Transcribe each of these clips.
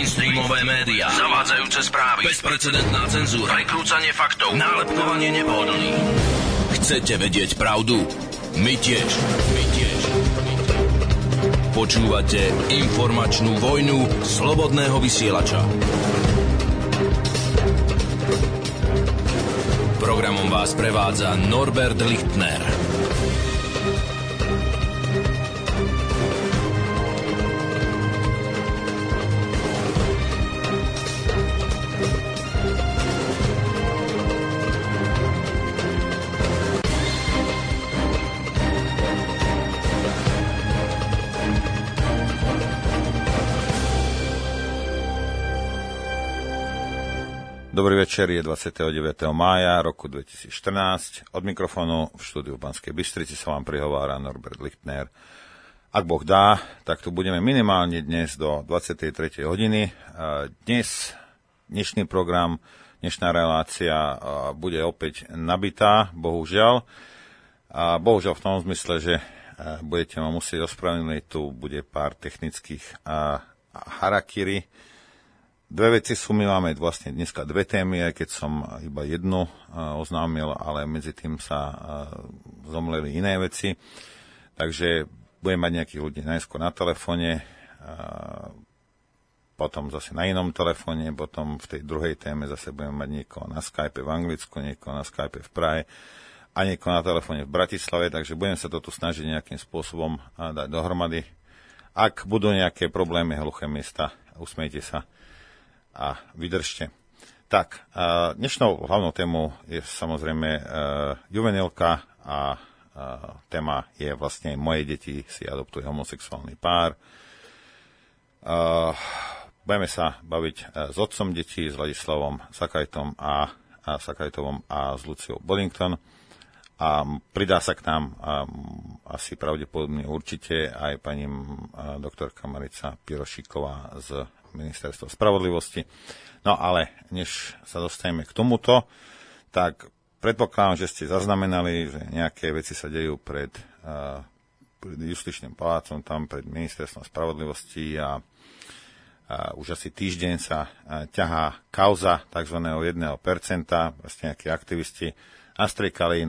mainstreamové médiá, zavádzajúce správy, bezprecedentná cenzúra, prekrúcanie faktov, nálepkovanie nepohodlných. Chcete vedieť pravdu? My tiež. Počúvate informačnú vojnu slobodného vysielača. Programom vás prevádza Norbert Lichtner. Dobrý večer, je 29. mája roku 2014. Od mikrofónu v štúdiu Banskej Bystrici sa vám prihovára Norbert Lichtner. Ak Boh dá, tak tu budeme minimálne dnes do 23. hodiny. Dnešný program, dnešná relácia bude opäť nabitá, bohužiaľ. Bohužiaľ v tom zmysle, že budete ma musieť ospravedlniť, tu bude pár technických harakiri. Dve veci sú, my máme vlastne dneska dve témy, aj keď som iba jednu oznámil, ale medzi tým sa zomleli iné veci. Takže budem mať nejakých ľudí najskôr na telefóne, potom zase na inom telefóne, potom v tej druhej téme zase budeme mať niekoho na Skype v Anglicku, niekoho na Skype v Prahe a niekoho na telefóne v Bratislave, takže budem sa to tu snažiť nejakým spôsobom dať dohromady. Ak budú nejaké problémy, hluché miesta, usmejte sa a vydržte. Tak, dnešnou hlavnou témou je samozrejme juvenilka a téma je vlastne moje deti si adoptuje homosexuálny pár. Budeme sa baviť s otcom detí, s Ladislavom Sakajtom a Sakajtovom a s Luciou Boddington. A pridá sa k nám asi pravdepodobne určite aj pani doktorka Marica Pirošíková z Ministerstva spravodlivosti. No ale než sa dostaneme k tomuto, tak predpokladám, že ste zaznamenali, že nejaké veci sa dejú pred justičným palácom, tam pred Ministerstvom spravodlivosti a už asi týždeň sa ťahá kauza tzv. 1%. Vlastne nejakí aktivisti nastriekali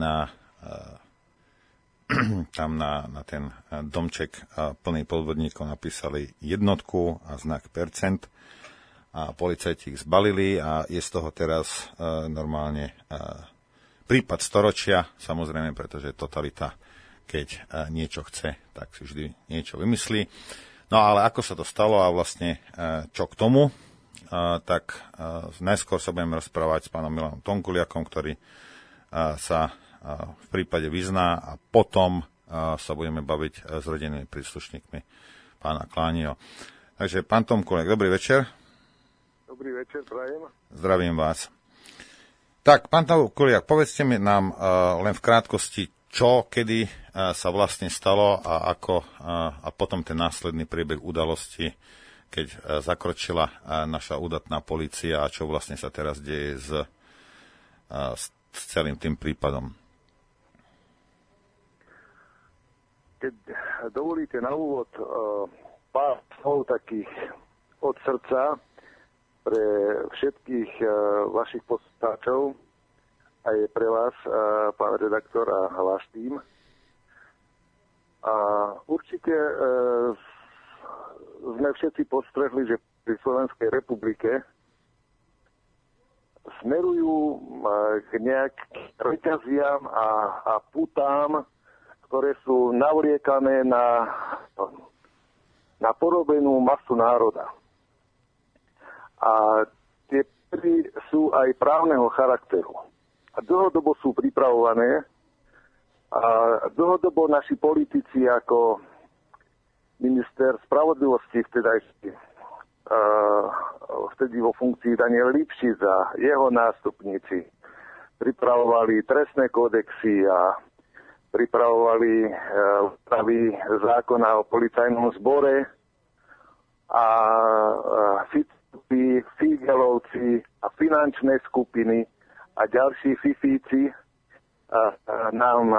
tam na ten domček plný podvodníkov napísali jednotku a znak percent a policajti ich zbalili a je z toho teraz normálne prípad storočia, samozrejme, pretože totalita, keď niečo chce, tak si vždy niečo vymyslí. No ale ako sa to stalo a vlastne čo k tomu, tak najskôr sa budeme rozprávať s pánom Milanom Tonkuliakom, ktorý sa v prípade vyzná a potom sa budeme baviť s rodinnými príslušníkmi pána Klániho. Takže pán Tomkuliak, dobrý večer. Dobrý večer, prajem. Zdravím vás. Tak, pán Tomkuliak, povedzte mi nám len v krátkosti, čo, kedy sa vlastne stalo a ako a potom ten následný priebeh udalosti, keď zakročila naša údatná polícia a čo vlastne sa teraz deje s celým tým prípadom. Keď dovolíte na úvod pár slov takých od srdca pre všetkých vašich poslucháčov, aj pre vás, pán redaktor a váš tím. A určite sme všetci postrehli, že pri Slovenskej republike smerujú k nejakým reťaziam a putám, ktoré sú navliekané na porobenú masu národa. A tie prvy sú aj právneho charakteru. A dlhodobo sú pripravované a dlhodobo naši politici ako minister spravodlivosti vtedy vo funkcii Daniel Lipšic a jeho nástupníci pripravovali trestné kódexy a pripravovali úpravy zákona o policajnom zbore a Figelovci a finančné skupiny a ďalší fifíci nám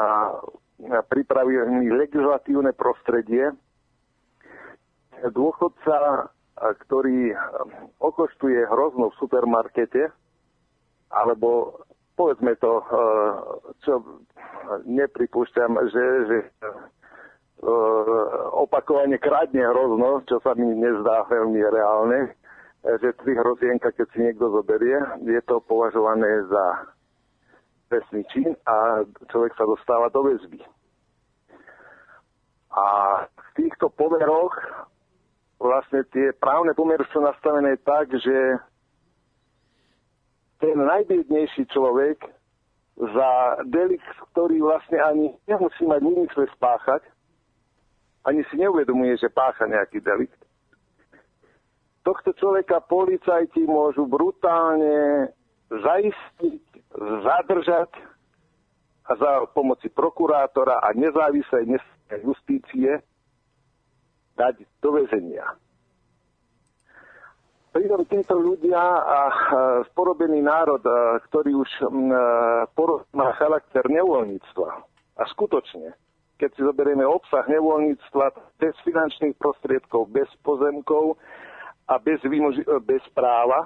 pripravili legislatívne prostredie. Dôchodca ktorý okoštuje hrozno v supermarkete, alebo povedzme to, čo nepripúšťam, že opakovane kradne hrozno, čo sa mi nezdá veľmi reálne, že 3 hrozienka, keď si niekto zoberie, je to považované za trestný čin a človek sa dostáva do väzby. A v týchto pomeroch vlastne tie právne pomery sú nastavené tak, že ten najbiednejší človek za delikt, ktorý vlastne ani nemusí mať úmysle spáchať, ani si neuvedomuje, že pácha nejaký delikt. Tohto človeka policajti môžu brutálne zaistiť, zadržať a za pomoci prokurátora a nezávislej justície dať do väzenia. Pritom títo ľudia a porobený národ, ktorý už má charakter nevoľníctva. A skutočne, keď si zoberieme obsah nevoľníctva bez finančných prostriedkov, bez pozemkov a bez práva,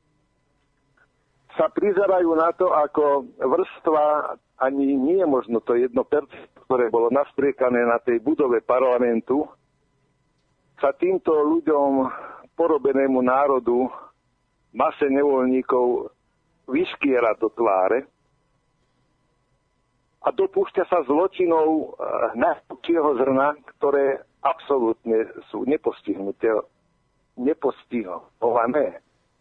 sa prizerajú na to, ako vrstva, ani nie je možno to 1%, ktoré bolo nastriekané na tej budove parlamentu, sa týmto ľuďom, porobenému národu, mase nevoľníkov vyškiera do tváre a dopúšťa sa zločinov najhlbšieho zrna, ktoré absolútne sú nepostihované.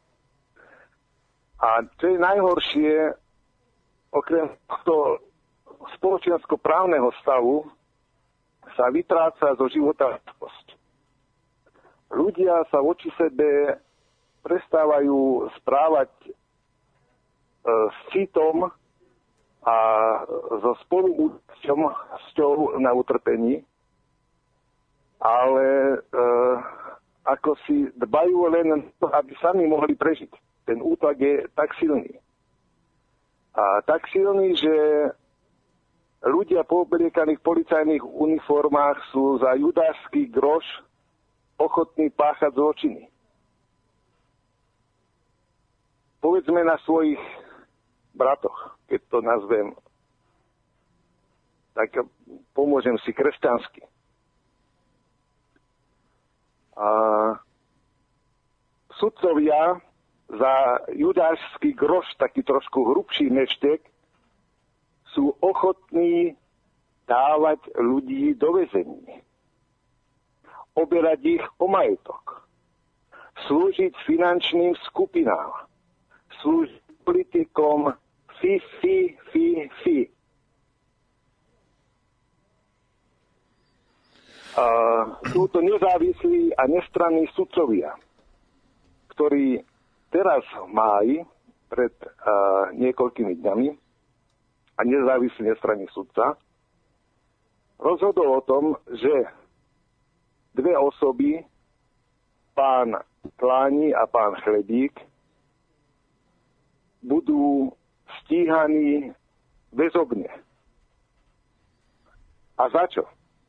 A čo je najhoršie, okrem tohto spoločensko-právneho stavu sa vytráca zo života ľudskosť. Ľudia sa voči sebe prestávajú správať s citom a so spoluúčasťou na utrpení, ale ako si dbajú len to, aby sami mohli prežiť. Ten útlak je tak silný. A tak silný, že ľudia po obliekaných policajných uniformách sú za judášsky groš ochotní páchať zločiny. Povedzme na svojich bratoch, keď to nazvem, tak pomôžem si kresťansky. A sudcovia za judášsky groš, taký trošku hrubší neštek, sú ochotní dávať ľudí do väzení. Oberať ich o majetok. Slúžiť finančným skupinám. Slúžiť politikom fi. Sú to nezávislí a nestranní sudcovia, ktorí teraz v máji, pred niekoľkými dňami, a nezávislý nestranný sudca, rozhodol o tom, že 2 osoby, pán Kláni a pán Chlebík, budú stíhaní väzobne. A za čo?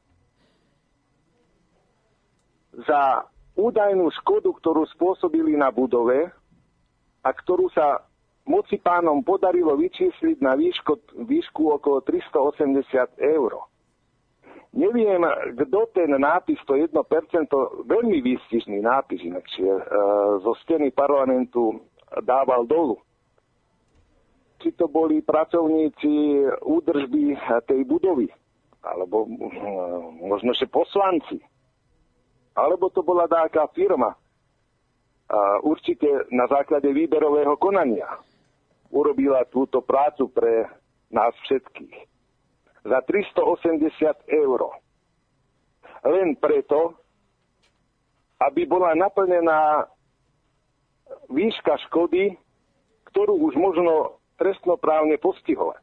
Za údajnú škodu, ktorú spôsobili na budove a ktorú sa moci pánom podarilo vyčísliť na výšku okolo 380 eur. Neviem, kto ten nápis, to 1%, veľmi výstižný nápis, inakšie, zo steny parlamentu dával dolu. Či to boli pracovníci údržby tej budovy, alebo možno, že poslanci, alebo to bola nejaká firma, určite na základe výberového konania urobila túto prácu pre nás všetkých. Za 380 eur. Len preto, aby bola naplnená výška škody, ktorú už možno trestnoprávne postihovať.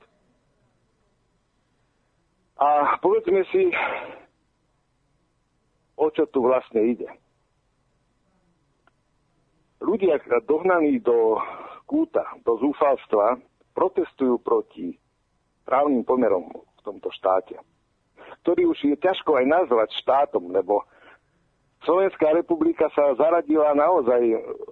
A povedzme si, o čo tu vlastne ide. Ľudia dohnaní do kúta, do zúfalstva, protestujú proti právnym pomerom v tomto štáte, ktorý už je ťažko aj nazvať štátom, lebo Slovenská republika sa zaradila naozaj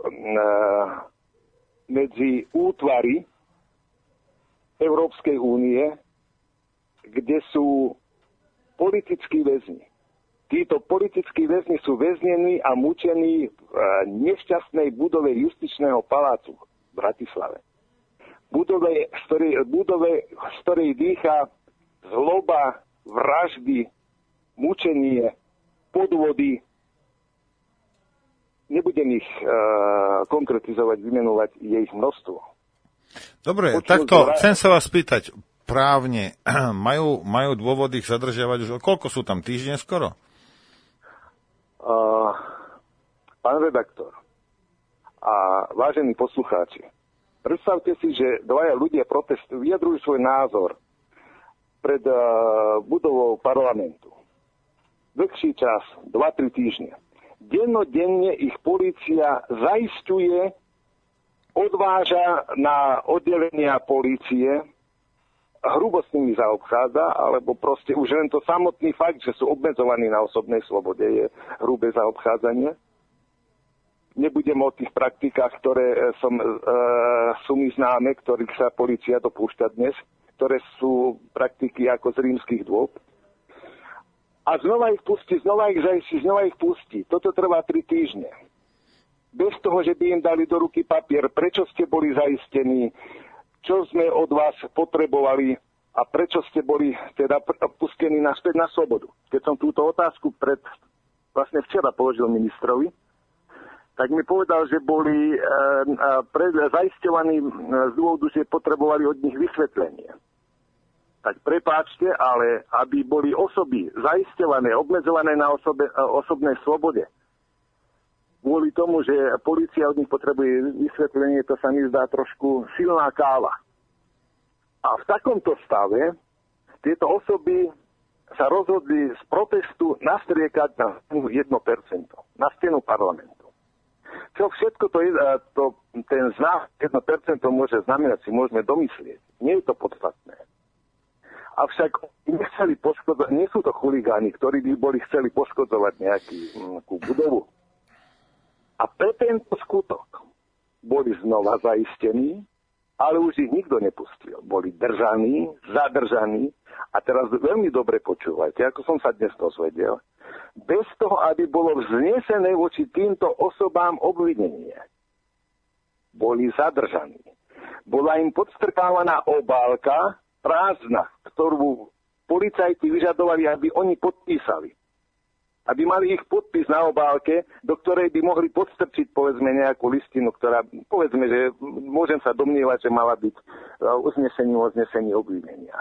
medzi útvary Európskej únie, kde sú politickí väzni. Títo politickí väzni sú väznení a mučení v nešťastnej budove Justičného palácu v Bratislave. Budove, z ktorej dýcha zloba, vraždy, mučenie, podvody. Nebudem ich konkretizovať, vymenovať, je ich množstvo. Dobre, takto chcem sa vás spýtať. Právne majú dôvod ich zadržiavať už? Koľko sú tam? Týždne skoro? Pán redaktor a vážení poslucháči, predstavte si, že dvaja ľudia vyjadrujú svoj názor pred budovou parlamentu. Dlhší čas, 2-3 týždne. Dennodenne ich polícia zaisťuje, odváža na oddelenia polície, hrubo s nimi zaobchádza, alebo proste už len to samotný fakt, že sú obmedzovaní na osobnej slobode, je hrubé zaobchádzanie. Nebudem o tých praktikách, ktoré sú mi známe, ktorých sa polícia dopúšťa dnes, ktoré sú praktiky ako z rímskych dôb. A znova ich pustí, znova ich zaistí, znova ich pustí. Toto trvá 3 týždne. Bez toho, že by im dali do ruky papier, prečo ste boli zaistení, čo sme od vás potrebovali a prečo ste boli teda pustení naspäť na slobodu. Keď som túto otázku vlastne včera položil ministrovi, tak mi povedal, že boli zaisťovaní z dôvodu, že potrebovali od nich vysvetlenie. Tak prepáčte, ale aby boli osoby zaisťované, obmedzované na osobnej slobode, kvôli tomu, že polícia od nich potrebuje vysvetlenie, to sa mi zdá trošku silná káva. A v takomto stave tieto osoby sa rozhodli z protestu nastriekať na 1%, na stenu parlamentu. Čo všetko ten znak 1% môže znamenať, si môžeme domyslieť. Nie je to podstatné. Avšak nechceli poškodzovať, nie sú to chuligáni, ktorí by chceli poškodzovať nejakú budovu. A pre tento skutok boli znova zaistení, ale už ich nikto nepustil. Boli držaní, zadržaní a teraz veľmi dobre počúvajte, ako som sa dnes dozvedel, bez toho, aby bolo vznesené voči týmto osobám obvinenie. Boli zadržaní. Bola im podstrkávaná obálka prázdna, ktorú policajti vyžadovali, aby oni podpísali. Aby mali ich podpis na obálke, do ktorej by mohli podstrčiť, povedzme, nejakú listinu, ktorá, povedzme, že môžem sa domnievať, že mala byť uznesení obvinenia.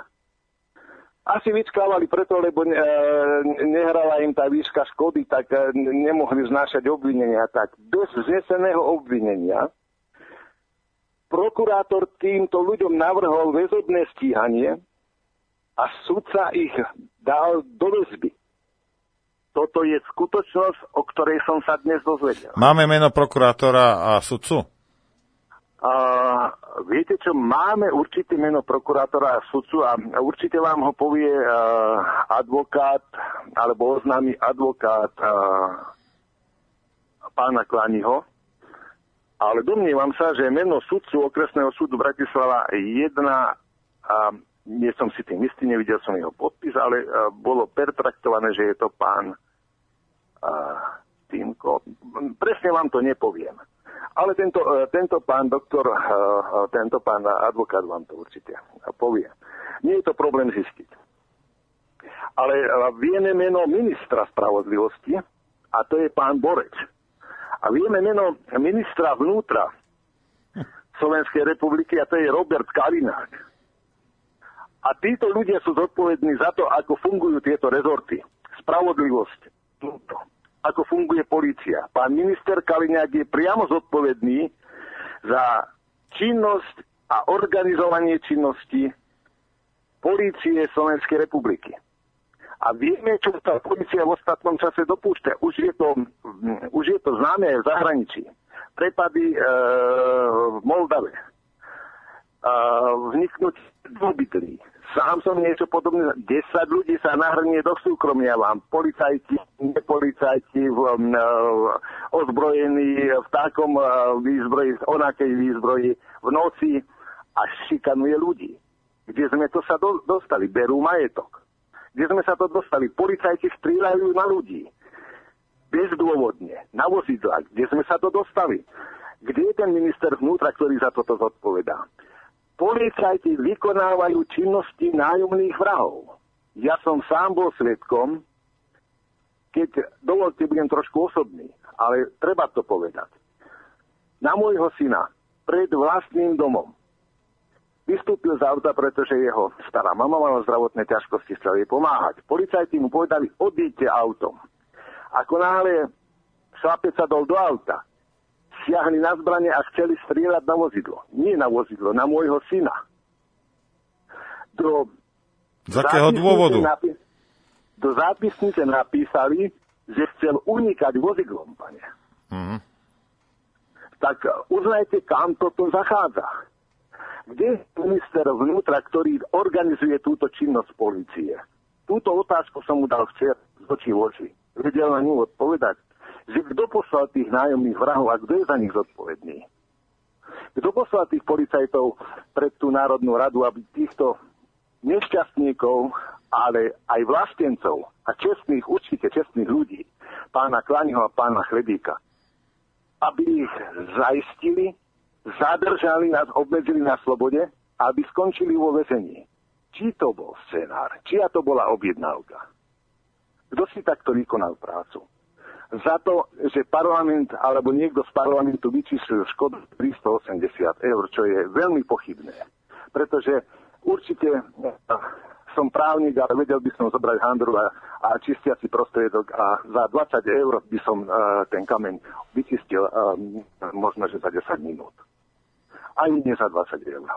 Asi vyčkávali preto, lebo nehrala im tá výška škody, tak nemohli znášať obvinenia. Tak bez vzneseného obvinenia prokurátor týmto ľuďom navrhol väzobné stíhanie a sudca ich dal do väzby. Toto je skutočnosť, o ktorej som sa dnes dozvedel. Máme meno prokurátora a sudcu? Viete čo, máme určité meno prokurátora a sudcu a určite vám ho povie advokát, alebo oznámi advokát pána Klaniho. Ale domnievam sa, že meno sudcu okresného súdu Bratislava 1, nie som si tým istý, nevidel som jeho podpis, ale bolo pertraktované, že je to pán Týmko. Presne vám to nepoviem. Ale tento pán doktor, tento pán advokát vám to určite povie. Nie je to problém zistiť. Ale vieme meno ministra spravodlivosti a to je pán Boreč. A vieme meno ministra vnútra Slovenskej republiky a to je Robert Kalinák. A títo ľudia sú zodpovední za to, ako fungujú tieto rezorty. Spravodlivosť, ako funguje polícia. Pán minister Kaliňák je priamo zodpovedný za činnosť a organizovanie činnosti polície Slovenskej republiky. A vieme, čo tá polícia v ostatnom čase dopúšťa. Už je to známe aj v zahraničí. Prepady v Moldave. Vniknúť do bytlí. Sám som niečo podobné. 10 ľudí sa nahrnie do súkromia vám. Policajti, nepolicajti, ozbrojení v takom výzbroji, v onakej výzbroji v noci a šikanuje ľudí. Kde sme to sa dostali? Berú majetok. Kde sme sa to dostali? Policajti strieľajú na ľudí. Bezdôvodne. Na vozidlách. Kde sme sa to dostali? Kde je ten minister vnútra, ktorý za toto zodpovedá? Policajti vykonávajú činnosti nájomných vrahov. Ja som sám bol svedkom, keď, dovolte, budem trošku osobný, ale treba to povedať. Na môjho syna pred vlastným domom vystúpil z auta, pretože jeho stará mama mala zdravotné ťažkosti, chcel jej pomáhať. Policajti mu povedali, odíďte autom. Ako náhle chlapec sa dol do auta, siahli na zbrane a chceli strieľať na vozidlo. Nie na vozidlo, na môjho syna. Z akého dôvodu? Do zápisnice napísali, že chcel unikať vozidlom, pane. Mm-hmm. Tak uznajte, kam toto zachádza. Kde je minister vnútra, ktorý organizuje túto činnosť polície? Túto otázku som mu dal včera z očí v oči. Vedel na ňu odpovedať, že kto poslal tých nájomných vrahov a kto je za nich zodpovedný. Kto poslal tých policajtov pred tú Národnú radu, aby týchto nešťastníkov, ale aj vlastencov a čestných, určite čestných ľudí, pána Klaňho a pána Chlebíka, aby ich zaistili, zadržali nás, obmedzili na slobode a aby skončili vo väzení. Či to bol scenár, čia to bola objednávka. Kto si takto vykonal prácu? Za to, že parlament alebo niekto z parlamentu vyčíslil škodu 380 eur, čo je veľmi pochybné. Pretože určite som právnik, ale vedel by som zobrať handru a čistiaci prostriedok a za 20 eur by som ten kameň vyčistil možno, že za 10 minút. Ani nie za 20 eur.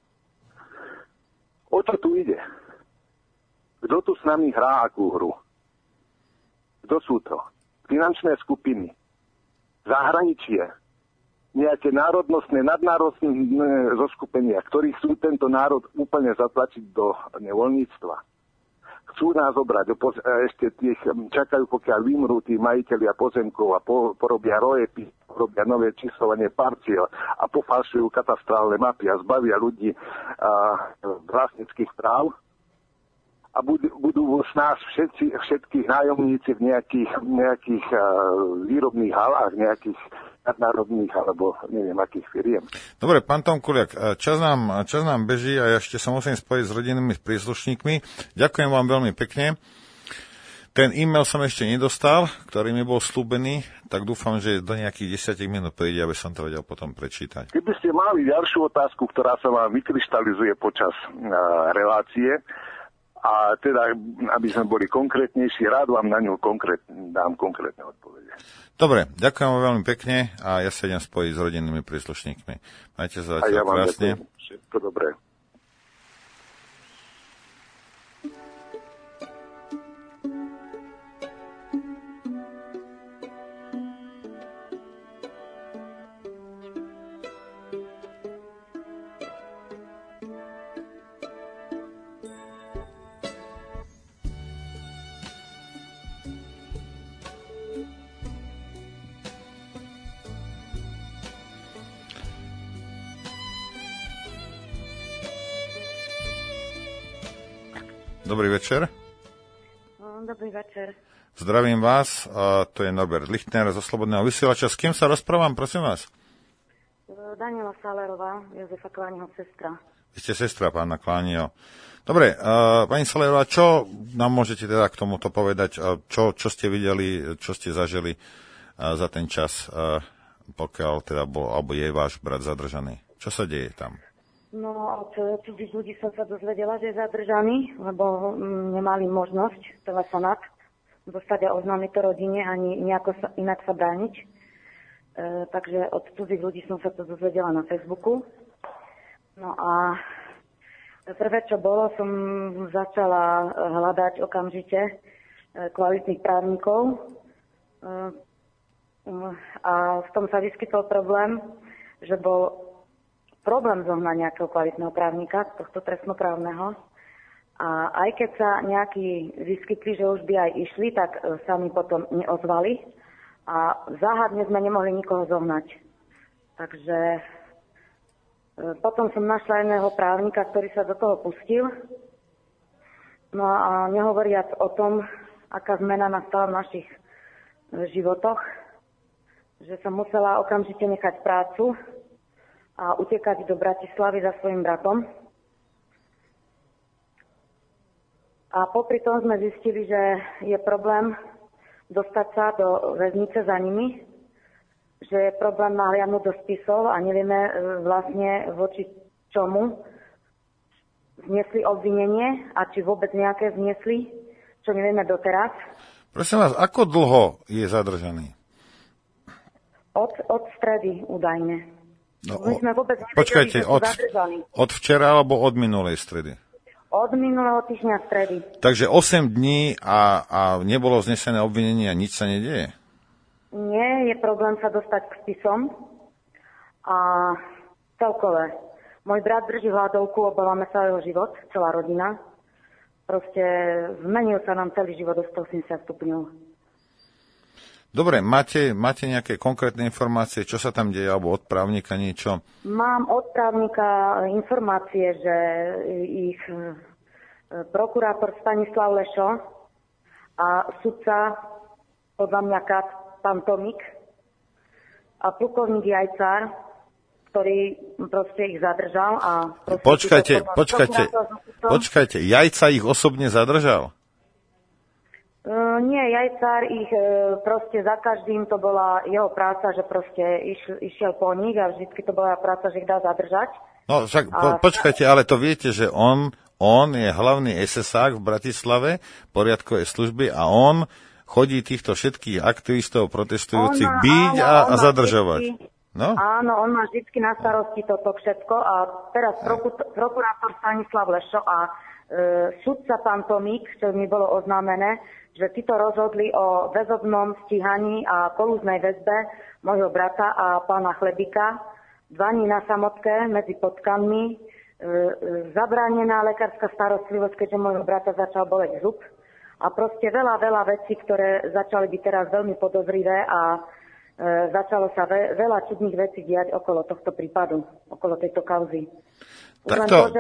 O čo tu ide? Kto tu s nami hrá akú hru? Kto sú to? Finančné skupiny, zahraničie, nejaké národnostné, nadnárodné zoskupenia, ktorí chcú tento národ úplne zatlačiť do nevoľníctva. Chcú nás zobrať, ešte tých čakajú, pokiaľ vymrú tí majitelia pozemkov a porobia rojepy, porobia nové číslovanie parciel a pofalšujú katastrálne mapy a zbavia ľudí vlastnických práv. A budú s nás všetkých nájomníci v nejakých výrobných halách, nejakých nadnárodných alebo neviem akých firiem. Dobre, pán Tom Kuliak, čas nám beží a ja ešte sa musím spojiť s rodinnými príslušníkmi. Ďakujem vám veľmi pekne. Ten e-mail som ešte nedostal, ktorý mi bol slúbený, tak dúfam, že do nejakých 10 minút príde, aby som to vedel potom prečítať. Keby ste mali ďalšiu otázku, ktorá sa vám vykryštalizuje počas relácie, a teda, aby sme boli konkrétnejší, rád vám na ňu dám konkrétne odpovede. Dobre, ďakujem vám veľmi pekne a ja sa idem spojiť s rodinnými príslušníkmi. Majte sa zatiaľ krásne. Ďakujem. Všetko dobré. Dobrý večer. Dobrý večer. Zdravím vás, to je Norbert Lichtner zo Slobodného vysielača. S kým sa rozprávam, prosím vás? Daniela Salérová, Jozefa Kláňho sestra. Vy ste sestra pána Kláňho. Dobre, pani Salérová, čo nám môžete teda k tomuto povedať? Čo ste videli, čo ste zažili za ten čas, pokiaľ teda bol, alebo je váš brat zadržaný? Čo sa deje tam? No, od cudzích ľudí som sa dozvedela, že je zadržaný, lebo nemali možnosť telefonát dostať a oznámiť to rodine, ani nejako inak sa brániť. Takže od cudzích ľudí som sa to dozvedela na Facebooku. No a prvé, čo bolo, som začala hľadať okamžite kvalitných právnikov. A v tom sa vyskytol problém, že bol problém zohnať nejakého kvalitného právnika, tohto trestnoprávneho. A aj keď sa nejakí vyskytli, že už by aj išli, tak sa mi potom neozvali a záhadne sme nemohli nikoho zohnať. Takže potom som našla jedného právnika, ktorý sa do toho pustil. No a nehovoriac o tom, aká zmena nastala v našich životoch, že som musela okamžite nechať prácu a utekať do Bratislavy za svojim bratom. A popri tom sme zistili, že je problém dostať sa do väznice za nimi, že je problém nahliadnúť do spisov a nevieme vlastne voči čomu zniesli obvinenie a či vôbec nejaké zniesli, čo nevieme doteraz. Prosím vás, ako dlho je zadržaný? Od stredy údajne. No, My sme vôbec nevedeli, počkajte, že sú zadržaní. od včera alebo od minulej stredy? Od minulého týždňa stredy. Takže 8 dní a nebolo vznesené obvinenie a nič sa nedieje? Nie, je problém sa dostať k spisom a celkové. Môj brat drží hladovku, obávame sa o jeho život, celá rodina. Proste zmenil sa nám celý život o 180 stupňov. Dobre, máte nejaké konkrétne informácie, čo sa tam deje, alebo od právnika niečo? Mám od právnika informácie, že ich prokurátor Stanislav Lešo a sudca, podľa mňa pán Tomik a plukovník Jajcár, ktorý proste ich zadržal a... Počkajte, Jajca ich osobne zadržal? Nie, Jajcár ich proste za každým, to bola jeho práca, že proste išiel po nich a vždycky to bola práca, že ich dá zadržať. No však počkajte, ale to viete, že on je hlavný SSák v Bratislave, poriadkovej služby a on chodí týchto všetkých aktivistov protestujúcich byť a zadržovať. No? Áno, on má vždycky na starosti toto všetko a teraz prokurátor Stanislav Lešo a sudca pán Tomík, čo mi bolo oznámené, že títo rozhodli o väzobnom stíhaní a kolúznej väzbe môjho brata a pána Chlebika, 2 dní na samotke medzi potkanmi, zabránená lekárska starostlivosť, keďže môjho brata začal boleť zub a proste veľa vecí, ktoré začali byť teraz veľmi podozrivé a začalo sa veľa čudných vecí diať okolo tohto prípadu, okolo tejto kauzy. Takto,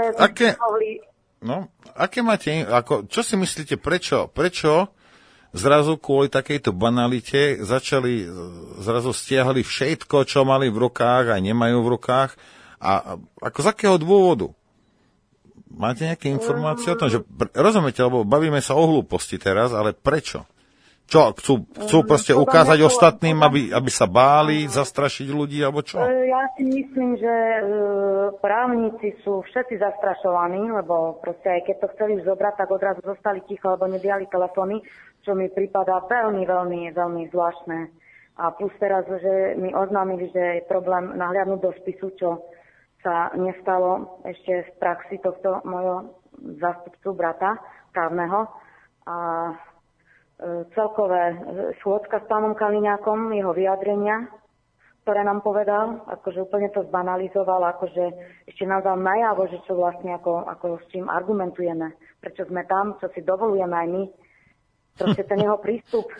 aké máte, čo si myslíte, prečo zrazu kvôli takejto banalite zrazu stiahli všetko, čo mali v rukách a nemajú v rukách a ako z akého dôvodu? Máte nejaké informácie o tom, že rozumiete, lebo bavíme sa o hlúposti teraz, ale prečo? Čo, chcú proste ukázať ostatným, aby sa báli, zastrašiť ľudí, alebo čo? Ja si myslím, že právnici sú všetci zastrašovaní, lebo proste aj keď to chceli zobrať, tak odrazu zostali ticho, alebo nediali telefóny, čo mi prípada veľmi, veľmi, veľmi zvláštne. A plus teraz, že mi oznámili, že je problém nahliadnúť do spisu, čo sa nestalo ešte v praxi tohto mojho zástupcu brata právneho. A celkové schôdzka s pánom Kaliňákom, jeho vyjadrenia, ktoré nám povedal, akože úplne to zbanalizoval, akože ešte nám dal najavo, že čo vlastne ako s čím argumentujeme, prečo sme tam, čo si dovolujeme aj my. Proste ten jeho prístup.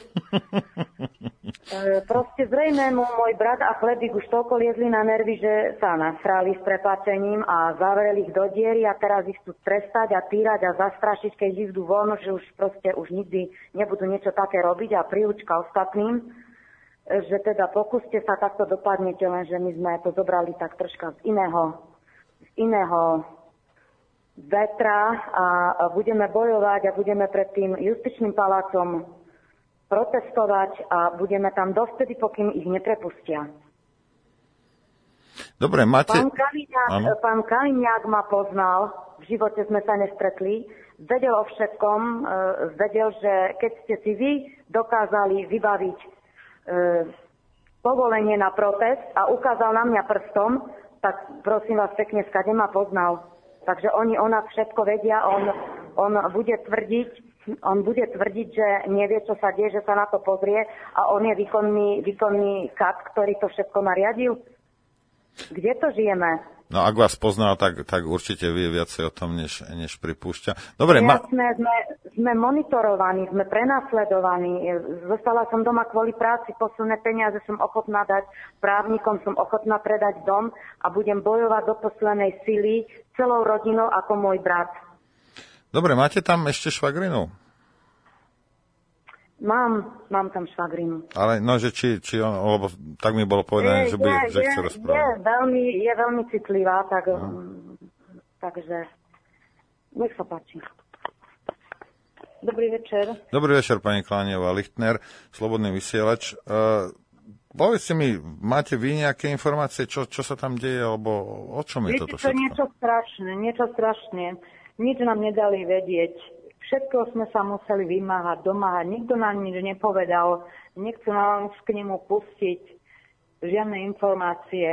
Proste zrejme môj brat a Chlebík už toľko liezli na nervy, že sa nasrali s prepáčením a zavreli ich do diery a teraz ich chcú trestať a týrať a zastrašiť, keď idú voľno, že už proste už nikdy nebudú niečo také robiť a príučka ostatným, že teda pokúste sa, takto dopadnete, lenže my sme to zobrali tak troška z iného vetra a budeme bojovať a budeme pred tým justičným palácom protestovať a budeme tam dovtedy, pokým ich neprepustia. Dobre, máte... Pán Kaliňák ma poznal, v živote sme sa nestretli, vedel o všetkom, vedel, že keď ste si vy dokázali vybaviť povolenie na protest a ukázal na mňa prstom, tak prosím vás pekne, skade ma poznal. Takže oni o nás všetko vedia, on bude tvrdiť, že nevie, čo sa deje, že sa na to pozrie a on je výkonný kat, ktorý to všetko nariadil. Kde to žijeme? No ak vás poznal, tak určite vie viacej o tom, než pripúšťa. Dobre, sme monitorovaní, sme prenasledovaní. Zostala som doma kvôli práci, posledné peniaze som ochotná dať právnikom, som ochotná predať dom a budem bojovať do poslednej sily celou rodinou ako môj brat. Dobre, máte tam ešte švagrinu? Mám tam švagrinu. Ale no, že či lebo tak mi bolo povedané, že chce rozprávať. Je veľmi citlivá, takže nech sa páči. Dobrý večer. Dobrý večer, pani Kláňová, Lichtner, Slobodný vysielač. Povedzte mi, máte vy nejaké informácie, čo sa tam deje, alebo o čom je toto všetko? Niečo strašné. Nič nám nedali vedieť. Všetko sme sa museli vymáhať, domáhať. Nikto nám nič nepovedal. Nechcú nám k nemu pustiť žiadne informácie.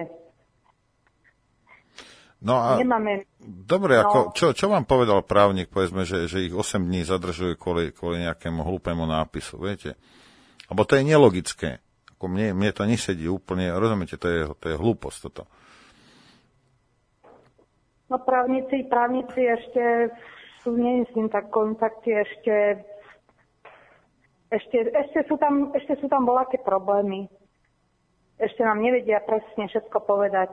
No a nemáme... Dobre, čo vám povedal právnik, povedzme, že ich 8 dní zadržuje kvôli nejakému hlúpemu nápisu, viete? Lebo to je nelogické. Ako mne to nesedí úplne, rozumiete, to je hlúposť toto. No právnici ešte... nie s ním tak kontakty ešte sú tam voľaké problémy. Ešte nám nevedia presne všetko povedať.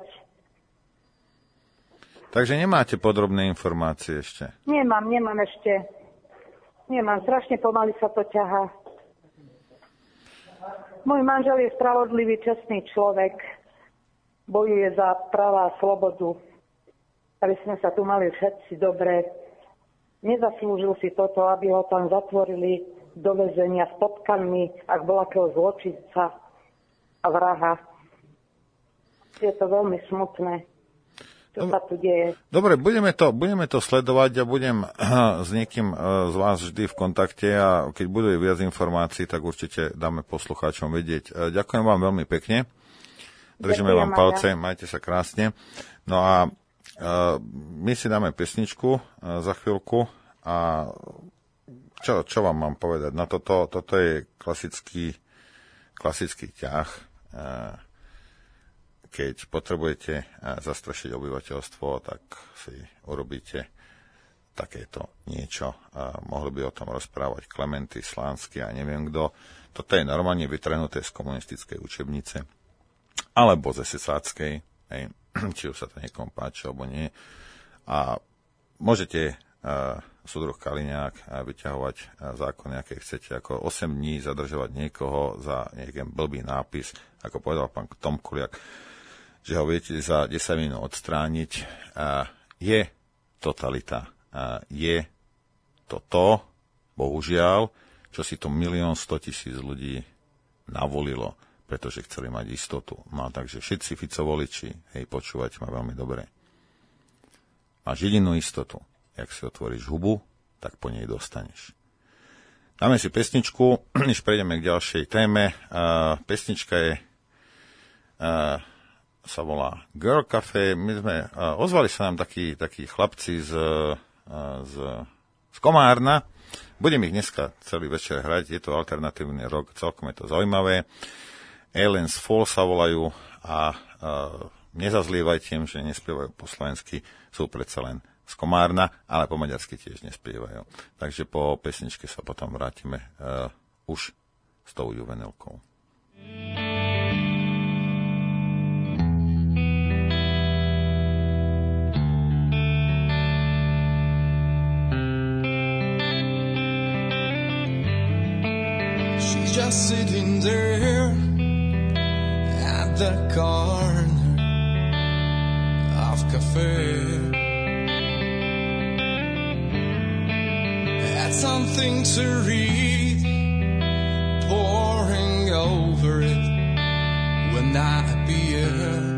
Takže nemáte podrobné informácie ešte? Nemám ešte. Strašne pomaly sa to ťahá. Môj manžel je spravodlivý, čestný človek. Bojuje za práva a slobodu. Aby sme sa tu mali všetci dobre. Nezaslúžil si toto, aby ho tam zatvorili do väzenia s potkami, ak bol akého zločinca a vraha. Je to veľmi smutné, čo sa tu deje. Dobre, budeme to sledovať a budem s niekým z vás vždy v kontakte a keď bude viac informácií, tak určite dáme poslucháčom vedieť. Ďakujem vám veľmi pekne. Držíme vám palce, majte sa krásne. No a my si dáme pesničku za chvíľku a čo vám mám povedať? No toto je klasický ťah, keď potrebujete zastrašiť obyvateľstvo, tak si urobíte takéto niečo. Mohli by o tom rozprávať Klementy, Slánsky a neviem kto. Toto je normálne vytrenuté z komunistickej učebnice alebo z esesáckej, či už sa to niekomu páči, alebo nie. A môžete súdruh Kaliňák vyťahovať zákony, aké chcete, ako 8 dní zadržovať niekoho za nejaký blbý nápis, ako povedal pán Tom Kuliak, že ho viete za 10 minút odstrániť. Je totalita. Je to, bohužiaľ, čo si to 1 100 000 ľudí navolilo, pretože chceli mať istotu. No takže všetci Fico voliči, počúvajte ma veľmi dobre. Máš jedinú istotu. Jak si otvoríš hubu, tak po nej dostaneš. Dáme si pesničku, než prejdeme k ďalšej téme. Pesnička sa volá Girl Cafe. Ozvali sa nám takí chlapci z Komárna. Budem ich dneska celý večer hrať. Je to alternatívny rock, celkom je to zaujímavé. Aliens Fall sa volajú a nezazlievajte im, že nespievajú po slovensky, sú predsa len z Komárna, ale po maďarsky tiež nespievajú. Takže po pesničke sa potom vrátime už s tou juvenilkou. She's just sitting there at the corner of cafe. Had something to read, poring over it when I appeared.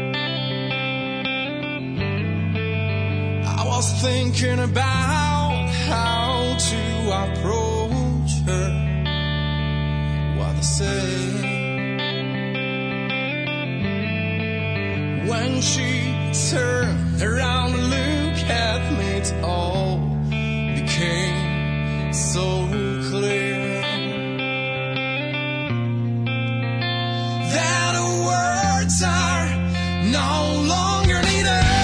I was thinking about how to approach her, what to say. When she turned around to look at me, it all became so clear that the words are no longer needed.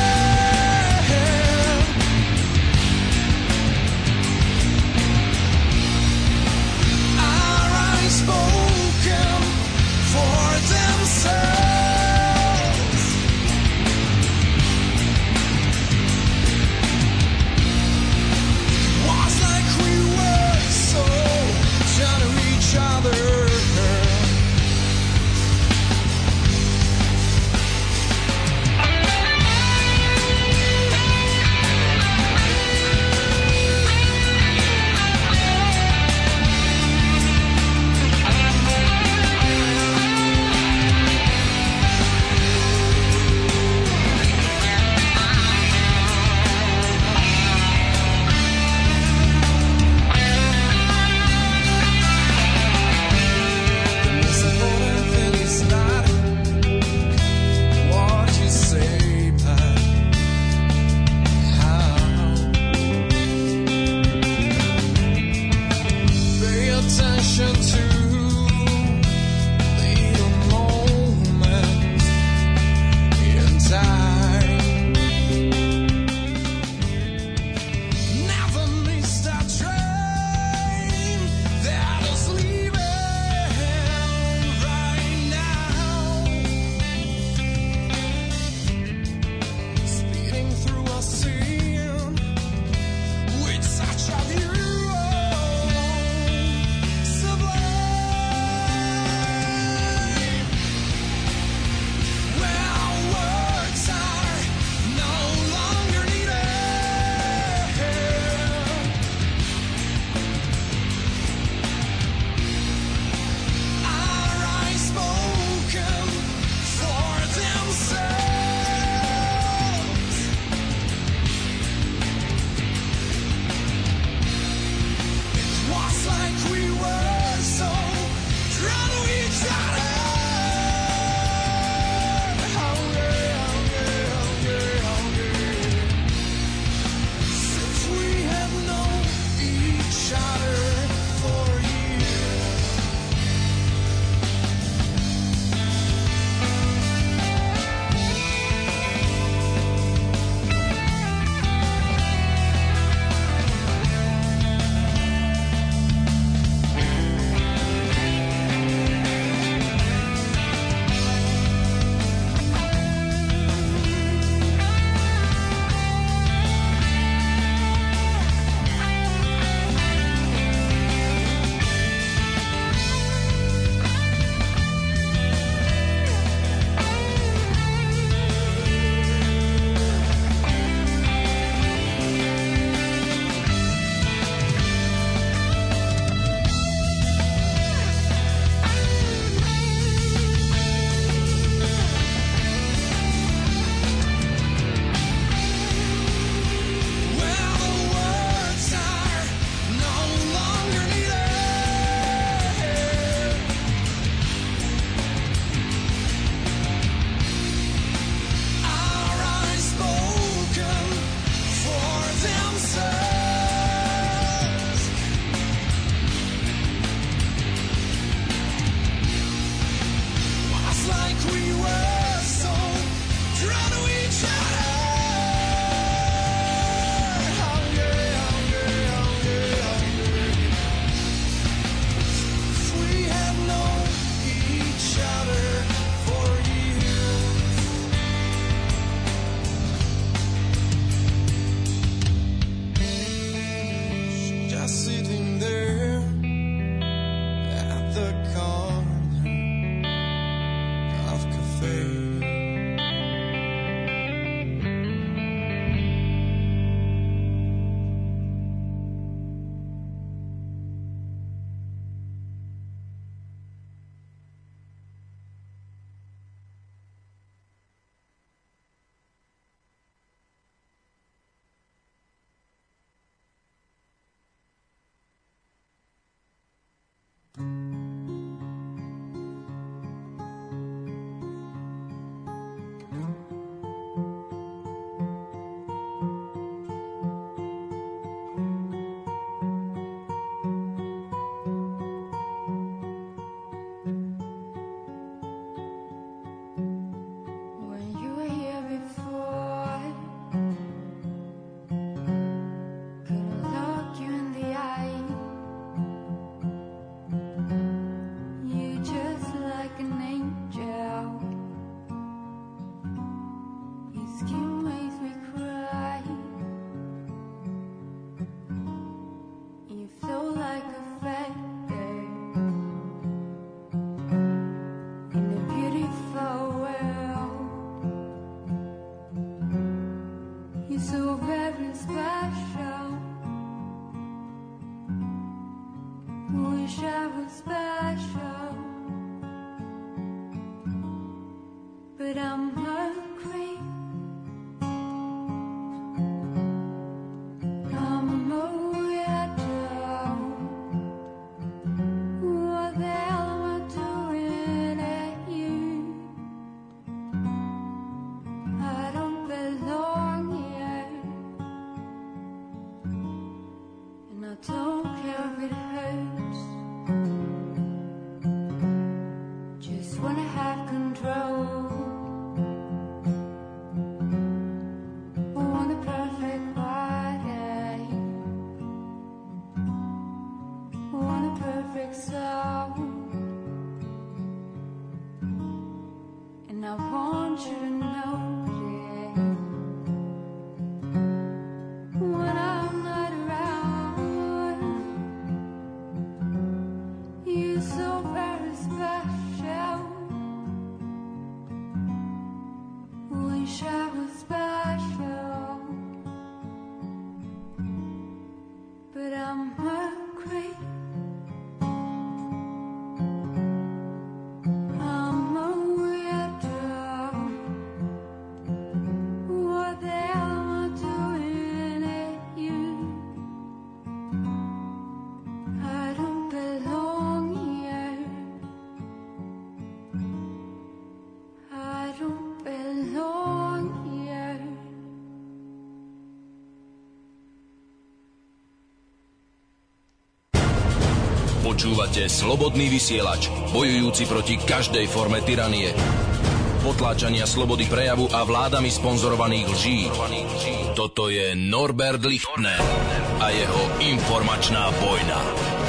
Počúvate Slobodný vysielač, bojujúci proti každej forme tyranie, potláčania slobody prejavu a vládami sponzorovaných lží. Toto je Norbert Lichtner a jeho informačná vojna.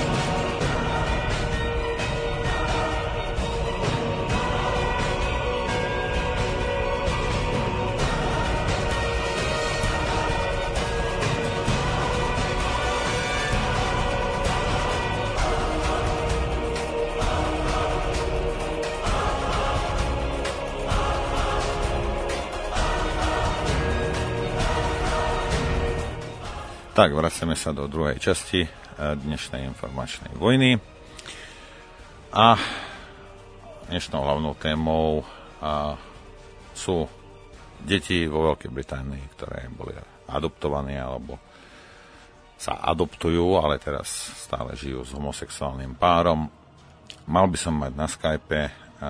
Tak, vraceme sa do druhej časti dnešnej informačnej vojny. A dnešnou hlavnou témou sú deti vo Veľkej Británii, ktoré boli adoptované alebo sa adoptujú, ale teraz stále žijú s homosexuálnym párom. Mal by som mať na Skype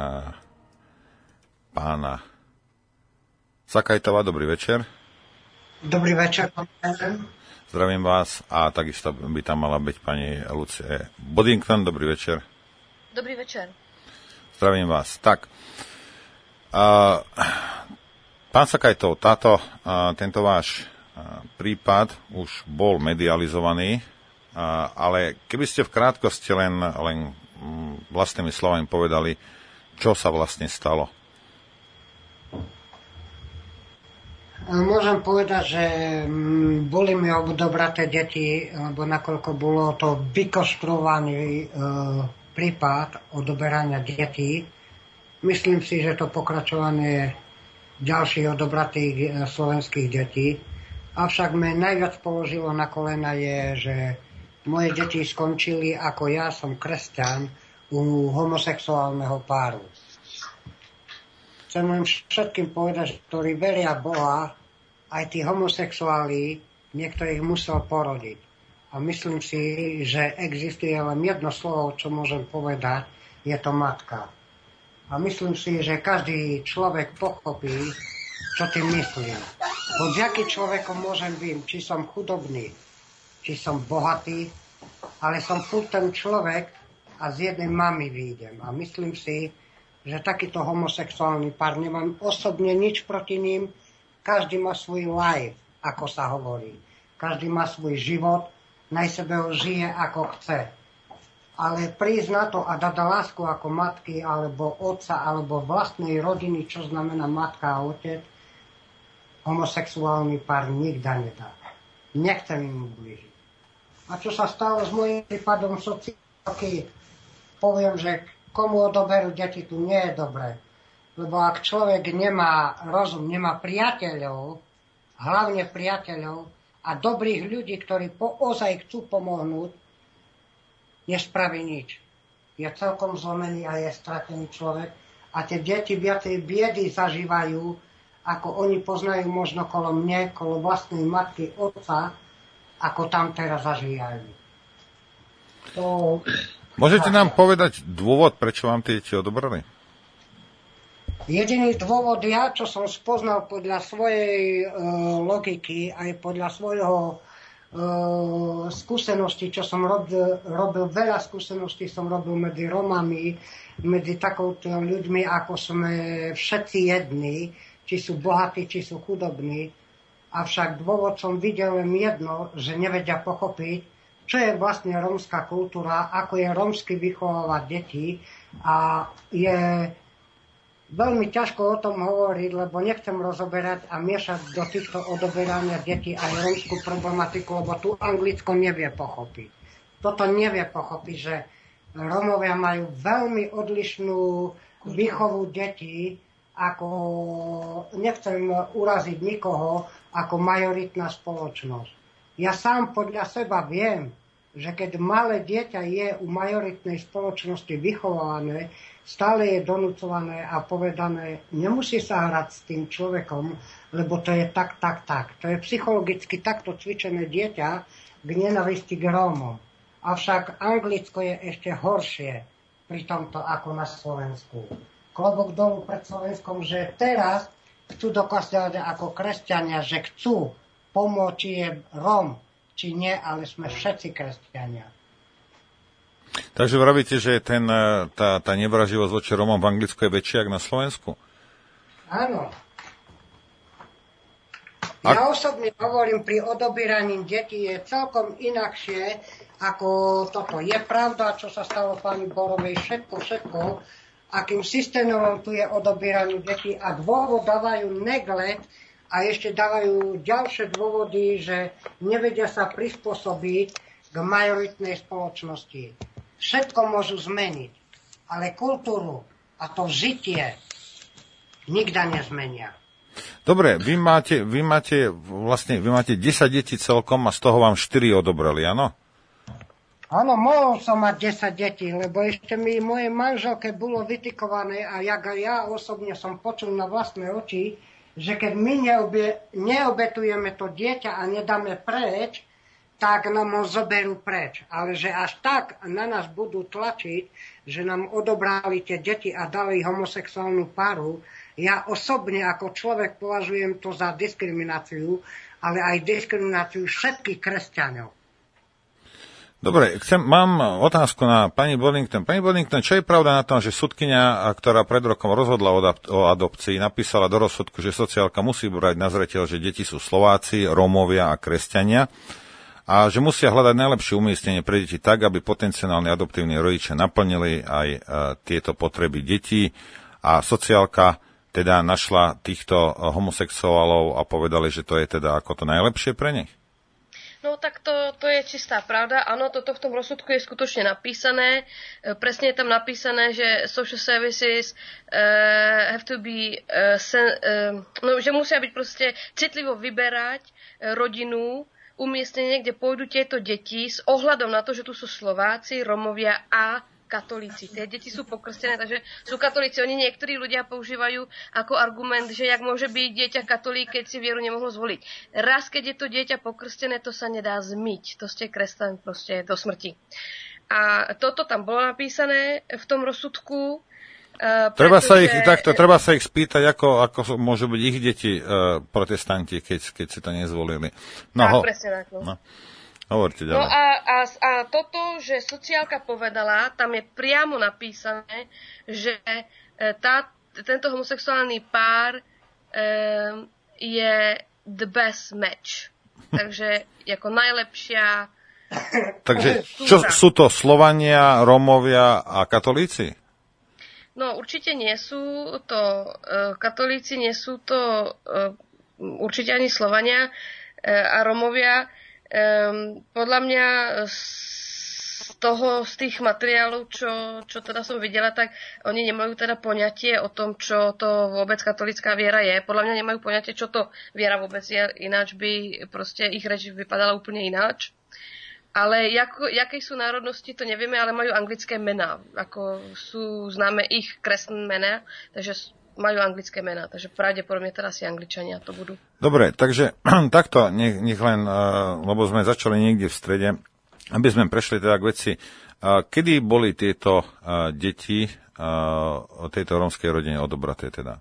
pána Sakajtova. Dobrý večer. Dobrý večer. Zdravím vás a takisto by tam mala byť pani Lucie Boddington. Dobrý večer. Dobrý večer. Zdravím vás. Tak, pán Sakajtov, tento váš prípad už bol medializovaný, ale keby ste v krátkosti len vlastnými slovami povedali, čo sa vlastne stalo. Môžem povedať, že boli mi odobraté deti, lebo nakoľko bolo to vykonštruovaný prípad odoberania detí. Myslím si, že to pokračovanie ďalších odobratých slovenských detí. Avšak mňa najviac položilo na kolena je, že moje deti skončili, ako ja som kresťan, u homosexuálneho páru. Chcem len všetkým povedať, ktorí veria Boha, aj tí homosexuáli, niektorých musel porodiť. A myslím si, že existuje len jedno slovo, čo môžem povedať, je to matka. A myslím si, že každý človek pochopí, čo tým myslím. Bo aký človekom môžem byť, či som chudobný, či som bohatý, ale som furt ten človek a z jednej mamy výjdem. A myslím si, že takýto homosexuálny pár, nemám osobne nič proti ním, každý má svoj life, ako sa hovorí. Každý má svoj život, naj sebe ho žije ako chce. Ale prísť na to a dať lásku ako matky, alebo otca, alebo vlastnej rodiny, čo znamená matka a otec, homosexuálny pár nikda nedá. Nechcem im ublížiť. A čo sa stalo s mojím prípadom sociálky, poviem, že komu odoberú deti, tu nie je dobré. Lebo ak človek nemá rozum, nemá priateľov, hlavne priateľov a dobrých ľudí, ktorí ozaj chcú pomohnúť, nespraví nič. Je celkom zlomený a je stratený človek a tie deti viacej biedy zažívajú, ako oni poznajú možno kolo mne, kolo vlastnej matky, otca, ako tam teraz zažívajú. Môžete nám povedať dôvod, prečo vám tie deti odobrali? Jediný dôvod čo som spoznal podľa svojej logiky, aj podľa svojho skúsenosti, čo som robil veľa skúseností som robil medzi Romami, medzi takouto ľuďmi, ako sme všetci jedni, či sú bohatí, či sú chudobní. Avšak dôvod som videl len jedno, že nevedia pochopiť, čo je vlastne rómska kultúra, ako je rómsky vychovávať deti a je veľmi ťažko o tom hovoriť, lebo nechcem rozoberať a miešať do týchto odoberania detí aj rómskú problematiku, lebo tu Anglicko nevie pochopiť. Toto nevie pochopiť, že Rómovia majú veľmi odlišnú výchovu detí, ako nechcem uraziť nikoho, ako majoritná spoločnosť. Ja sám podľa seba viem, že keď malé dieťa je u majoritnej spoločnosti vychované, stále je donúcované a povedané, nemusí sa hrať s tým človekom, lebo to je tak. To je psychologicky takto cvičené dieťa k nenavisti k Rómom. Avšak Anglicko je ešte horšie pri tomto ako na Slovensku. Klobok dolu pred Slovenskom, že teraz chcú dokázať ako kresťania, že chcú pomôcť, či je Róm, či nie, ale sme všetci kresťania. Takže vravíte, že tá nevraživosť voči Rómom v Anglicku je väčšia ako na Slovensku? Áno. Ja osobne hovorím, pri odobieraní detí je celkom inakšie ako toto. Je pravda, čo sa stalo pani Borovej, všetko, akým systémom tu je odobieranie detí a dôvod dávajú negled a ešte dávajú ďalšie dôvody, že nevedia sa prispôsobiť k majoritnej spoločnosti. Všetko môžu zmeniť, ale kultúru a to žitie nikda nezmenia. Dobre, vy máte 10 detí celkom a z toho vám 4 odobrali, áno? Áno, mohol som mať 10 detí, lebo ešte mi mojej manželke bolo vytikované a ja osobne som počul na vlastné oči, že keď my neobetujeme to dieťa a nedáme preč, tak nám ho zoberú preč. Ale že až tak na nás budú tlačiť, že nám odobrali tie deti a dali homosexuálnu páru, ja osobne ako človek považujem to za diskrimináciu, ale aj diskrimináciu všetkých kresťanov. Dobre, mám otázku na pani Boddington. Pani Boddington, čo je pravda na tom, že sudkyňa, ktorá pred rokom rozhodla o adopcii, napísala do rozsudku, že sociálka musí brať na zreteľ, že deti sú Slováci, Rómovia a kresťania, a že musia hľadať najlepšie umiestnenie pre deti tak, aby potenciálni adoptívni rodičia naplnili aj tieto potreby detí. A sociálka teda našla týchto homosexuálov a povedali, že to je teda ako to najlepšie pre nich? No tak to je čistá pravda. Áno, toto v tom rozsudku je skutočne napísané. Presne je tam napísané, že social services have to be že musia byť proste citlivo vyberať rodinu, umiestnenie, kde pôjdu tieto deti s ohľadom na to, že tu sú Slováci, Rómovia a katolíci. Tie deti sú pokrstené, takže sú katolíci. Oni niektorí ľudia používajú ako argument, že jak môže byť dieťa katolík, keď si vieru nemohlo zvoliť. Raz, keď je to dieťa pokrstené, to sa nedá zmyť. To ste kresťan proste do smrti. A toto tam bolo napísané v tom rozsudku. Treba sa ich spýtať, ako môžu byť ich deti protestanti, keď si to nezvolili. No, presne tak. No. Hovorte ďalej. No a toto, že sociálka povedala, tam je priamo napísané, že tento homosexuálny pár je the best match. Takže ako najlepšia. Takže čo sú to Slovania, Rómovia a katolíci? No určite nie sú to katolíci, nie sú to určite ani Slovania a Rómovia. Podľa mňa z tých materiálov, čo teda som videla, tak oni nemajú teda poňatie o tom, čo to vôbec katolická viera je. Podľa mňa nemajú poňatie, čo to viera vôbec je, ináč by proste ich reč vypadala úplne ináč. Ale jaké sú národnosti, to nevieme, ale majú anglické mená. Ako sú známe ich kresné mená, takže majú anglické mená. Takže pravdepodobne teraz si Angličania to budú. Dobre, takže takto, nech len, lebo sme začali niekde v strede, aby sme prešli teda k veci. Kedy boli tieto deti tejto rómskej rodine odobraté teda?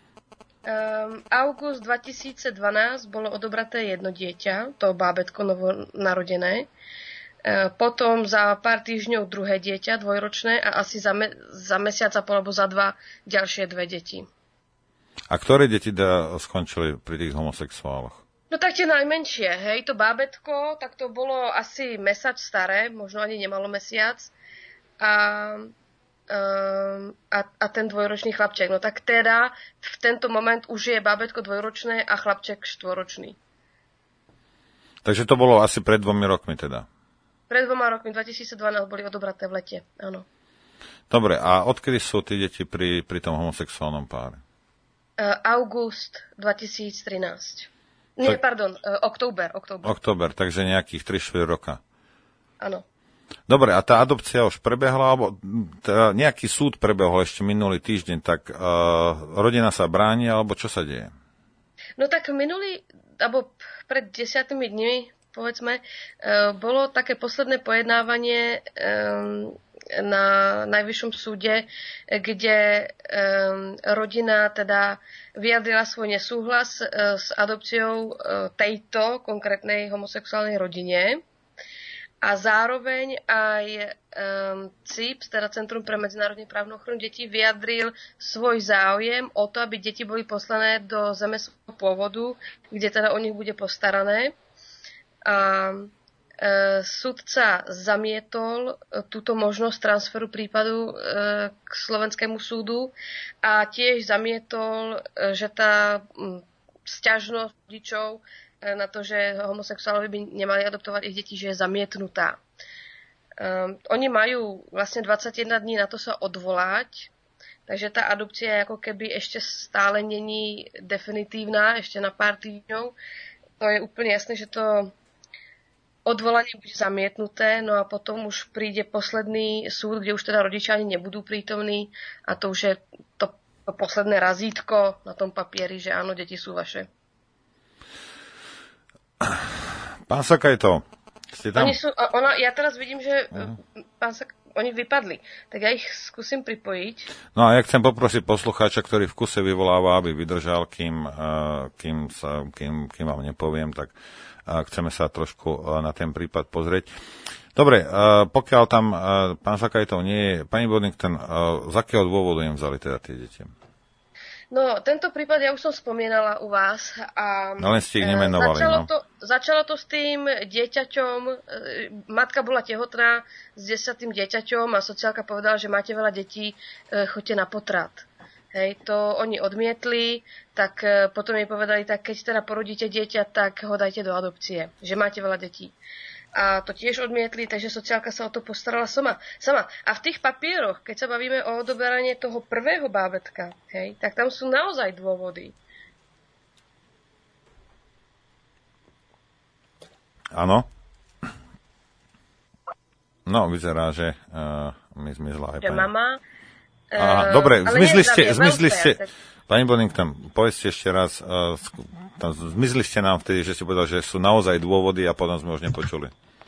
August 2012 bolo odobraté jedno dieťa, to bábätko novonarodené. Potom za pár týždňov druhé dieťa, dvojročné, a asi za mesiac a pol alebo za 2 ďalšie 2 deti. A ktoré deti skončili pri tých homosexuáloch? No tak tie najmenšie, hej, to bábätko, tak to bolo asi mesiac staré, možno ani nemalo mesiac. A ten dvojročný chlapček. No tak teda v tento moment už je bábätko dvojročné a chlapček 4-ročný. Takže to bolo asi pred 2 rokmi teda? Pred 2 rokmi, 2012 boli odobraté v lete, áno. Dobre, a odkedy sú tí deti pri tom homosexuálnom páre? August 2013. Nie, pardon, október. Október, takže nejakých 3-4 roka. Áno. Dobre, a tá adopcia už prebehla, alebo teda nejaký súd prebehol ešte minulý týždeň, tak rodina sa bráni, alebo čo sa deje? No tak alebo pred 10 dňmi, povedzme, bolo také posledné pojednávanie na Najvyššom súde, kde rodina teda vyjadrila svoj nesúhlas s adopciou tejto konkrétnej homosexuálnej rodine. A zároveň aj CIPS, teda Centrum pre medzinárodne právnu ochranu detí, vyjadril svoj záujem o to, aby deti boli poslané do zeme svojho pôvodu, kde teda o nich bude postarané. A sudca zamietol túto možnosť transferu prípadu k slovenskému súdu a tiež zamietol, že tá sťažnosť rodičov na to, že homosexuálovi by nemali adoptovať ich deti, že je zamietnutá. Oni majú vlastne 21 dní na to sa odvolať, takže tá adopcia je ako keby ešte stále není definitívna, ešte na pár týždňov. To je úplne jasné, že to odvolanie bude zamietnuté, no a potom už príde posledný súd, kde už teda rodičia ani nebudú prítomní a to už je to posledné razítko na tom papieri, že áno, deti sú vaše. Pán Sakajto, ste tam? Ja teraz vidím, že oni vypadli, tak ja ich skúsim pripojiť. No a ja chcem poprosiť poslucháča, ktorý v kuse vyvoláva, aby vydržal, kým vám nepoviem, tak chceme sa trošku na ten prípad pozrieť. Dobre, pokiaľ tam pán Sakajtov nie je, pani Bodník, z akého dôvodu im vzali teda tie deti? No, tento prípad ja už som spomínala u vás a no, len ste ich nemenovali, začalo to s tým dieťaťom, matka bola tehotná s 10. dieťaťom a sociálka povedala, že máte veľa detí, choďte na potrat. Hej, to oni odmietli, tak potom jej povedali, tak keď teda porodíte dieťa, tak ho dajte do adopcie, že máte veľa detí. A to tiež odmietli, takže sociálka sa o to postarala sama. A v tých papieroch, keď sa bavíme o odoberanie toho prvého bábätka, hej, tak tam sú naozaj dôvody. Áno. No, vyzerá, že mi zmizla aj pani. Mama... dobre, zmizli ste. Pani Bonington, povedzte ešte raz, zmizli ste nám vtedy, že ste povedali, že sú naozaj dôvody a potom sme už nepočuli.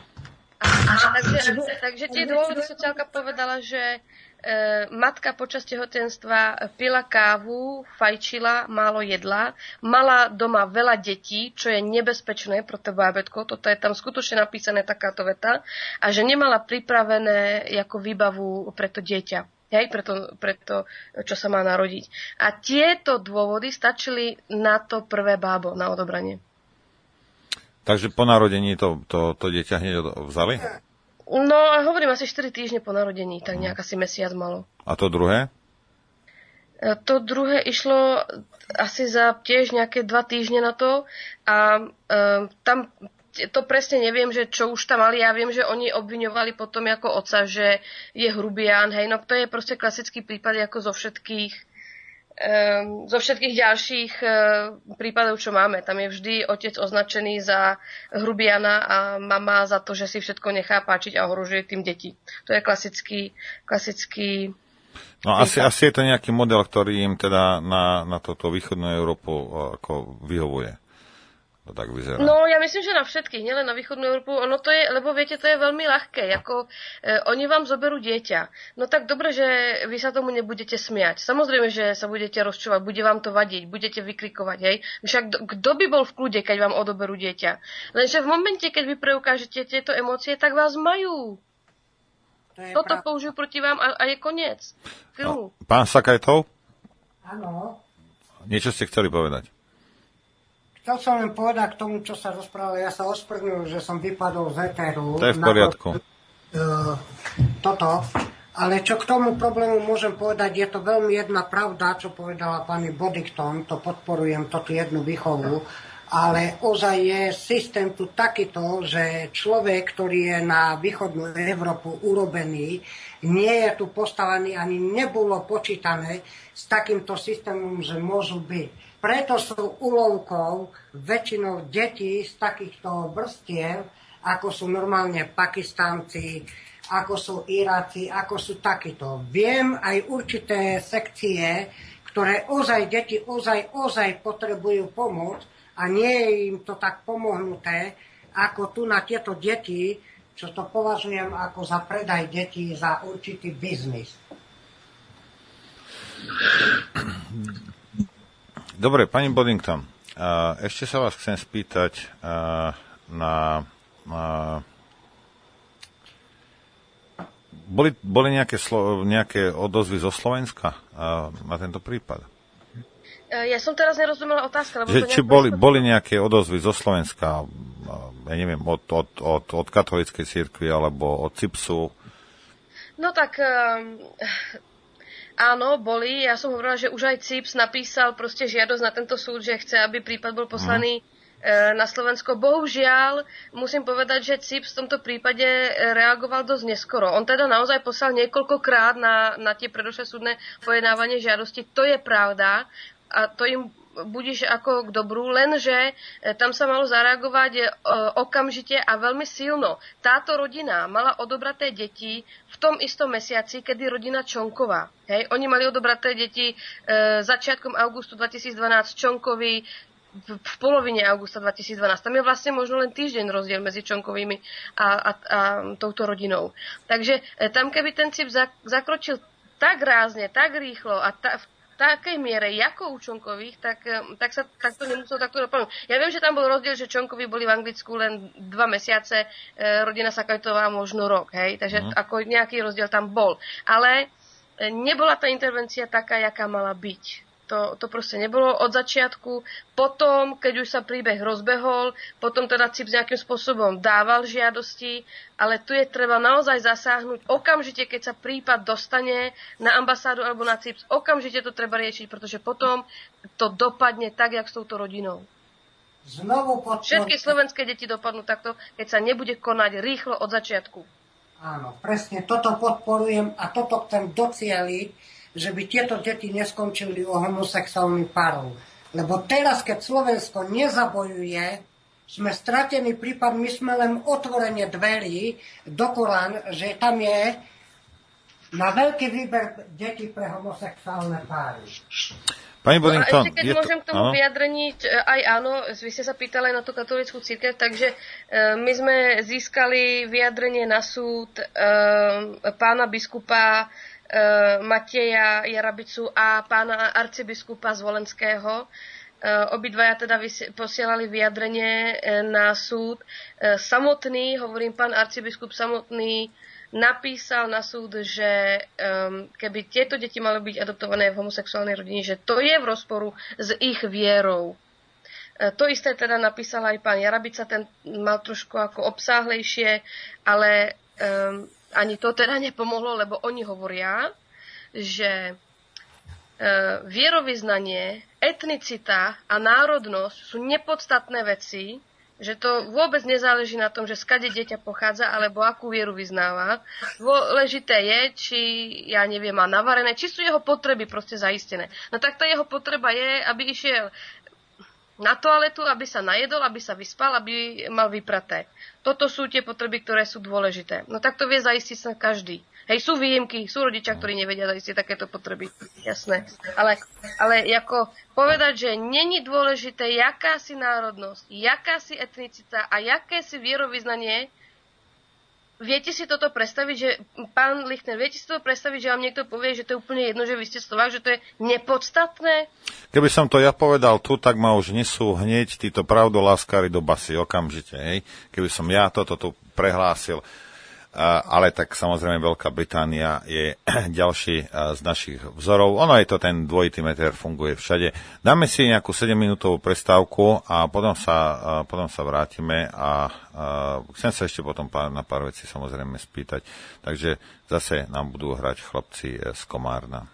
Takže tie dôvody sociálka povedala, že matka počas tehotenstva pila kávu, fajčila, málo jedla, mala doma veľa detí, čo je nebezpečné pro to bábätko, toto je tam skutočne napísané takáto veta, a že nemala pripravené ako výbavu pre to dieťa. Hej, preto, čo sa má narodiť. A tieto dôvody stačili na to prvé bábo, na odobranie. Takže po narodení to dieťa hneď vzali? No a hovorím asi 4 týždne po narodení, tak nejak asi mesiac malo. A to druhé? To druhé išlo asi za tiež nejaké 2 týždne na to a tam... To presne neviem, že čo už tam mali. Ja viem, že oni obviňovali potom ako otca, že je hrubián. Hej, no to je proste klasický prípad ako zo všetkých zo všetkých ďalších prípadov, čo máme. Tam je vždy otec označený za hrubiana a mama za to, že si všetko nechá páčiť a ohrožuje tým deti. To je klasický No asi je to nejaký model, ktorý im teda na túto východnú Európu ako vyhovuje. To tak vyzerá. No, ja myslím, že na všetkých, nielen na východnú Európu. Ono to je, lebo viete, to je veľmi ľahké. Oni vám zoberú dieťa. No tak dobre, že vy sa tomu nebudete smiať. Samozrejme, že sa budete rozčúvať, bude vám to vadiť, budete vykrikovať, hej. Však kto by bol v kľude, keď vám odoberú dieťa? Lenže v momente, keď vy preukážete tieto emócie, tak vás majú. Toto použijú proti vám a je koniec filmu. Pán Sakajtov? Áno. Niečo ste chceli povedať? Chcel som len povedať k tomu, čo sa rozprávalo. Ja sa ospravedlňujem, že som vypadol z éteru. To je v poriadku. Toto. Ale čo k tomu problému môžem povedať, je to veľmi jedna pravda, čo povedala pani Boddington, to podporujem, toto jednu výchovu, ale ozaj je systém tu takýto, že človek, ktorý je na východnú Európu urobený, nie je tu postavený, ani nebolo počítané s takýmto systémom, že môžu byť. Preto sú úlovkou väčšinou detí z takýchto vrstiev, ako sú normálne Pakistánci, ako sú Iráci, ako sú takíto. Viem aj určité sekcie, ktoré deti ozaj potrebujú pomoc a nie je im to tak pomohnuté, ako tu na tieto deti, čo to považujem ako za predaj detí za určitý biznis. Dobre, pani Boddington, ešte sa vás chcem spýtať boli nejaké odozvy zo Slovenska na tento prípad? Ja som teraz nerozumela otázka. Či boli nejaké odozvy zo Slovenska, ja neviem, od katolíckej cirkvi alebo od CIPSu? No tak... Áno, boli. Ja som hovorila, že už aj CIPS napísal proste žiadosť na tento súd, že chce, aby prípad bol poslaný na Slovensko. Bohužiaľ, musím povedať, že CIPS v tomto prípade reagoval dosť neskoro. On teda naozaj poslal niekoľkokrát na tie predošlé súdne pojednávanie žiadosti. To je pravda a to im budíš ako k dobru, lenže tam sa malo zareagovať okamžite a veľmi silno. Táto rodina mala odobraté deti v tom istom mesiaci, kedy rodina Čonková. Hej? Oni mali odobraté deti začiatkom augustu 2012, Čonkovi v polovine augusta 2012. Tam je vlastne možno len týždeň rozdiel medzi Čonkovými a touto rodinou. Takže tam, keby ten CIP zakročil tak rázne, tak rýchlo a takej miere, ako u Čonkových, tak to nemuselo takto dopadnúť. Ja viem, že tam bol rozdiel, že Čonkovi boli v Anglicku len 2 mesiace, rodina Sakajtová možno rok, hej, takže ako nejaký rozdiel tam bol. Ale nebola tá intervencia taká, jaká mala byť. To proste nebolo od začiatku. Potom, keď už sa príbeh rozbehol, potom teda CIPS nejakým spôsobom dával žiadosti, ale tu je treba naozaj zasáhnuť okamžite, keď sa prípad dostane na ambasádu alebo na CIPS. Okamžite to treba riešiť, pretože potom to dopadne tak, jak s touto rodinou. Všetky slovenské deti dopadnú takto, keď sa nebude konať rýchlo od začiatku. Áno, presne, toto podporujem a toto chcem docieliť, že by tieto deti neskončili u homosexuálnych párov. Lebo teraz, keď Slovensko nezabojuje, sme stratení prípad, my sme len otvorenie dverí do Korán, že tam je na veľký výber detí pre homosexuálne páry. Pani Boddington, a ešte keď môžem k tomu vyjadreniť, aj áno, vy ste sa pýtali na tú katolícku cirkev, takže my sme získali vyjadrenie na súd pána biskupa Mateja Jarabicu a pána arcibiskupa Zvolenského. Obidvaja teda posielali vyjadrenie na súd. Samotný, hovorím, pán arcibiskup samotný napísal na súd, že keby tieto deti mali byť adoptované v homosexuálnej rodine, že to je v rozporu s ich vierou. To isté teda napísal aj pán Jarabica, ten mal trošku ako obsáhlejšie, ale ani to teda nepomohlo, lebo oni hovoria, že vierovyznanie, etnicita a národnosť sú nepodstatné veci že to vôbec nezáleží na tom, že skade dieťa pochádza, alebo akú vieru vyznáva. Dôležité je, či, ja neviem, má navarené, či sú jeho potreby proste zaistené. No tak tá jeho potreba je, aby išiel na toaletu, aby sa najedol, aby sa vyspal, aby mal vypraté. Toto sú tie potreby, ktoré sú dôležité. No tak to vie zaistiť sa každý. Hej, sú výjimky, sú rodičia, ktorí nevedia zaistiť takéto potreby. Jasné. Ale ako povedať, že není dôležité, jaká si národnosť, jaká si etnicita a jaké si vierovyznanie. Viete si toto predstaviť, že pán Lichtner, viete si toto predstaviť, že vám niekto povie, že to je úplne jedno, že vy ste Slovák, že to je nepodstatné? Keby som to ja povedal tu, tak ma už nesú hneď títo pravdoláskári do basy okamžite, hej? Keby som ja toto tu prehlásil. Ale tak samozrejme Veľká Británia je ďalší z našich vzorov. Ono je to ten dvojitý meter, funguje všade. Dáme si nejakú 7-minútovú prestávku a potom sa vrátime a chcem sa ešte potom na pár vecí samozrejme spýtať. Takže zase nám budú hrať chlapci z Komárna.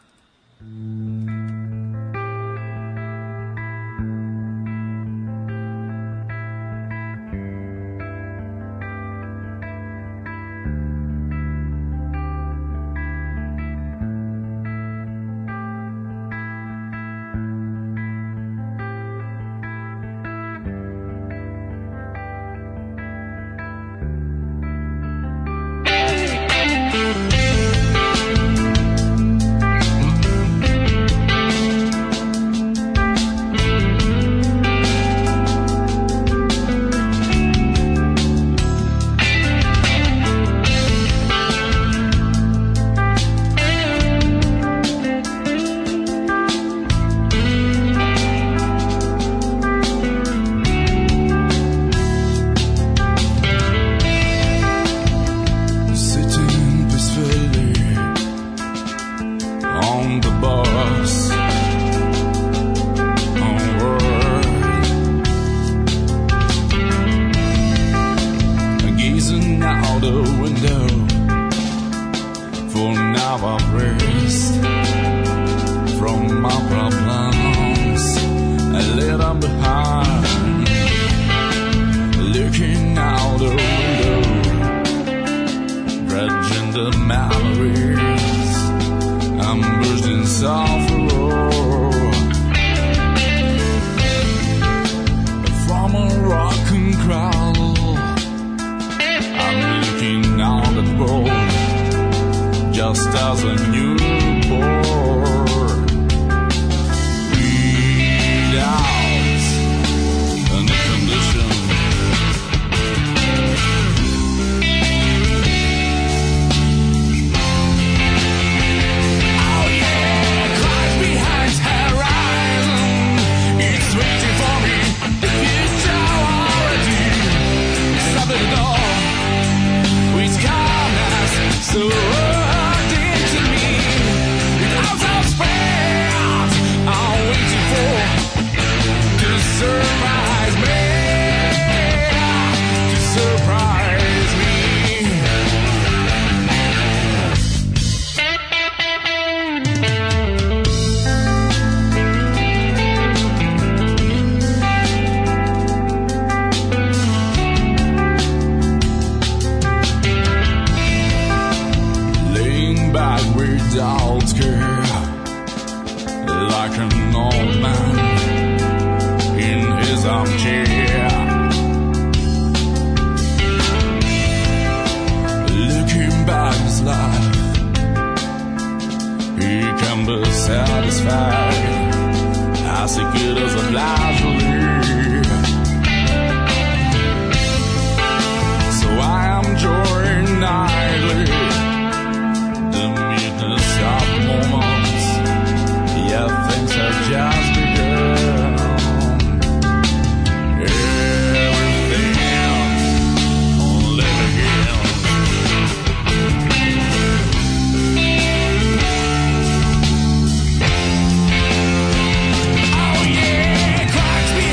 Oh yeah, Christ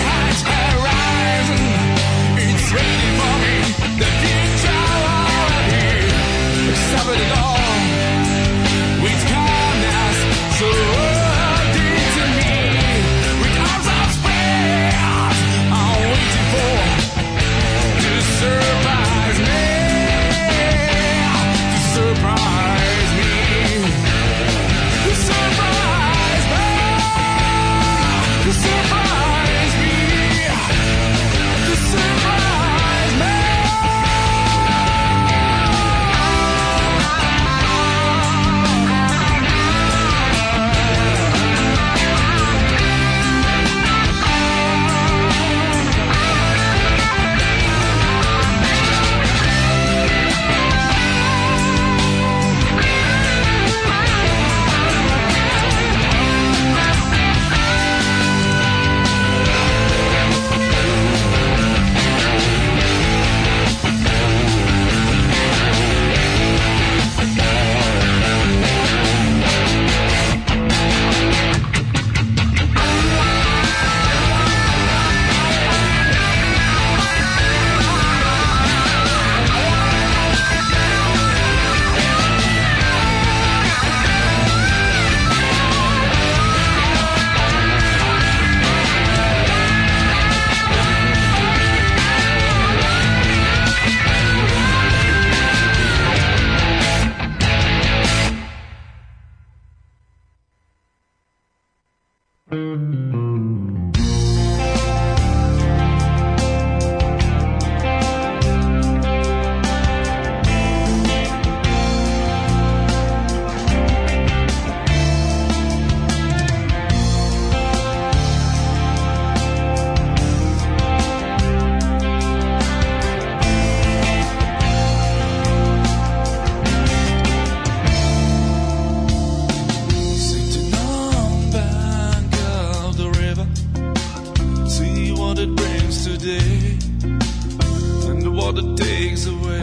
day, and the water takes away.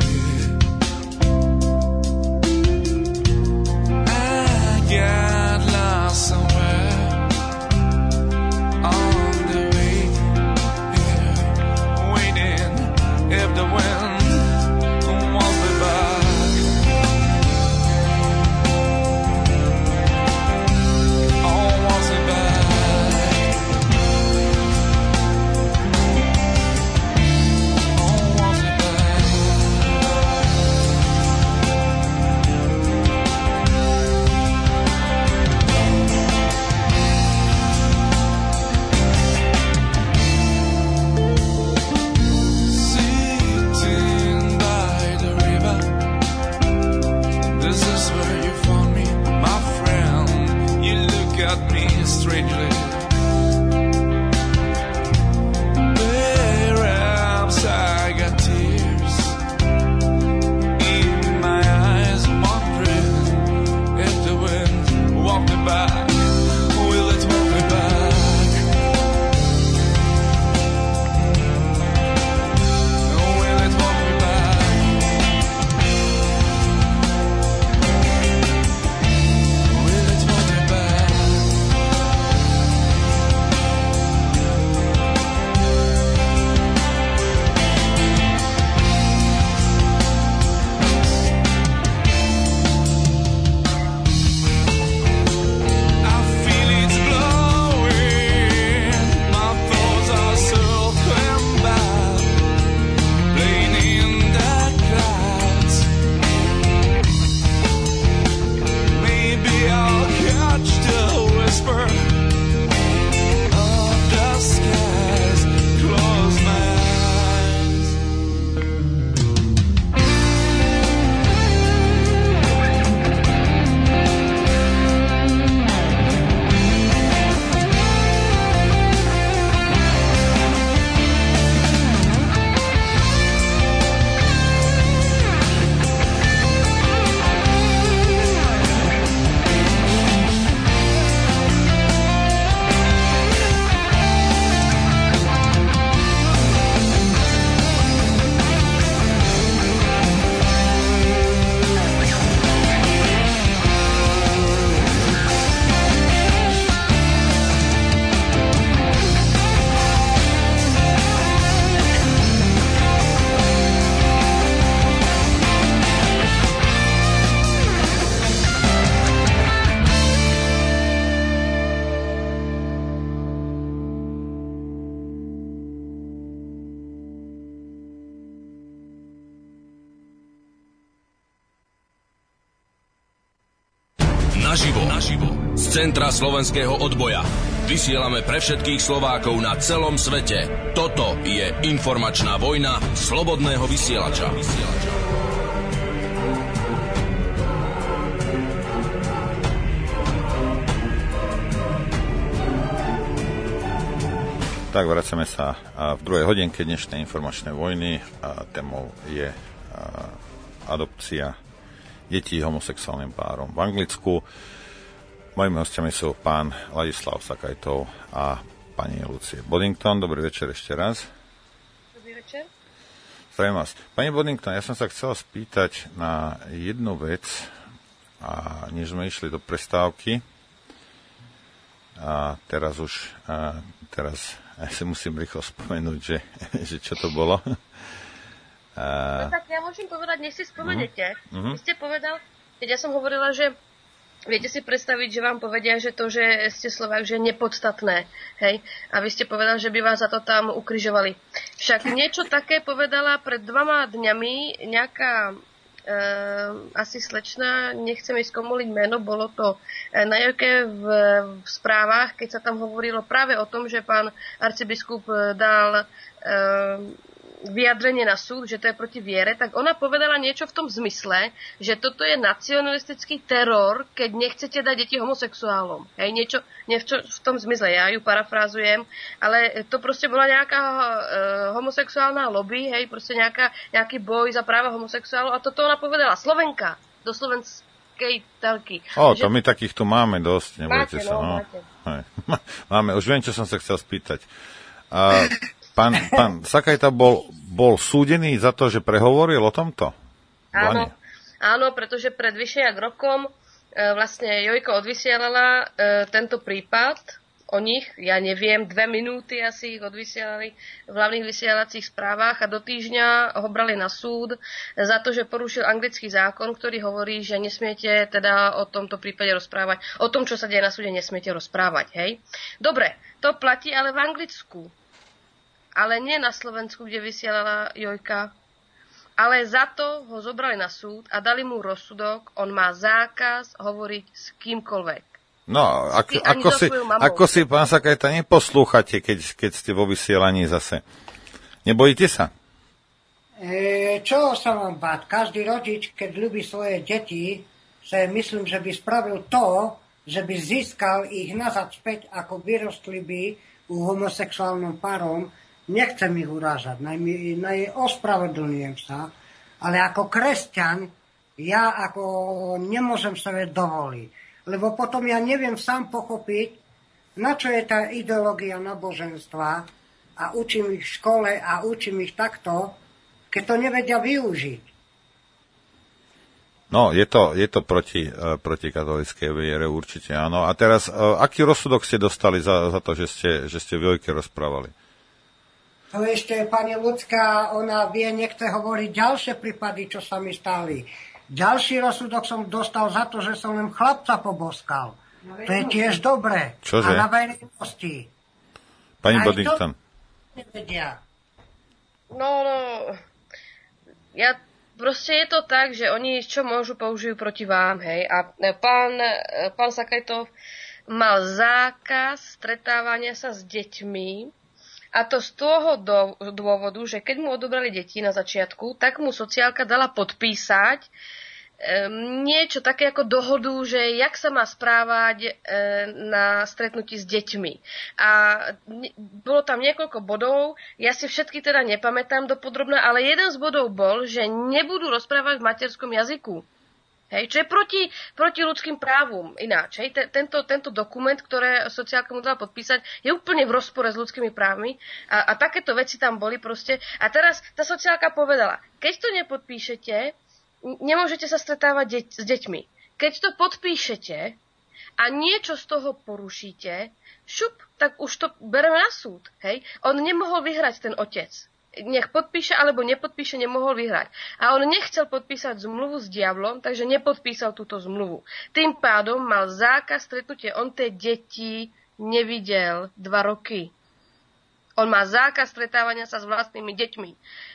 I got lost somewhere on the way here, waiting if the wind wants me back. Strangely, perhaps I got tears in my eyes, wondering if the wind walked me back. Will it walk me back? Will it walk me back? Will it walk me back? Naživo z centra slovenského odboja. Vysielame pre všetkých Slovákov na celom svete. Toto je informačná vojna slobodného vysielača. Tak, vracame sa v druhej hodinke dnešnej informačnej vojny. Témou je adopcia detí homosexuálnym párom v Anglicku. Mojimi hostiami sú pán Ladislav Sakajtov a pani Lucie Boddington. Dobrý večer ešte raz. Dobrý večer. Zdravím vás. Pani Boddington, ja som sa chcel spýtať na jednu vec, a než sme išli do prestávky, a teraz ja si musím rýchlo spomenúť, že čo to bolo. No tak ja môžem povedať, nech si spomenete. Vy ste povedal, keď ja som hovorila, že viete si predstaviť, že vám povedia, že to, že ste Slovák, že je nepodstatné. Hej? A vy ste povedal, že by vás za to tam ukrižovali. Však niečo také povedala pred 2 dňami nejaká asi slečna, nechcem jej skomoliť meno, bolo to na Jojke v správach, keď sa tam hovorilo práve o tom, že pán arcibiskup dal vyjadrenie na súd, že to je proti viere, tak ona povedala niečo v tom zmysle, že toto je nacionalistický teror, keď nechcete dať deti homosexuálom. Hej, niečo v tom zmysle, ja ju parafrázujem, ale to proste bola nejaká homosexuálna lobby, hej, proste nejaký boj za práva homosexuálov a toto ona povedala Slovenka, do slovenskej telky. To my takých tu máme dosť, nebojte sa. No. Máte. Máme, už viem, čo som sa chcel spýtať. Pán Sakajta bol súdený za to, že prehovoril o tomto? Áno, pretože pred vyššie jak rokom vlastne Jojko odvysielala tento prípad o nich, ja neviem, 2 minúty asi ich odvysielali v hlavných vysielacích správach a do týždňa ho brali na súd za to, že porušil anglický zákon, ktorý hovorí, že nesmiete teda o tomto prípade rozprávať, o tom, čo sa deje na súde, nesmiete rozprávať, hej. Dobre, to platí ale v Anglicku, ale nie na Slovensku, kde vysielala Jojka, ale za to ho zobrali na súd a dali mu rozsudok, on má zákaz hovoriť s kýmkoľvek. No, ako si, pán Sakajta, neposlúchate, keď ste vo vysielaní zase? Nebojíte sa? Čo sa vám báť? Každý rodič, keď ľubí svoje deti, sa myslím, že by spravil to, že by získal ich nazad späť, ako vyrostli by u homosexuálnom párom. Nechcem ich urážať, ospravedlňujem sa, ale ako kresťan ja ako nemôžem sa dovoliť. Lebo potom ja neviem sám pochopiť, na čo je tá ideológia náboženstva a učím ich v škole a učím ich takto, keď to nevedia využiť. No, je to proti katolíckej viere, určite áno. A teraz, aký rozsudok ste dostali za to, že ste v Jojke rozprávali? To ešte pani Ľudská, ona vie, nechce hovoriť ďalšie prípady, čo sa mi stali. Ďalší rozsudok som dostal za to, že som len chlapca poboskal. To je tiež dobré. Čože? A na verejnosti. Pani Boddington. No, ja proste je to tak, že oni čo môžu použijú proti vám, hej. A pán Sakajtov mal zákaz stretávania sa s deťmi, a to z toho dôvodu, že keď mu odobrali deti na začiatku, tak mu sociálka dala podpísať niečo také ako dohodu, že jak sa má správať na stretnutí s deťmi. A bolo tam niekoľko bodov, ja si všetky teda nepamätám dopodrobne, ale jeden z bodov bol, že nebudú rozprávať v materskom jazyku. Hej, čo je proti ľudským právom ináč. Hej, tento dokument, ktoré sociálka mu dala podpísať, je úplne v rozpore s ľudskými právami a takéto veci tam boli proste. A teraz tá sociálka povedala, keď to nepodpíšete, nemôžete sa stretávať s deťmi. Keď to podpíšete a niečo z toho porušíte, tak už to bereme na súd. Hej. On nemohol vyhrať ten otec. Nech podpíše alebo nepodpíše, nemohol vyhrať. A on nechcel podpísať zmluvu s diablom, takže nepodpísal túto zmluvu. Tým pádom mal zákaz stretnutia. On tie deti nevidel 2 roky. On má zákaz stretávania sa s vlastnými deťmi.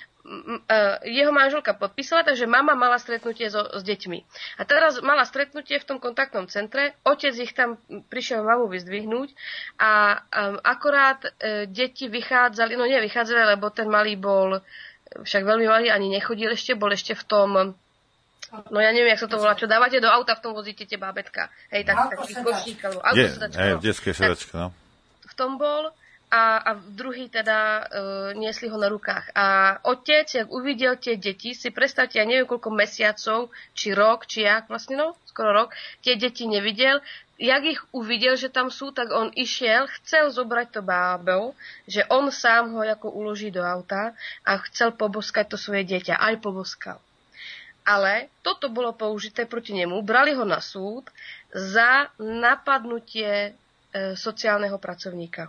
Jeho manželka podpísala, takže mama mala stretnutie s deťmi. A teraz mala stretnutie v tom kontaktnom centre, otec ich tam prišiel mamu vyzdvihnúť a akorát deti vychádzali, lebo ten malý bol však veľmi malý, ani nechodil ešte, bol ešte v tom, no ja neviem, jak sa to volá, čo dávate do auta, v tom vozíte tie bábätka. Hej, taký košík, v detskej sedačke, no. V tom bol a druhý teda niesli ho na rukách. A otec, jak uvidel tie deti, si predstavte, ja neviem koľko mesiacov, či rok, či jak, vlastne skoro rok, tie deti nevidel. Jak ich uvidel, že tam sú, tak on išiel, chcel zobrať to bábou, že on sám ho ako uloží do auta a chcel poboskať to svoje dieťa. Aj poboskal. Ale toto bolo použité proti nemu. Brali ho na súd za napadnutie sociálneho pracovníka.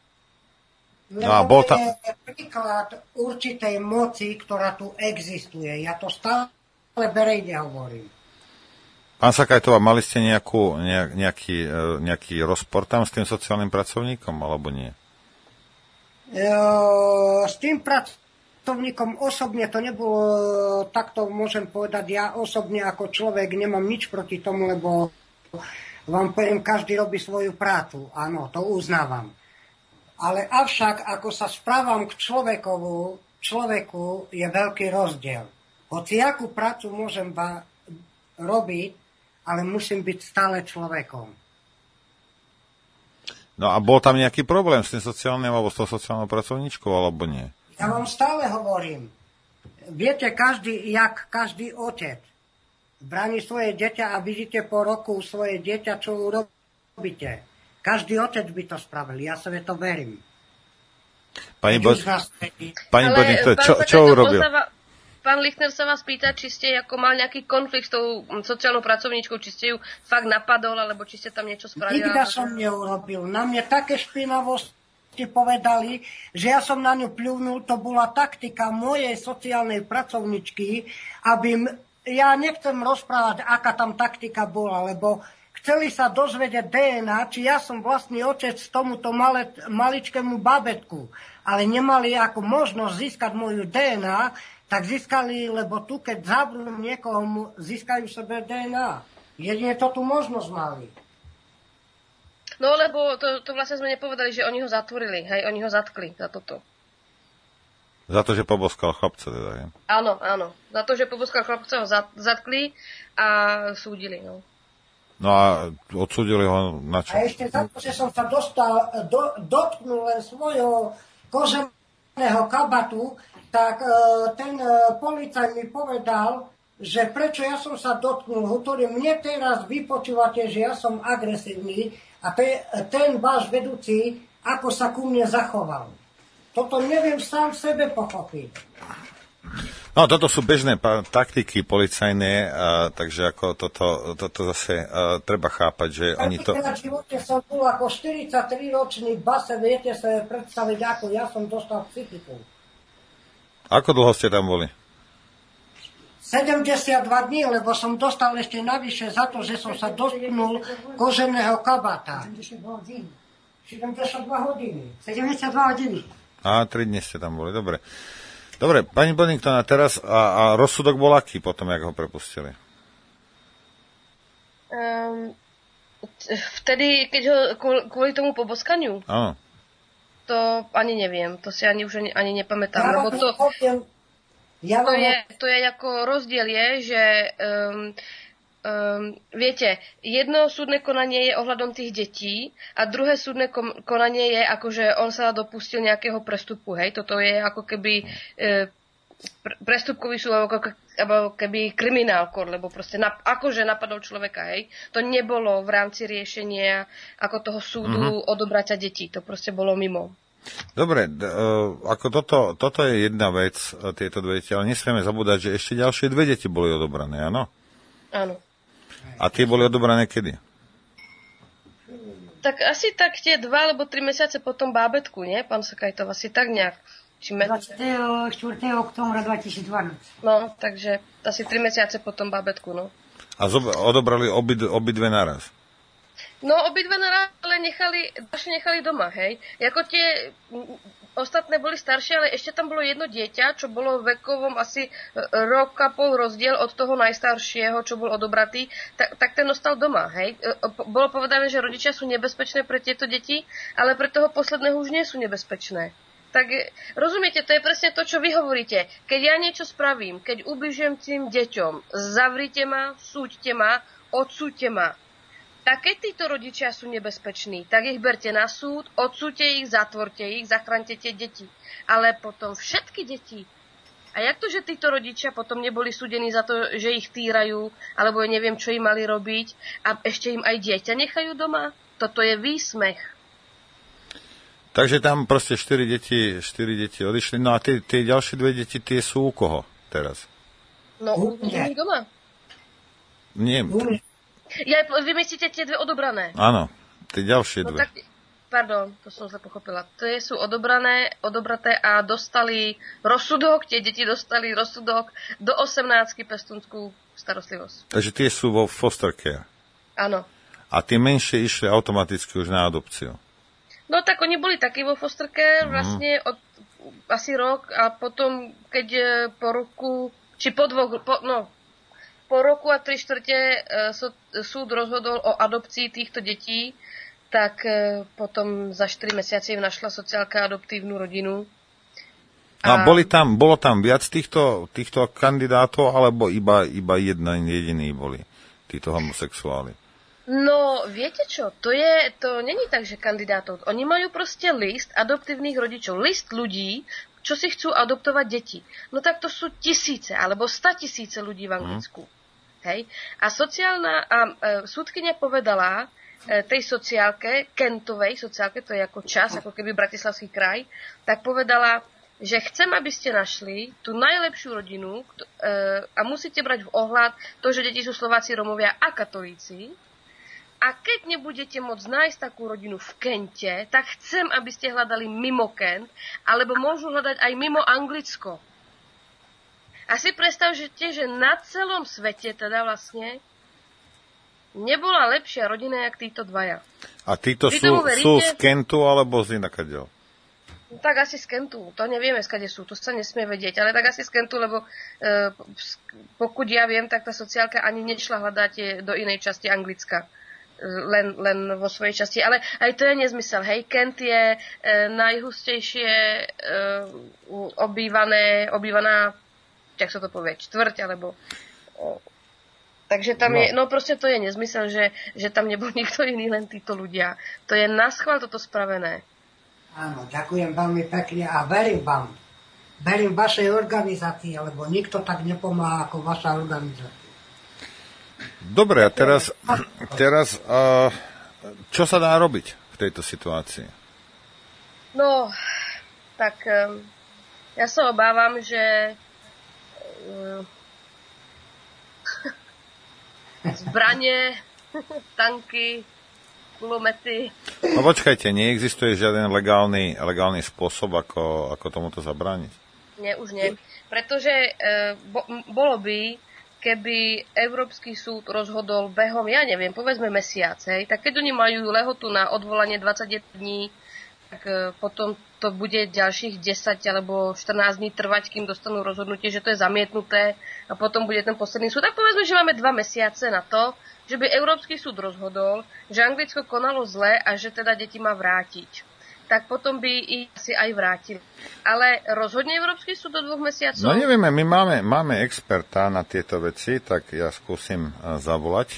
No a bol to je príklad určitej moci, ktorá tu existuje. Ja to stále verejne hovorím. Pán Sakajtová, mali ste nejaký rozpor tam s tým sociálnym pracovníkom, alebo nie? S tým pracovníkom osobne to nebolo, takto môžem povedať, ja osobne ako človek nemám nič proti tomu, lebo vám poviem, každý robí svoju prácu. Áno, to uznávam. Ale avšak, ako sa správam k človeku je veľký rozdiel. Hociakú prácu môžem robiť, ale musím byť stále človekom. No a bol tam nejaký problém s tým sociálnym alebo s tou sociálnou pracovníčkou, alebo nie? Ja vám stále hovorím. Viete, každý otec bráni svoje dieťa a vidíte po roku svoje dieťa, čo urobíte. Každý otec by to spravil, ja sobie to verím. Pani Ale Bodník, pán čo urobil? Pán Lichtner sa vás pýta, či ste ako mal nejaký konflikt s tou sociálnou pracovníčkou, či ste ju fakt napadol, alebo či ste tam niečo spravili. Nikda som neurobil. Na mne také špinavosti povedali, že ja som na ňu pľúvnul. To bola taktika mojej sociálnej pracovničky, aby... Ja nechcem rozprávať, aká tam taktika bola, lebo chceli sa dozvedieť DNA, či ja som vlastný otec tomuto maličkému babetku. Ale nemali ako možnosť získať moju DNA, tak získali, lebo tu, keď zavrú niekoho, získajú sebe DNA. Jedine to tu možnosť mali. No, lebo to vlastne sme nepovedali, že oni ho zatvorili, hej, oni ho zatkli za toto. Za to, že poboskal chlapca, teda, je? Áno. Za to, že poboskal chlapca, ho zatkli a súdili, no. No a odsúdili ho na čo? A ešte za to, že som sa dotknul len svojho koženého kabatu, tak ten policajt mi povedal, že prečo ja som sa dotknul, ktorý mne teraz vypočúvate, že ja som agresívny a ten váš vedúci, ako sa ku mne zachoval. Toto neviem sám sebe pochopiť. No, toto sú bežné taktiky policajné, takže ako toto zase treba chápať, že oni to... V živote som bol ako 43-ročný base, viete sa predstaviť, ako ja som dostal psychiku. Ako dlho ste tam boli? 72 dní, lebo som dostal ešte navyše za to, že som sa dotknul koženého kabata. 72 hodiny. A 3 dní ste tam boli, dobre. Dobre, pani Bonington, a teraz a rozsudok bol aký potom, jak ho prepustili? Vtedy, keď ho kvôli tomu poboskaniu? Áno. To ani neviem, to si ani už ani nepamätám, lebo to je ako rozdiel je, že viete, jedno súdne konanie je ohľadom tých detí a druhé súdne konanie je ako, že on sa dopustil nejakého prestupu, hej, toto je ako keby prestupkový súd, alebo keby kriminálkor, lebo proste akože napadol človeka, hej, to nebolo v rámci riešenia ako toho súdu odobrať detí, to proste bolo mimo. Dobre, ako toto je jedna vec, tieto dve deti, ale nesmieme zabúdať, že ešte ďalšie dve deti boli odobrané, áno? Áno. A tie boli odobrané kedy? Tak asi tak tie 2 alebo 3 mesiace po tom bábätku, nie? Pán Sakajtov, asi tak nejak. 24. októbra 2012. No, takže asi 3 mesiace po tom bábätku, no. A odobrali obidve naraz? No, obidve naraz, ale nechali doma, hej. Jako tie ostatné boli staršie, ale ešte tam bolo jedno dieťa, čo bolo vekovom asi rok a pol rozdiel od toho najstaršieho, čo bol odobratý, tak ten ostal doma, hej. Bolo povedané, že rodičia sú nebezpečné pre tieto deti, ale pre toho posledného už nie sú nebezpečné. Tak rozumiete, to je presne to, čo vy hovoríte. Keď ja niečo spravím, keď ubližujem tým deťom, zavrite ma, súďte ma, odsúďte ma. Tak keď títo rodičia sú nebezpeční, tak ich berte na súd, odsúďte ich, zatvorte ich, zachránte tie deti. Ale potom všetky deti. A jak to, že títo rodičia potom neboli súdení za to, že ich týrajú, alebo neviem, čo im mali robiť, a ešte im aj dieťa nechajú doma? Toto je výsmech. Takže tam proste 4 deti odišli. No a tie ďalšie 2 deti, tie sú u koho teraz? No, u nich doma. Nie. Vy myslíte tie 2 odobrané? Áno, tie ďalšie 2. No, tak, pardon, to som sa pochopila. Tie sú odobraté a dostali rozsudok, tie deti dostali rozsudok do 18 pestúnskú starostlivosť. Takže tie sú vo foster care. Áno. A tie menšie išli automaticky už na adopciu. No tak oni boli takí vo foster care vlastne od asi rok a potom, keď po roku, či po roku a 3/4 súd rozhodol o adopcii týchto detí, tak potom za 4 mesiace im našla sociálka adoptívnu rodinu. A bolo tam viac týchto kandidátov, alebo iba jediní boli títo homosexuáli? No, viete čo, to není tak, že kandidátov. Oni majú proste list adoptívnych rodičov, list ľudí, čo si chcú adoptovať deti. No tak to sú tisíce, alebo 100 000 ľudí v Anglicku. Hej? A súdkyňa povedala, tej sociálke, Kentovej sociálke, to je ako čas, ako keby Bratislavský kraj, tak povedala, že chcem, aby ste našli tú najlepšiu rodinu a musíte brať v ohľad to, že deti sú Slováci, Romovia a katolíci. A keď nebudete môcť nájsť takú rodinu v Kente, tak chcem, aby ste hľadali mimo Kent, alebo môžu hľadať aj mimo Anglicko. A si predstavte, že na celom svete teda vlastne nebola lepšia rodina, jak títo dvaja. A títo sú z Kentu alebo z inakadeľ? Tak asi z Kentu, to nevieme, skade sú, to sa nesmie vedieť, ale tak asi z Kentu, lebo pokud ja viem, tak tá sociálka ani nešla hľadať do inej časti Anglicka, len vo svojej časti, ale aj to je nezmysel, hej, Kent je najhustejšie obývaná, jak sa to povie, štvrť, alebo... Takže tam je, no proste to je nezmysel, že tam nebol nikto iný, len títo ľudia. To je naschvál toto spravené. Áno, ďakujem veľmi pekne a verím vám. Verím vašej organizácii, lebo nikto tak nepomáha ako vaša organizácia. Dobre, a teraz čo sa dá robiť v tejto situácii? No, tak ja sa obávam, že zbranie, tanky, kulomety. No počkajte, neexistuje žiaden legálny spôsob, ako tomuto zabrániť? Nie, už nie. Pretože bolo by, keby Európsky súd rozhodol behom, ja neviem, povedzme mesiac, hej, tak keď oni majú lehotu na odvolanie 21 dní, tak potom to bude ďalších 10 alebo 14 dní trvať, kým dostanú rozhodnutie, že to je zamietnuté a potom bude ten posledný súd. Tak povedzme, že máme 2 mesiace na to, že by Európsky súd rozhodol, že Anglicko konalo zle a že teda deti má vrátiť. Tak potom by ich asi aj vrátili. Ale rozhodne Európsky súd do 2 mesiacov? No nevieme, my máme experta na tieto veci, tak ja skúsim zavolať.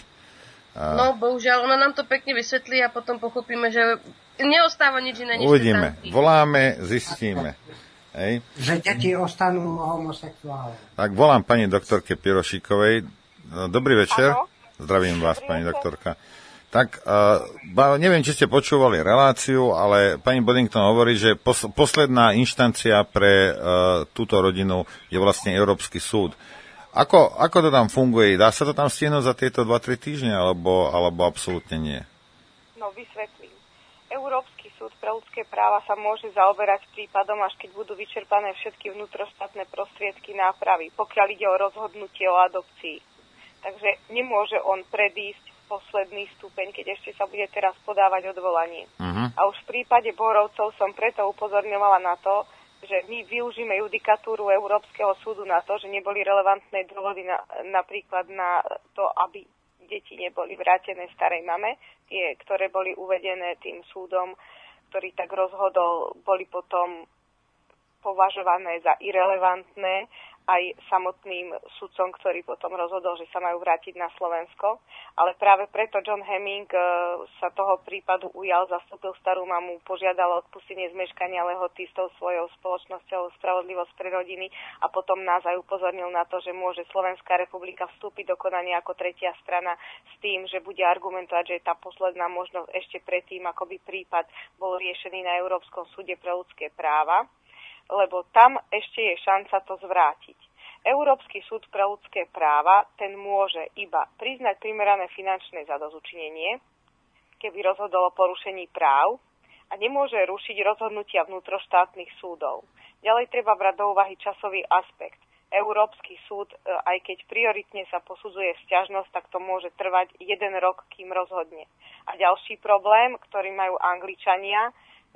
No bohužiaľ, ona nám to pekne vysvetlí a potom pochopíme, že neostáva nič iné. Uvidíme, voláme, zistíme. Hej. Že deti ostanú homosexuálne. Tak volám pani doktorke Pirošíkovej. Dobrý večer. Áno. Zdravím vás, pani doktorka. Tak, neviem, či ste počúvali reláciu, ale pani Boddington hovorí, že posledná inštancia pre túto rodinu je vlastne Európsky súd. Ako to tam funguje? Dá sa to tam stihnúť za tieto 2-3 týždne, alebo absolútne nie? No, vysvetlím. Európsky súd pre ľudské práva sa môže zaoberať prípadom, až keď budú vyčerpané všetky vnútroštátne prostriedky nápravy, pokiaľ ide o rozhodnutie o adopcii. Takže nemôže on predísť posledný stupeň, keď ešte sa bude teraz podávať odvolanie. Uh-huh. A už v prípade Borovcov som preto upozorňovala na to, že my využíme judikatúru Európskeho súdu na to, že neboli relevantné dôvody napríklad na to, aby deti neboli vrátené starej mame, tie, ktoré boli uvedené tým súdom, ktorý tak rozhodol, boli potom považované za irelevantné aj samotným sudcom, ktorý potom rozhodol, že sa majú vrátiť na Slovensko. Ale práve preto John Hemming sa toho prípadu ujal, zastúpil starú mamu, požiadal o odpustenie zmeškania lehoty s tou svojou spoločnosťou Spravodlivosť pre rodiny a potom nás aj upozornil na to, že môže Slovenská republika vstúpiť do konania ako tretia strana s tým, že bude argumentovať, že je tá posledná možnosť ešte predtým, ako by prípad bol riešený na Európskom súde pre ľudské práva, lebo tam ešte je šanca to zvrátiť. Európsky súd pre ľudské práva, ten môže iba priznať primerané finančné zadozučinenie, keby rozhodol o porušení práv, a nemôže rušiť rozhodnutia vnútroštátnych súdov. Ďalej treba brať do úvahy časový aspekt. Európsky súd, aj keď prioritne sa posudzuje sťažnosť, tak to môže trvať 1 rok, kým rozhodne. A ďalší problém, ktorý majú Angličania,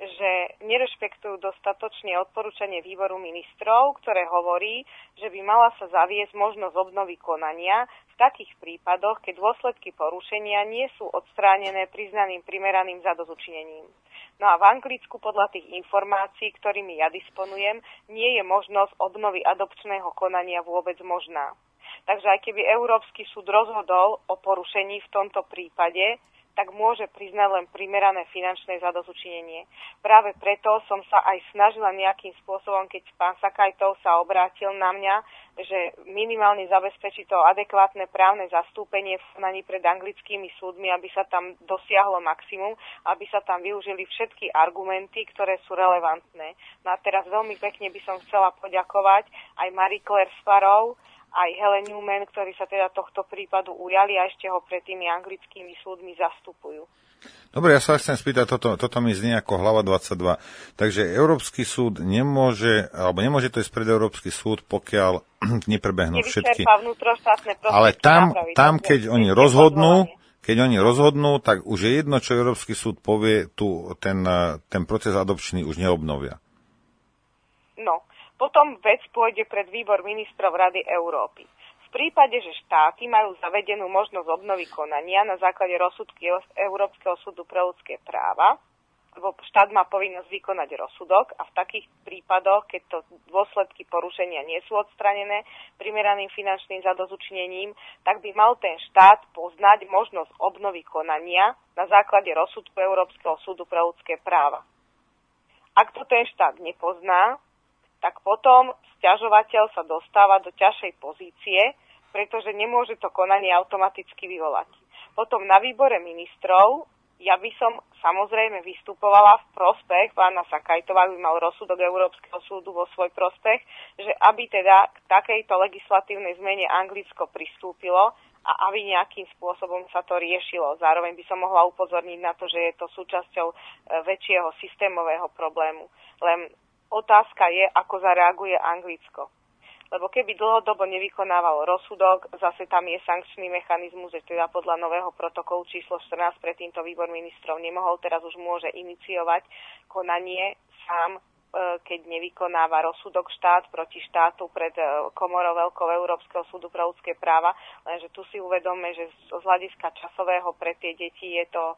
že nerešpektujú dostatočne odporúčanie výboru ministrov, ktoré hovorí, že by mala sa zaviesť možnosť obnovy konania v takých prípadoch, keď dôsledky porušenia nie sú odstránené priznaným primeraným zadozučinením. No a v Anglicku podľa tých informácií, ktorými ja disponujem, nie je možnosť obnovy adopčného konania vôbec možná. Takže aj keby Európsky súd rozhodol o porušení v tomto prípade, tak môže priznať len primerané finančné zadozučinenie. Práve preto som sa aj snažila nejakým spôsobom, keď pán Sakajtov sa obrátil na mňa, že minimálne zabezpečí to adekvátne právne zastúpenie v konaní pred anglickými súdmi, aby sa tam dosiahlo maximum, aby sa tam využili všetky argumenty, ktoré sú relevantné. No a teraz veľmi pekne by som chcela poďakovať aj Marie Claire Sparrow, aj Helen Newman, ktorí sa teda tohto prípadu ujali a ešte ho pred tými anglickými súdmi zastupujú. Dobre, ja sa chcem spýtať, toto mi znie ako hlava 22. Takže Európsky súd nemôže to ísť pred Európsky súd, pokiaľ neprebehnú všetky. Vnútroštátne prostriedky. Ale tam keď oni rozhodnú, tak už je jedno, čo Európsky súd povie, ten proces adopčný už neobnovia. No. Potom vec pôjde pred výbor ministrov Rady Európy. V prípade, že štáty majú zavedenú možnosť obnovy konania na základe rozsudky Európskeho súdu pre ľudské práva, lebo štát má povinnosť vykonať rozsudok a v takých prípadoch, keď to dôsledky porušenia nie sú odstranené primeraným finančným zadozučinením, tak by mal ten štát poznať možnosť obnovy konania na základe rozsudku Európskeho súdu pre ľudské práva. Ak to ten štát nepozná, tak potom sťažovateľ sa dostáva do ťažšej pozície, pretože nemôže to konanie automaticky vyvolať. Potom na výbore ministrov ja by som samozrejme vystupovala v prospech pána Sakajtova, aby mal rozsudok Európskeho súdu vo svoj prospech, že aby teda k takejto legislatívnej zmene Anglicko pristúpilo a aby nejakým spôsobom sa to riešilo. Zároveň by som mohla upozorniť na to, že je to súčasťou väčšieho systémového problému. Len otázka je, ako zareaguje Anglicko. Lebo keby dlhodobo nevykonávalo rozsudok, zase tam je sankčný mechanizmus, že teda podľa nového protokolu číslo 14 pre týmto výbor ministrov nemohol, teraz už môže iniciovať konanie sám, keď nevykonáva rozsudok štát proti štátu pred komorou veľkou Európskeho súdu pre ľudské práva. Lenže tu si uvedomme, že z hľadiska časového pre tie deti je to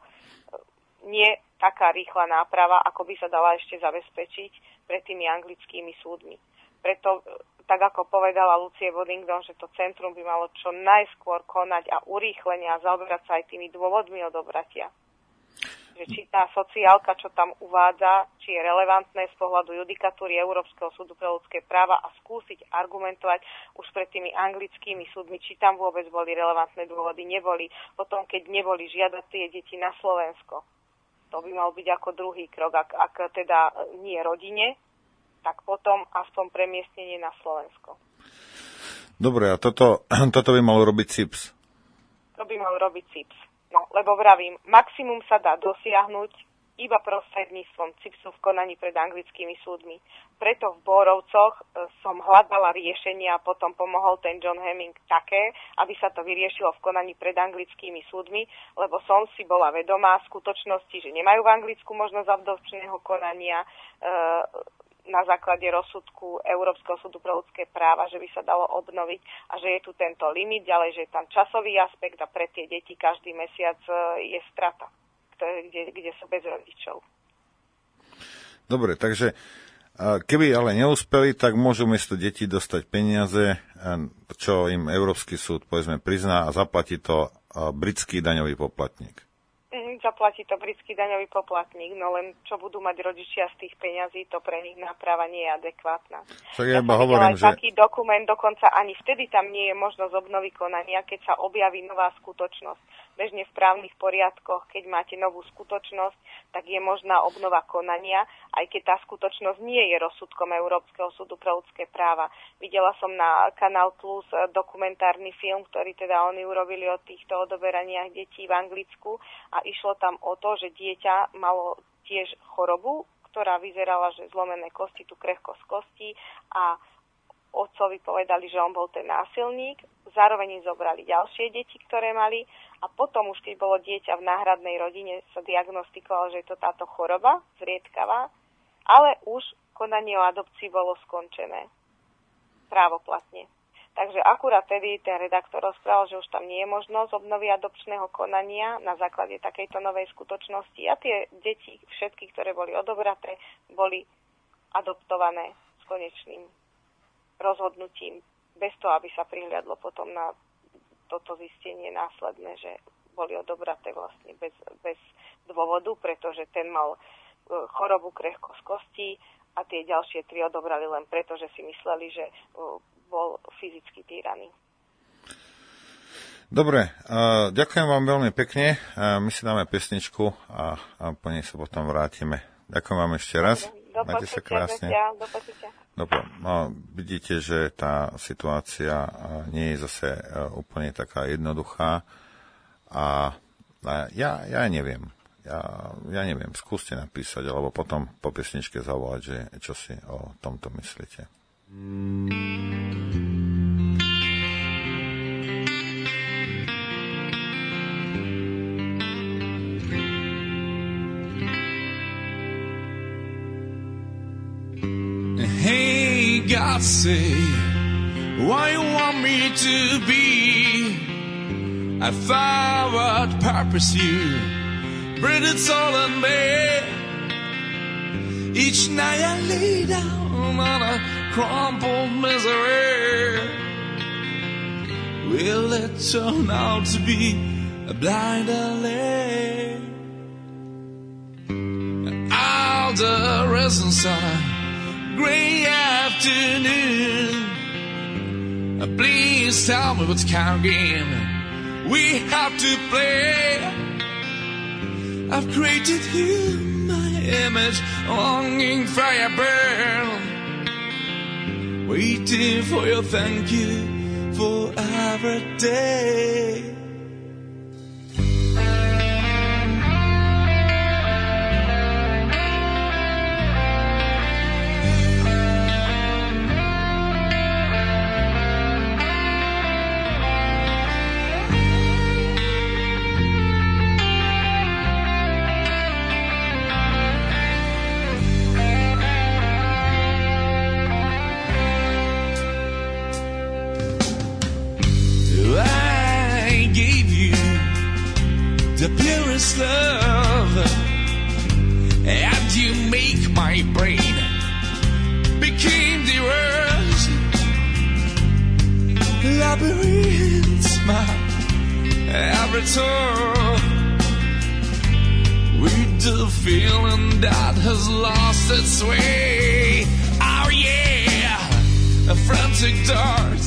nie taká rýchla náprava, ako by sa dala ešte zabezpečiť pred tými anglickými súdmi. Preto, tak ako povedala Lucie Waddington, že to centrum by malo čo najskôr konať a urýchlenie a zaoberať sa aj tými dôvodmi odobratia. Že či tá sociálka, čo tam uvádza, či je relevantné z pohľadu judikatúry Európskeho súdu pre ľudské práva a skúsiť argumentovať už pred tými anglickými súdmi, či tam vôbec boli relevantné dôvody, neboli. Potom, keď neboli, žiadať tie deti na Slovensko. To by mal byť ako druhý krok. Ak teda nie rodine, tak potom aspoň premiestnenie na Slovensko. Dobre, a toto by mal robiť CIPS? To by mal robiť CIPS. No, lebo vravím, maximum sa dá dosiahnuť iba prostredníctvom CIPSu v konaní pred anglickými súdmi. Preto v Bórovcoch som hľadala riešenie a potom pomohol ten John Hemming také, aby sa to vyriešilo v konaní pred anglickými súdmi, lebo som si bola vedomá skutočnosti, že nemajú v Anglicku možnosť adopčného konania na základe rozsudku Európskeho súdu pre ľudské práva, že by sa dalo obnoviť a že je tu tento limit, ďalej, že je tam časový aspekt a pre tie deti každý mesiac je strata, kde sú bez rodičov. Dobre, takže keby ale neúspeli, tak môžu miesto detí dostať peniaze, čo im Európsky súd povedzme prizná a zaplatí to britský daňový poplatník. Zaplatí to britský daňový poplatník, no len čo budú mať rodičia z tých peňazí, to pre nich náprava nie je adekvátna. Ja iba hovorím, že taký dokument, dokonca ani vtedy tam nie je možnosť obnovy konania, keď sa objaví nová skutočnosť. Bežne v právnych poriadkoch, keď máte novú skutočnosť, tak je možná obnova konania, aj keď tá skutočnosť nie je rozsudkom Európskeho súdu pre ľudské práva. Videla som na Canal Plus dokumentárny film, ktorý teda oni urobili o týchto odoberaniach detí v Anglicku a išlo tam o to, že dieťa malo tiež chorobu, ktorá vyzerala, že zlomené kosti, tu krehkosť kosti a otcovi povedali, že on bol ten násilník, zároveň im zobrali ďalšie deti, ktoré mali a potom už keď bolo dieťa v náhradnej rodine sa diagnostikovalo, že je to táto choroba, zriedkavá, ale už konanie o adopcii bolo skončené právoplatne. Takže akurát tedy ten redaktor rozprával, že už tam nie je možnosť obnovy adopčného konania na základe takejto novej skutočnosti a tie deti, všetky, ktoré boli odobraté, boli adoptované s konečným rozhodnutím, bez toho, aby sa prihliadlo potom na toto zistenie následné, že boli odobraté vlastne bez dôvodu, pretože ten mal chorobu krehkosť kostí a tie ďalšie 3 odobrali len preto, že si mysleli, že bol fyzicky týraný. Dobre, ďakujem vám veľmi pekne. My si dáme pesničku a po nej sa potom vrátime. Ďakujem vám ešte raz. Majte sa krásne. Dobre, vidíte, že tá situácia nie je zase úplne taká jednoduchá a ja neviem. Ja neviem, skúste napísať, alebo potom po pesničke zavolať, že čo si o tomto myslíte. Hey, God, say, why you want me to be? I thought what purpose you breathe its all in me. Each night I lay down on a crumpled misery. Will it turn out to be a blind alley? All the reasons are gray afternoon. Please tell me what kind of game we have to play. I've created you my image, longing for your burn, waiting for your thank you for every day. The purest love, and you make my brain became the worst labyrinth, my every turn, with the feeling that has lost its way. Oh yeah, a frantic dart,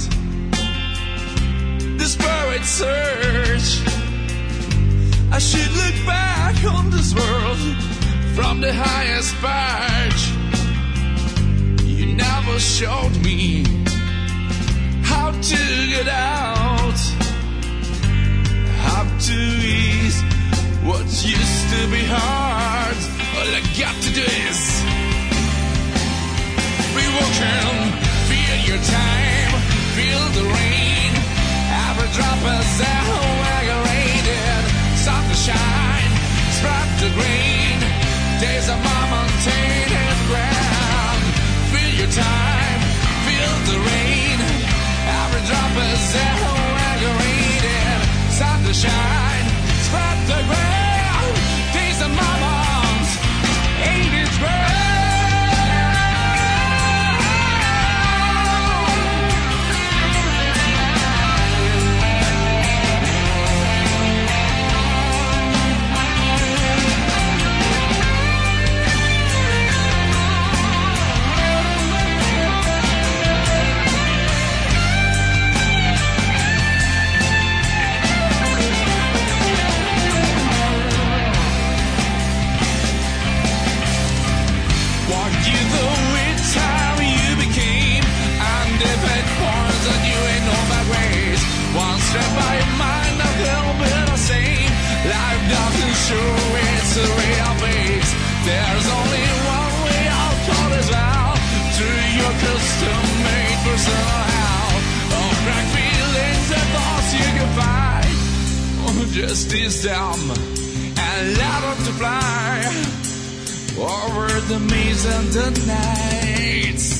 desperate search. I should look back on this world from the highest perch. You never showed me how to get out, how to ease what used to be hard. All I got to do is be walking, feel your time, feel the rain. Every drop is aggravated. Start to shine, spread the green. Days of my mountain and ground. Feel your time, feel the rain. Every drop is aggravated. Start to shine, spread the ground. Days of my mountain and ground. One step by your mind, a little bit of same. Life doesn't show it's a real face. There's only one way out for this out. Through your custom-made personal hell. Of crack feelings and thoughts you can find. Oh, just this dumb and allowed to fly over the maze and the nights.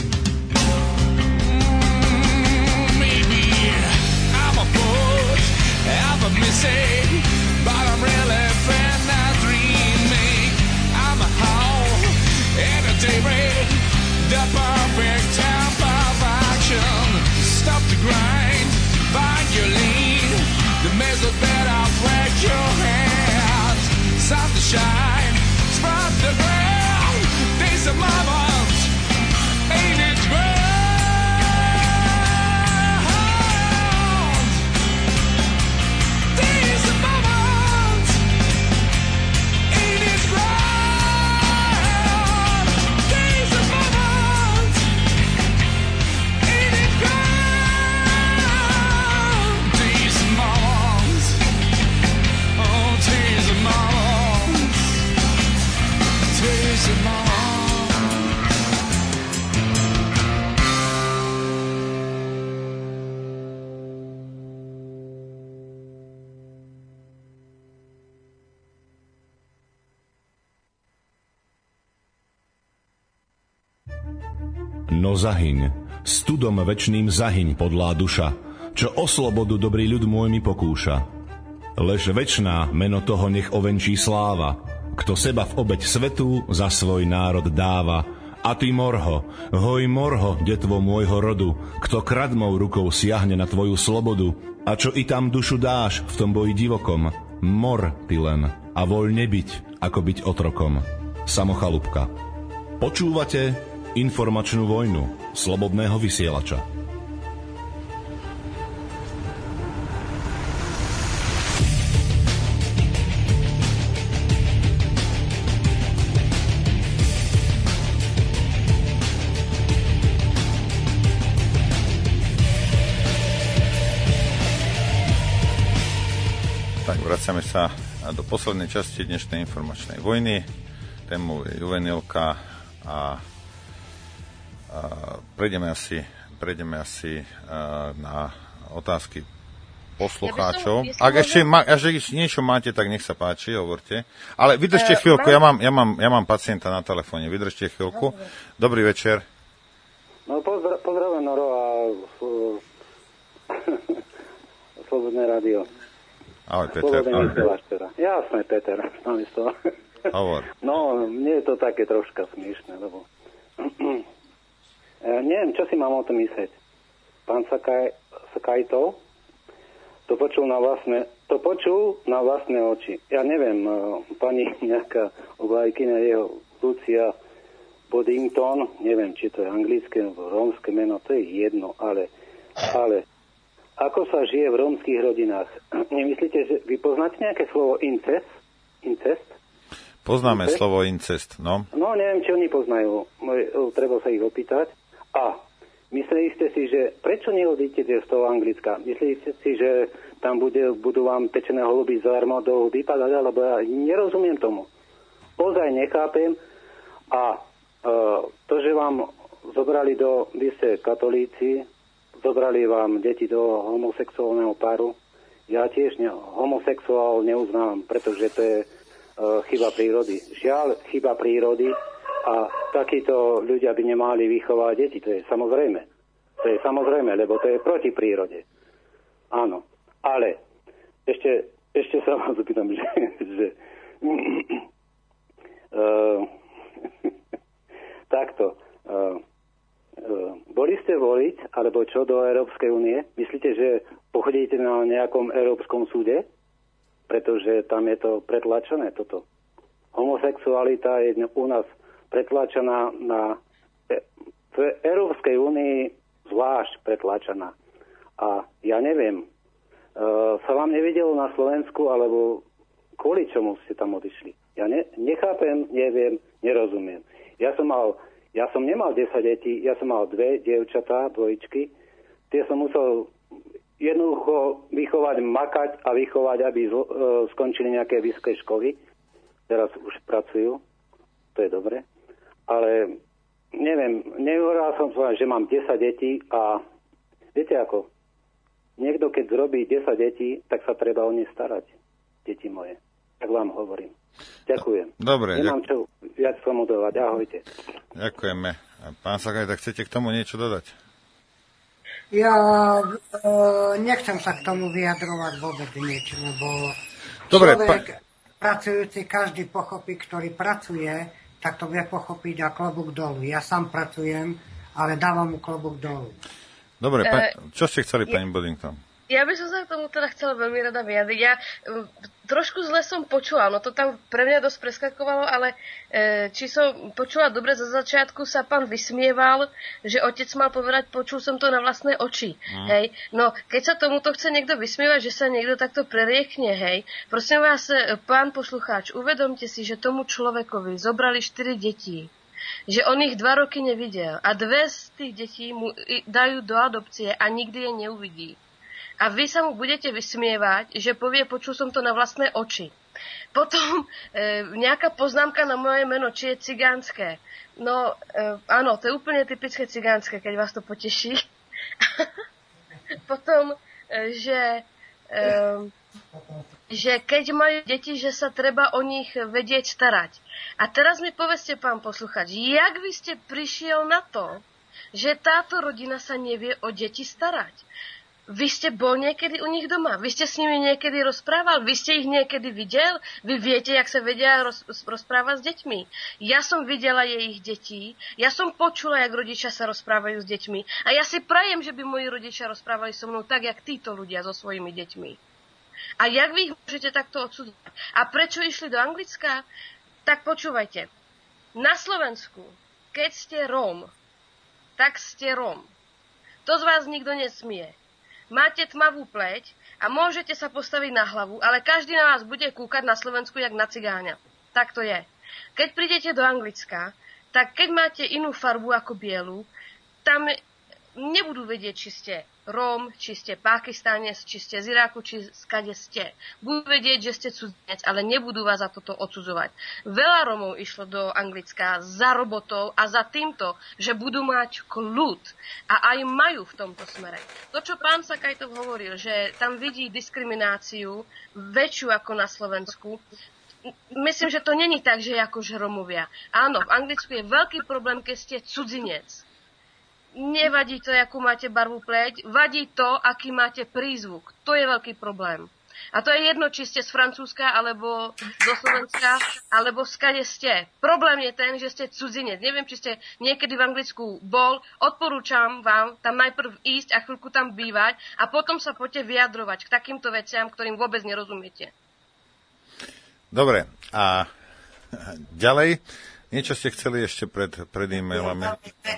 I'm a mistake, but I'm really friend not dreaming. I'm a howl in a daybreak, the perfect tempo of action. Stop the grind, find your lead. The maze of better No zahyň, studom večným zahyň, podlá duša, čo o slobodu dobrý ľud môj mi pokúša. Lež večná meno toho nech ovenčí sláva, kto seba v obeť svetu za svoj národ dáva. A ty, morho, hoj morho, detvo môjho rodu, kto kradmou rukou siahne na tvoju slobodu, a čo i tam dušu dáš v tom boji divokom, mor ty len a voľne byť, ako byť otrokom. Samochalúbka. Počúvate informačnú vojnu slobodného vysielača. Vracame sa do poslednej časti dnešnej informačnej vojny. Tému je juvenilka a prejdeme asi na otázky poslucháčov. Ak ešte niečo máte, tak nech sa páči, hovorte. Ale vydržte chvíľku, ja mám pacienta na telefóne. Vydržte chvíľku. Dobrý večer. No pozdravujem Noro a Slobodné rádio. Ahoj, Peter. Jasné, Peter. Hovor. No, mne je to také troška smiešné, lebo neviem, čo si mám o tom myslieť. Pán Sakajtov to počul na vlastné oči. Ja neviem, pani nejaká oblajkyňa jeho Lucia Boddington, neviem, či to je anglické alebo rómske meno, to je jedno, ale ako sa žije v rómskych rodinách? Nemyslíte, že vy poznáte nejaké slovo incest? Poznáme slovo incest, no. No, neviem, či oni poznajú. Treba sa ich opýtať. A mysleli ste si, že prečo neodíte z toho Anglicka? Mysleli ste si, že tam budú vám pečené holuby zadarmo do vypadať, alebo ja nerozumiem tomu. Ozaj nechápem. A to, že vám zobrali vy ste katolíci, zobrali vám deti do homosexuálneho páru. Ja tiež homosexuál neuznávam, pretože to je chyba prírody. Žiaľ, chyba prírody a takíto ľudia by nemali vychovať deti. To je samozrejme. Lebo to je proti prírode. Áno. Ale ešte sa vás opýtam, že takto. Boli ste voliť, alebo čo, do Európskej únie? Myslíte, že pochodíte na nejakom Európskom súde? Pretože tam je to pretlačené, toto. Homosexualita je u nás pretlačená v Európskej únii zvlášť pretlačená. A ja neviem, sa vám nevidelo na Slovensku, alebo kvôli čomu ste tam odišli? Ja nechápem, neviem, nerozumiem. Ja som nemal 10 detí, ja som mal 2 dievčatá, dvojičky. Tie som musel jednoducho vychovať, makať a vychovať, aby skončili nejaké vysoké školy. Teraz už pracujú, to je dobre. Ale neviem, nehovoril som sa, že mám 10 detí a viete ako, niekto keď zrobí 10 detí, tak sa treba o ne starať, deti moje. Tak vám hovorím. Ďakujem. Dobre. Nemám čo viac tomu dodať. Ahojte. Ďakujeme. Pán Sakaj, tak chcete k tomu niečo dodať? Ja nechcem sa k tomu vyjadrovať vôbec niečo, lebo človek pracujúci, každý pochopí, ktorý pracuje, tak to vie pochopiť a klobúk dolu. Ja sám pracujem, ale dávam mu klobúk dolu. Dobre, čo ste chceli, pani Boddington? Ja by som sa k tomu teda chcela veľmi rada vyjadriť. Ja trošku zle som počula, no to tam pre mňa dosť preskakovalo, ale či som počula dobre, za začiatku sa pán vysmieval, že otec mal povedať, počul som to na vlastné oči. Hej. No, keď sa tomuto chce niekto vysmievať, že sa niekto takto preriekne, hej, prosím vás, pán poslucháč, uvedomte si, že tomu človekovi zobrali 4 deti, že on ich 2 roky nevidel a 2 z tých detí mu dajú do adopcie a nikdy je neuvidí. A vy sa mu budete vysmievať, že povie, počul som to na vlastné oči. Potom nejaká poznámka na moje meno, či je cigánske. No, áno, to je úplne typické cigánske, keď vás to poteší. Potom, že keď majú deti, že sa treba o nich vedieť starať. A teraz mi povedzte, pán posluchač, jak vy ste prišiel na to, že táto rodina sa nevie o deti starať. Vy ste bol niekedy u nich doma? Vy ste s nimi niekedy rozprával? Vy ste ich niekedy videl? Vy viete, jak sa vedia rozprávať s deťmi? Ja som videla ich detí, ja som počula, jak rodičia sa rozprávajú s deťmi a ja si prajem, že by moji rodičia rozprávali so mnou tak, jak títo ľudia so svojimi deťmi. A jak vy ich môžete takto odsudzovať? A prečo išli do Anglicka? Tak počúvajte. Na Slovensku, keď ste Róm, tak ste Róm. To z vás nikto nesmie. Máte tmavú pleť a môžete sa postaviť na hlavu, ale každý na vás bude kúkať na Slovensku jak na cigáňa. Tak to je. Keď prídete do Anglicka, tak keď máte inú farbu ako bielu, tam nebudú vedieť, či ste Róm, či ste Pakistánec, či ste z Iráku, či skade ste. Budú vedieť, že ste cudzinec, ale nebudú vás za toto odsudzovať. Veľa Rómov išlo do Anglicka za robotou a za týmto, že budú mať kľud. A aj majú v tomto smere. To, čo pán Sakajtov hovoril, že tam vidí diskrimináciu väčšiu ako na Slovensku, myslím, že to není tak, že akože Rómovia. Áno, v Anglicku je veľký problém, keď ste cudzinec. Nevadí to, akú máte barvu pleť, vadí to, aký máte prízvuk. To je veľký problém. A to je jedno, či ste z Francúzska, alebo zo Slovenska, alebo skade ste. Problém je ten, že ste cudzinec. Neviem, či ste niekedy v Anglicku bol. Odporúčam vám tam najprv ísť a chvíľku tam bývať a potom sa poďte vyjadrovať k takýmto veciam, ktorým vôbec nerozumiete. Dobre, a ďalej? Niečo ste chceli ešte pred e-mailami?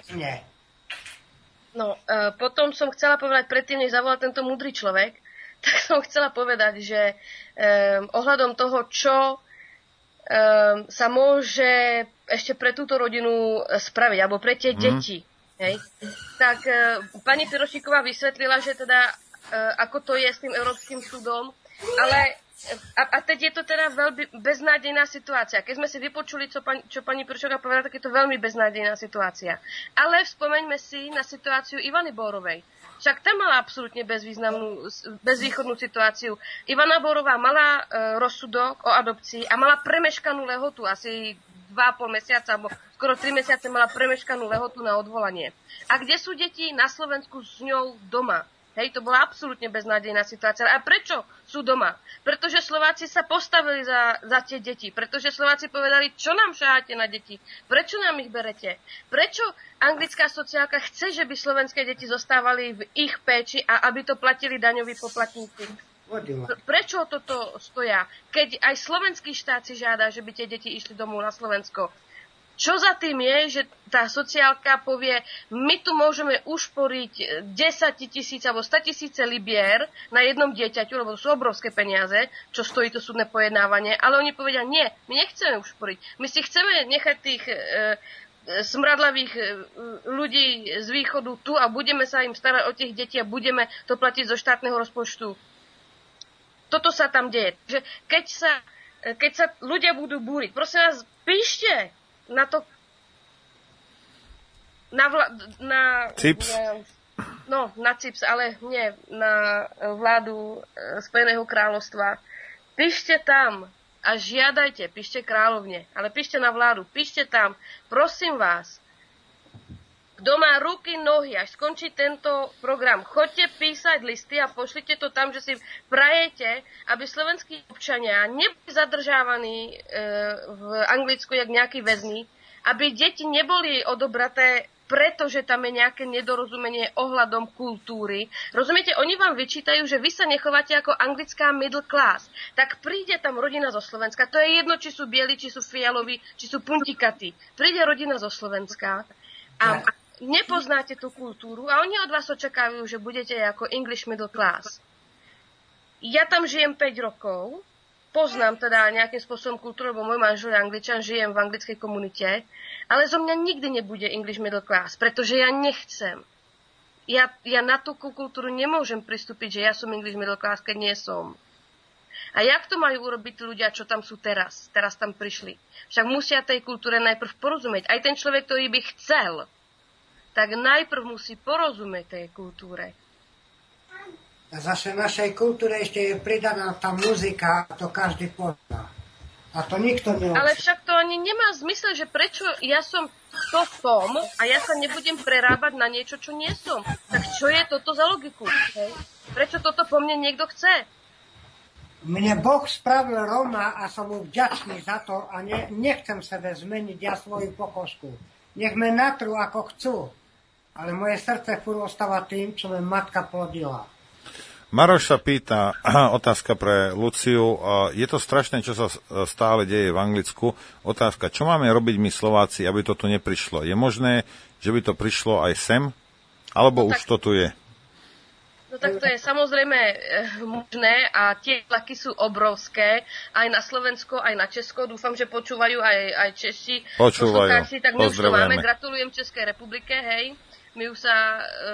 No, potom som chcela povedať, predtým, než zavolal tento múdry človek, tak som chcela povedať, že ohľadom toho, čo sa môže ešte pre túto rodinu spraviť, alebo pre tie deti, hej, tak pani Pirošíková vysvetlila, že teda ako to je s tým Európskym súdom, ale a teď je to teda veľmi beznádejná situácia. Keď sme si vypočuli, čo pani Pirošíková povedala, tak je to veľmi beznádejná situácia. Ale vzpomeňme si na situáciu Ivany Bórovej. Však tam mala absolútne bezvýchodnú situáciu. Ivana Bórová mala rozsudok o adopcii a mala premeškanú lehotu, asi 2,5 mesiaca, alebo skoro 3 mesiace mala premeškanú lehotu na odvolanie. A kde sú deti na Slovensku s ňou doma? Hej, to bola absolútne beznádejná situácia. A prečo sú doma? Pretože Slováci sa postavili za tie deti. Pretože Slováci povedali, čo nám šaháte na deti? Prečo nám ich berete? Prečo anglická sociálka chce, že by slovenské deti zostávali v ich péči a aby to platili daňoví poplatníci? Prečo toto stoja? Keď aj slovenský štát si žiada, že by tie deti išli domov na Slovensko. Čo za tým je, že tá sociálka povie, my tu môžeme ušporiť 10 000 alebo 100 000 libier na jednom dieťaťu, lebo to sú obrovské peniaze, čo stojí to súdne pojednávanie, ale oni povedia, nie, my nechceme ušporiť. My si chceme nechať tých smradlavých ľudí z východu tu a budeme sa im starať o tých detí a budeme to platiť zo štátneho rozpočtu. Toto sa tam deje. Že keď sa ľudia budú búriť, prosím vás, píšte na to na CIPS. Na CIPS, ale nie na vládu Spojeného kráľovstva. Píšte tam a žiadajte, píšte kráľovne, ale píšte na vládu, píšte tam, prosím vás, kto má ruky, nohy, až skončí tento program, choďte písať listy a pošlite to tam, že si prajete, aby slovenskí občania neboli zadržávaní v Anglicku jak nejakí väzni, aby deti neboli odobraté, pretože tam je nejaké nedorozumenie ohľadom kultúry. Rozumiete, oni vám vyčítajú, že vy sa nechováte ako anglická middle class. Tak príde tam rodina zo Slovenska, to je jedno, či sú bieli, či sú fialoví, či sú puntikatí. Príde rodina zo Slovenska a nepoznáte tú kultúru a oni od vás očakávajú, že budete ako English middle class. Ja tam žijem 5 rokov, poznám teda nejakým spôsobom kultúru, lebo môj manžel je Angličan, žijem v anglickej komunite, ale zo mňa nikdy nebude English middle class, pretože ja nechcem. Ja na tú kultúru nemôžem pristúpiť, že ja som English middle class, keď nie som. A jak to majú urobiť tí ľudia, čo tam sú teraz? Teraz tam prišli. Však musia tej kultúre najprv porozumieť. Aj ten človek, ktorý by chcel, tak najprv musí porozumieť tej kultúre. A zase v našej kultúre ešte je pridaná tá muzika, to každý pozná. A to nikto neodsúdi. Ale však to ani nemá zmysel, že prečo ja som to som a ja sa nebudem prerábať na niečo, čo nie som. Tak čo je toto za logiku? Hej? Prečo toto po mne niekto chce? Mne Boh spravil Roma a som mu vďačný za to a nechcem sebe zmeniť ja svoju pokožku. Nech me natrú ako chcú, ale moje srdce furt ostáva tým, čo me matka plodila. Maroš sa pýta, otázka pre Luciu, je to strašné, čo sa stále deje v Anglicku. Otázka, čo máme robiť my Slováci, aby to tu neprišlo? Je možné, že by to prišlo aj sem? Alebo už to tu je? No tak to je samozrejme možné a tie tlaky sú obrovské, aj na Slovensko, aj na Česko. Dúfam, že počúvajú aj Češi. Počúvajú, tak my už to máme. Gratulujem Českej republike, hej. My už sa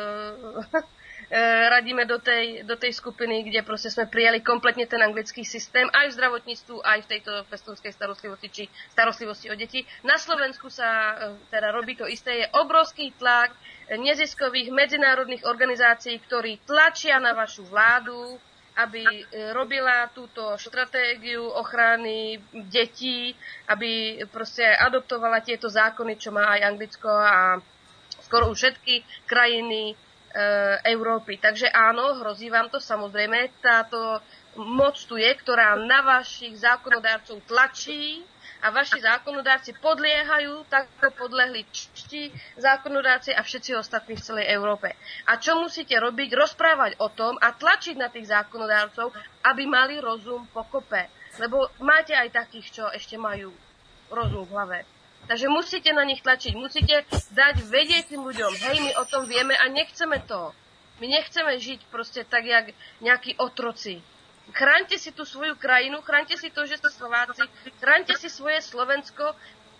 radíme do tej skupiny, kde proste sme prijali kompletne ten anglický systém, aj v zdravotníctvu, aj v tejto pestúnskej starostlivosti, či starostlivosti o deti. Na Slovensku sa teda robí to isté. Je obrovský tlak neziskových medzinárodných organizácií, ktorí tlačia na vašu vládu, aby robila túto stratégiu ochrany detí, aby proste adoptovala tieto zákony, čo má aj Anglicko a skoro už všetky krajiny Európy. Takže áno, hrozí vám to samozrejme. Táto moc tu je, ktorá na vašich zákonodárcov tlačí a vaši zákonodárci podliehajú, tak podlehli čtí zákonodárci a všetci ostatní v celej Európe. A čo musíte robiť? Rozprávať o tom a tlačiť na tých zákonodárcov, aby mali rozum pokope. Lebo máte aj takých, čo ešte majú rozum v hlave. Takže musíte na nich tlačiť, musíte dať vedieť tým ľuďom, hej, my o tom vieme a nechceme to. My nechceme žiť proste tak, jak nejakí otroci. Chráňte si tú svoju krajinu, chráňte si to, že ste Slováci, chráňte si svoje Slovensko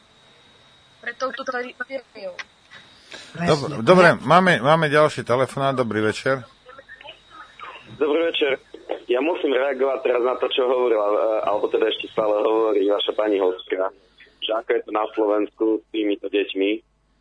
pre touto tyranniou. Dobre, máme ďalší telefonát, dobrý večer. Dobrý večer. Ja musím reagovať teraz na to, čo hovorila, alebo teda ešte stále hovorí vaša pani hostka. Ako je to na Slovensku s týmito deťmi.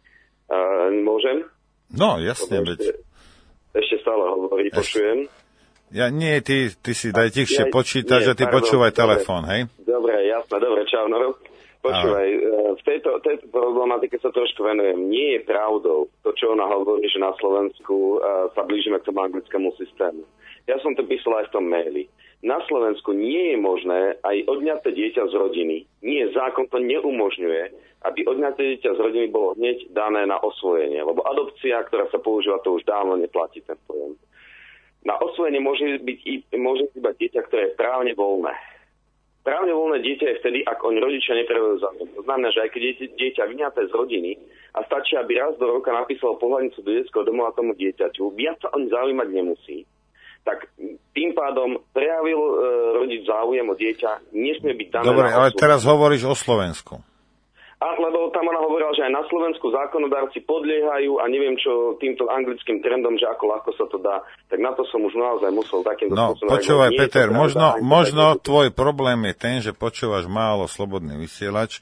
Môžem? No, jasne. Ešte stále hovorí, počujem. Ja nie, ty si daj tichšie počítať, že ty počúvaj telefón, hej? Dobre, jasné, dobre, čau, no. Počúvaj, v tejto problematike sa trošku venujem. Nie je pravdou to, čo ona hovorí, že na Slovensku sa blížime k tomu anglickému systému. Ja som to písal aj v tom maili. Na Slovensku nie je možné aj odňaté dieťa z rodiny. Nie, zákon to neumožňuje, aby odňaté dieťa z rodiny bolo hneď dané na osvojenie. Lebo adopcia, ktorá sa používa, to už dávno neplatí ten pojem. Na osvojenie môže byť iba dieťa, ktoré je právne voľné. Právne voľné dieťa je vtedy, ak oni rodičia neprevedú záujem. To znamená, že aj keď je dieťa vyňaté z rodiny a stačí, aby raz do roka napísalo pohľadnicu do detského domova tomu dieťaťu, viac sa on zaujímať nemusí, tak tým pádom prejavil rodič záujem o dieťa, nesmie byť dané. Dobre, ale teraz hovoríš o Slovensku. A lebo tam ona hovorila, že aj na Slovensku zákonodárci podliehajú a neviem čo týmto anglickým trendom, že ako ľahko sa to dá, tak na to som už naozaj musel takýmto spôsobom. No, počúvaj, Peter, možno tvoj problém je ten, že počúvaš málo slobodný vysielač.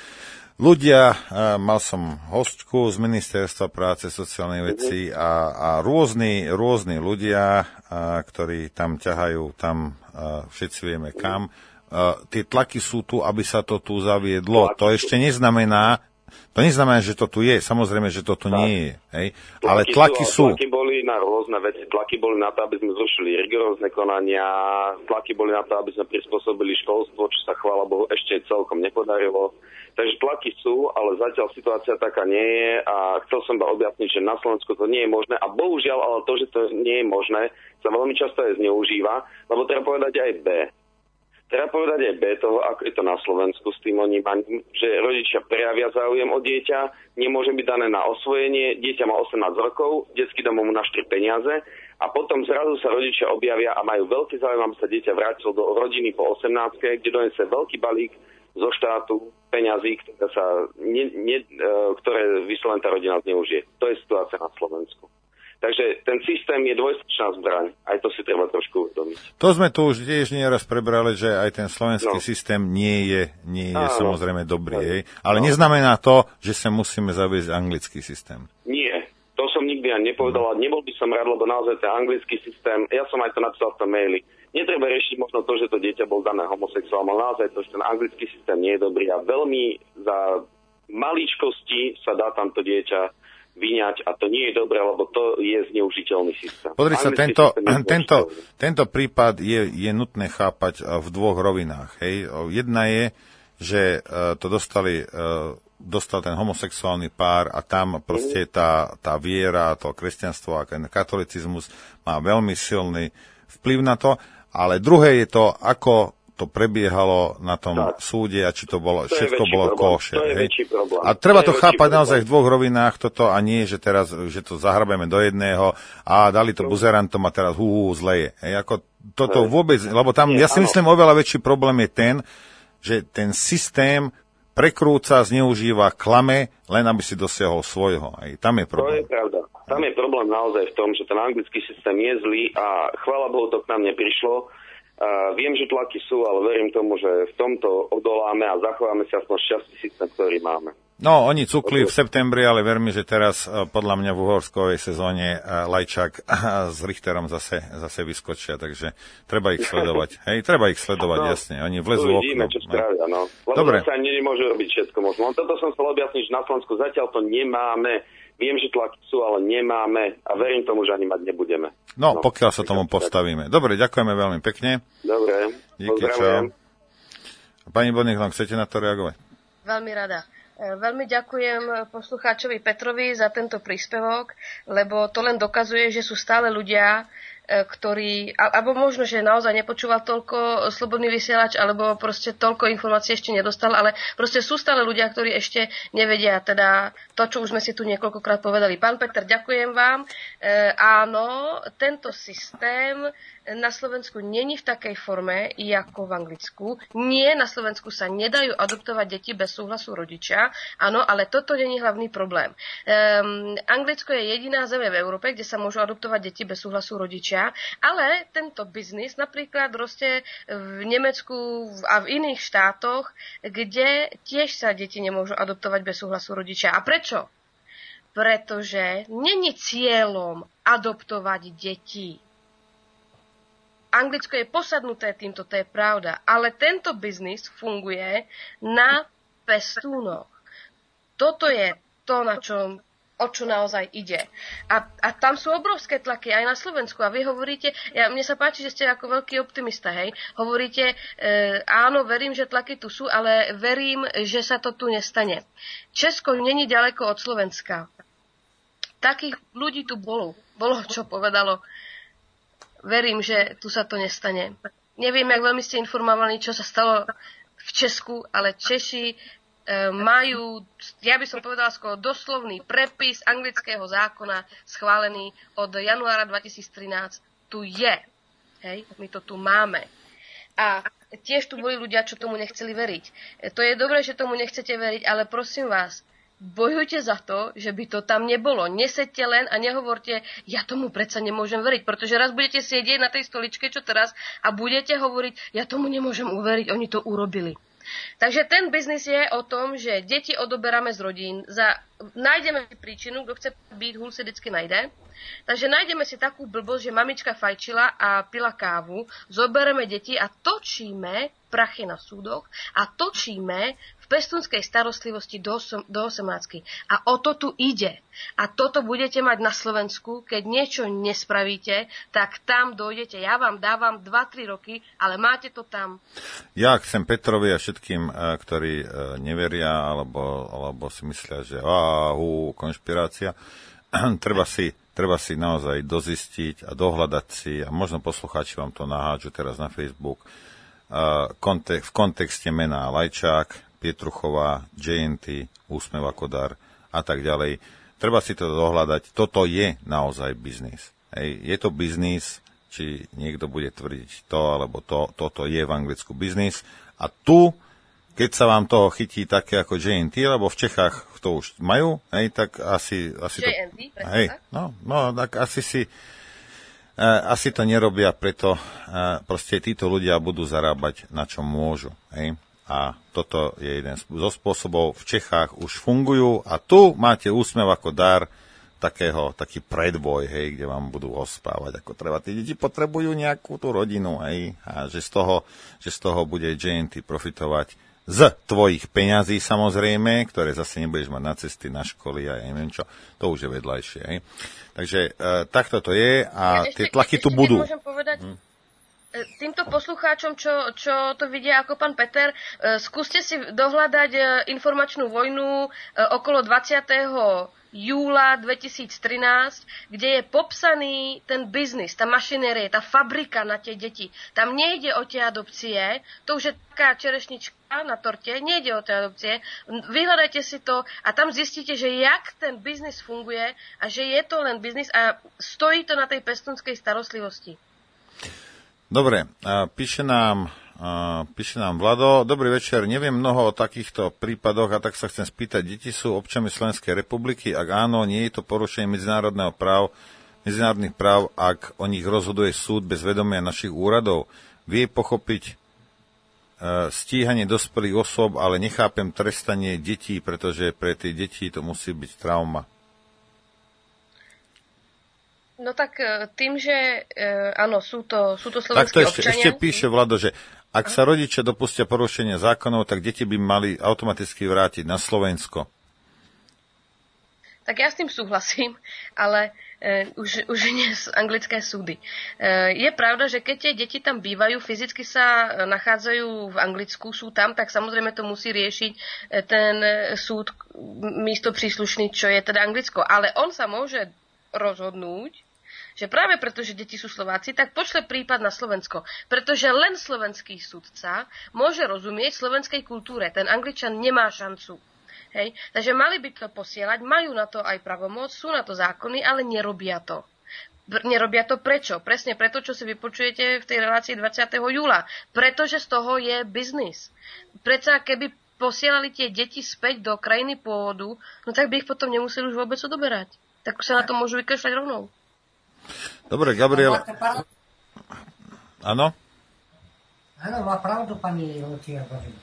Ľudia, mal som hostku z Ministerstva práce, sociálnej veci a rôzni ľudia, ktorí tam ťahajú, tam všetci vieme kam. Tie tlaky sú tu, aby sa to tu zaviedlo. To ešte neznamená, že to tu je. Samozrejme, že to tu nie je. Hej? Ale tlaky sú. Tlaky boli na rôzne veci. Tlaky boli na to, aby sme zrušili rigorózne konania. Tlaky boli na to, aby sme prispôsobili školstvo, čo sa, chvála Bohu, ešte celkom nepodarilo. Takže tlaky sú, ale zatiaľ situácia taká nie je a chcel som iba objasniť, že na Slovensku to nie je možné a bohužiaľ, ale to, že to nie je možné, sa veľmi často aj zneužíva, lebo treba povedať aj B. Treba povedať aj B toho, ako je to na Slovensku s tým onímaním, že rodičia prejavia záujem o dieťa, nemôže byť dané na osvojenie, dieťa má 18 rokov, detský domov mu naštrie peniaze a potom zrazu sa rodičia objavia a majú veľký záujem, aby sa dieťa vrátilo do rodiny po 18, kde donese veľký balík zo štátu peňazí, ktoré vyslovene tá rodina zneužije. To je situácia na Slovensku. Takže ten systém je dvojsečná zbraň. Aj to si treba trošku uvedomiť. To sme tu už tiež nieraz prebrali, že aj ten slovenský systém nie je samozrejme dobrý. Ale neznamená to, že sa musíme zaviesť anglický systém. Nie. To som nikdy by ani nepovedal, ale nebol by som rád, lebo naozaj ten anglický systém, ja som aj to napísal v tom maili, netreba riešiť možno to, že to dieťa bol dané homosexuálom, ale naozaj to, že ten anglický systém nie je dobrý a veľmi za maličkosti sa dá tamto dieťa vyňať a to nie je dobré, lebo to je zneužiteľný systém. Podri sa, tento prípad je nutné chápať v dvoch rovinách. Hej. Jedna je, že to dostal ten homosexuálny pár a tam proste tá viera, to kresťanstvo a ten katolicizmus má veľmi silný vplyv na to, ale druhé je to, ako to prebiehalo na tom súde a či to bolo, všetko bolo kóšer. A treba to chápať naozaj v dvoch rovinách toto a nie, že teraz, že to zahrabeme do jedného a dali to buzerantom a teraz zle je. Ako toto vôbec, lebo tam, ja si myslím, oveľa väčší problém je ten, že ten systém prekrúca, zneužíva, klame, len aby si dosiahol svojho. Aj tam je problém. To je pravda. Tam je problém naozaj v tom, že ten anglický systém je zlý a chvála Bohu to k nám neprišlo. Viem, že tlaky sú, ale verím tomu, že v tomto odoláme a zachováme si aspoň šťastný systém, ktorý máme. No, oni cukli v septembri, ale vermi, že teraz podľa mňa v uhorskovej sezóne Lajčák s Richterom zase vyskočia, takže treba ich sledovať. Hej, treba ich sledovať, jasne. Oni vlezú oknom. Čo spravia, no. Lebo dobre. Sa nemôže robiť všetko možno. Toto som chcel objasniť, že na Slovensku zatiaľ to nemáme. Viem, že tlaky sú, ale nemáme a verím tomu, že ani mať nebudeme. No, pokiaľ sa tomu postavíme. Dobre, ďakujeme veľmi pekne. Dobre, díky, čau. Pani Bodník, chcete na to reagovať? Veľmi rada. Veľmi ďakujem poslucháčovi Petrovi za tento príspevok, lebo to len dokazuje, že sú stále ľudia, ktorí, alebo možno, že naozaj nepočúval toľko Slobodný vysielač, alebo proste toľko informácií ešte nedostal, ale proste sú stále ľudia, ktorí ešte nevedia teda to, čo už sme si tu niekoľkokrát povedali. Pán Peter, ďakujem vám. Áno, tento systém na Slovensku není v takej forme, ako v Anglicku. Nie, na Slovensku sa nedajú adoptovať deti bez súhlasu rodiča. Áno, ale toto není hlavný problém. Anglicko je jediná zeme v Európe, kde sa môžu adoptovať deti bez súhlasu rodičia, ale tento biznis napríklad roste v Nemecku a v iných štátoch, kde tiež sa deti nemôžu adoptovať bez súhlasu rodičia. A prečo? Pretože není cieľom adoptovať deti. Anglicko je posadnuté týmto, to je pravda, ale tento biznis funguje na pestúnoch. Toto je to, o čo naozaj ide. A tam sú obrovské tlaky aj na Slovensku. A vy hovoríte, mne sa páči, že ste ako veľký optimista, hej. Hovoríte, áno, verím, že tlaky tu sú, ale verím, že sa to tu nestane. Česko není ďaleko od Slovenska. Takých ľudí tu bolo, čo povedalo. Verím, že tu sa to nestane. Neviem, jak veľmi ste informovaní, čo sa stalo v Česku, ale Češi majú, ja by som povedala skoro doslovný prepis anglického zákona schválený od januára 2013. Tu je. Hej, my to tu máme. A tiež tu boli ľudia, čo tomu nechceli veriť. To je dobré, že tomu nechcete veriť, ale prosím vás, bojujte za to, že by to tam nebolo. Nesedte len a nehovorte, ja tomu predsa nemôžem veriť, pretože raz budete sedieť na tej stoličke, čo teraz, a budete hovoriť, ja tomu nemôžem uveriť, oni to urobili. Takže ten biznis je o tom, že deti odoberáme z rodín. Nájdeme si príčinu, kto chce byť húl si vždycky nájde. Takže nájdeme si takú blbosť, že mamička fajčila a pila kávu, zobereme deti a točíme prachy na súdoch a točíme v pestúnskej starostlivosti do 18. A o to tu ide. A toto budete mať na Slovensku, keď niečo nespravíte, tak tam dojdete. Ja vám dávam 2-3 roky, ale máte to tam. Ja chcem Petrovi a všetkým, ktorí neveria, alebo si myslia, že konšpirácia, treba si naozaj dozistiť a dohľadať si, a možno poslucháči vám to nahádžu teraz na Facebook, v kontexte mená Lajčák, Pietruchová, JNT, Úsmev ako dar a tak ďalej. Treba si to dohľadať. Toto je naozaj biznis. Je to biznis, či niekto bude tvrdiť to, alebo toto je v Anglicku biznis. A tu, keď sa vám toho chytí také ako JNT, lebo v Čechách to už majú, tak asi JNT, to... tak asi to nerobia, preto proste títo ľudia budú zarábať na čom môžu. A toto je jeden zo spôsobov. V Čechách už fungujú a tu máte Úsmev ako dar, taký predvoj, hej, kde vám budú ospávať, ako treba. Tí deti potrebujú nejakú tú rodinu, hej, a že z toho bude JNT profitovať z tvojich peňazí, samozrejme, ktoré zase nebudeš mať na cesty, na školy a ja neviem čo, to už je vedľajšie, hej. Takže takto to je a tie tlaky tu budú. Môžem povedať, týmto poslucháčom, čo to vidia ako pán Peter, skúste si dohľadať informačnú vojnu okolo 20. júla 2013, kde je popsaný ten biznis, tá mašinérie, tá fabrika na tie deti. Tam nejde o tie adopcie, to už je taká čerešnička na torte, nejde o tie adopcie. Vyhľadajte si to a tam zistíte, že jak ten biznis funguje a že je to len biznis a stojí to na tej pestúnskej starostlivosti. Dobre, píše nám Vlado. Dobrý večer, neviem mnoho o takýchto prípadoch a tak sa chcem spýtať, deti sú občanmi Slovenskej republiky? Ak áno, nie je to porušenie medzinárodných práv, ak o nich rozhoduje súd bez vedomia našich úradov? Vie pochopiť stíhanie dospelých osôb, ale nechápem trestanie detí, pretože pre tie deti to musí byť trauma. No tak tým, že áno, sú to slovenskí takto občania. Ešte píše Vlado, že ak sa rodičia dopustia porušenia zákonov, tak deti by mali automaticky vrátiť na Slovensko. Tak ja s tým súhlasím, ale už nie z anglické súdy. Je pravda, že keď tie deti tam bývajú, fyzicky sa nachádzajú v Anglicku, sú tam, tak samozrejme to musí riešiť ten súd místo príslušný, čo je teda Anglicko. Ale on sa môže rozhodnúť, že práve preto, že deti sú Slováci, tak pošle prípad na Slovensko. Pretože len slovenský sudca môže rozumieť slovenskej kultúre. Ten Angličan nemá šancu. Hej? Takže mali by to posielať, majú na to aj pravomoc, sú na to zákony, ale nerobia to. Nerobia to prečo? Presne preto, čo si vypočujete v tej relácii 20. júla. Pretože z toho je biznis. Predsa keby posielali tie deti späť do krajiny pôvodu, no tak by ich potom nemuseli už vôbec odoberať. Tak sa na to môžu vykašľať rovnou. Dobre, Gabriela. Áno? Áno, má pravdu pani Lucia.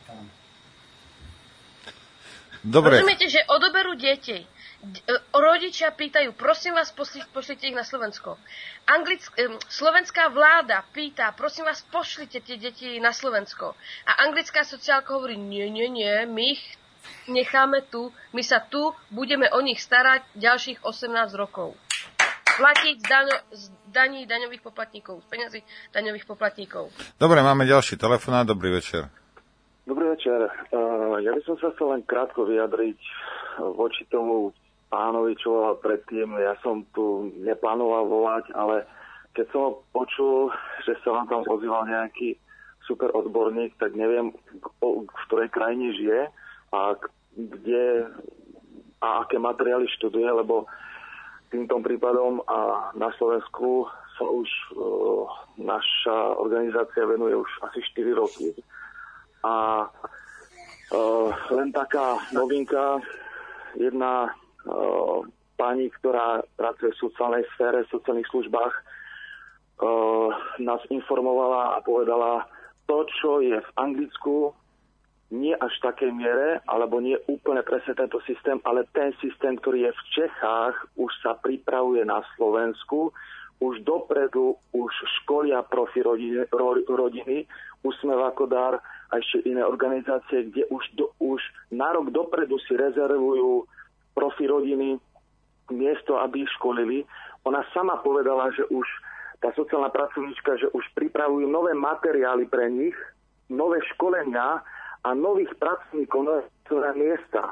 Dobre. Rozumiete, že odoberú deti. Rodičia pýtajú, prosím vás, pošlite ich na Slovensko. Slovenská vláda pýta, prosím vás, pošlite tie deti na Slovensko. A anglická sociálka hovorí, nie, my ich necháme tu, my sa tu budeme o nich starať ďalších 18 rokov. Platiť z daní daňových poplatníkov, z peňazí daňových poplatníkov. Dobre, máme ďalší telefonát, dobrý večer. Dobrý večer. Ja by som sa chcel len krátko vyjadriť voči tomu pánovi, čo volal predtým. Ja som tu neplánoval volať, ale keď som ho počul, že sa vám tam ozýval nejaký super odborník, tak neviem, v ktorej krajine žije a kde a aké materiály študuje, lebo týmto prípadom a na Slovensku sa už naša organizácia venuje už asi 4 roky. A len taká novinka, jedna pani, ktorá pracuje v sociálnej sfére, v sociálnych službách, nás informovala a povedala, to, čo je v Anglicku, nie až v takej miere, alebo nie úplne presne tento systém, ale ten systém, ktorý je v Čechách, už sa pripravuje na Slovensku, už dopredu, už školia profi rodiny, Úsmev ako dar a ešte iné organizácie, kde už na rok dopredu si rezervujú profi rodiny miesto, aby ich školili. Ona sama povedala, že už tá sociálna pracovníčka, že už pripravujú nové materiály pre nich, nové školenia a nových pracovníkov, nové miesta.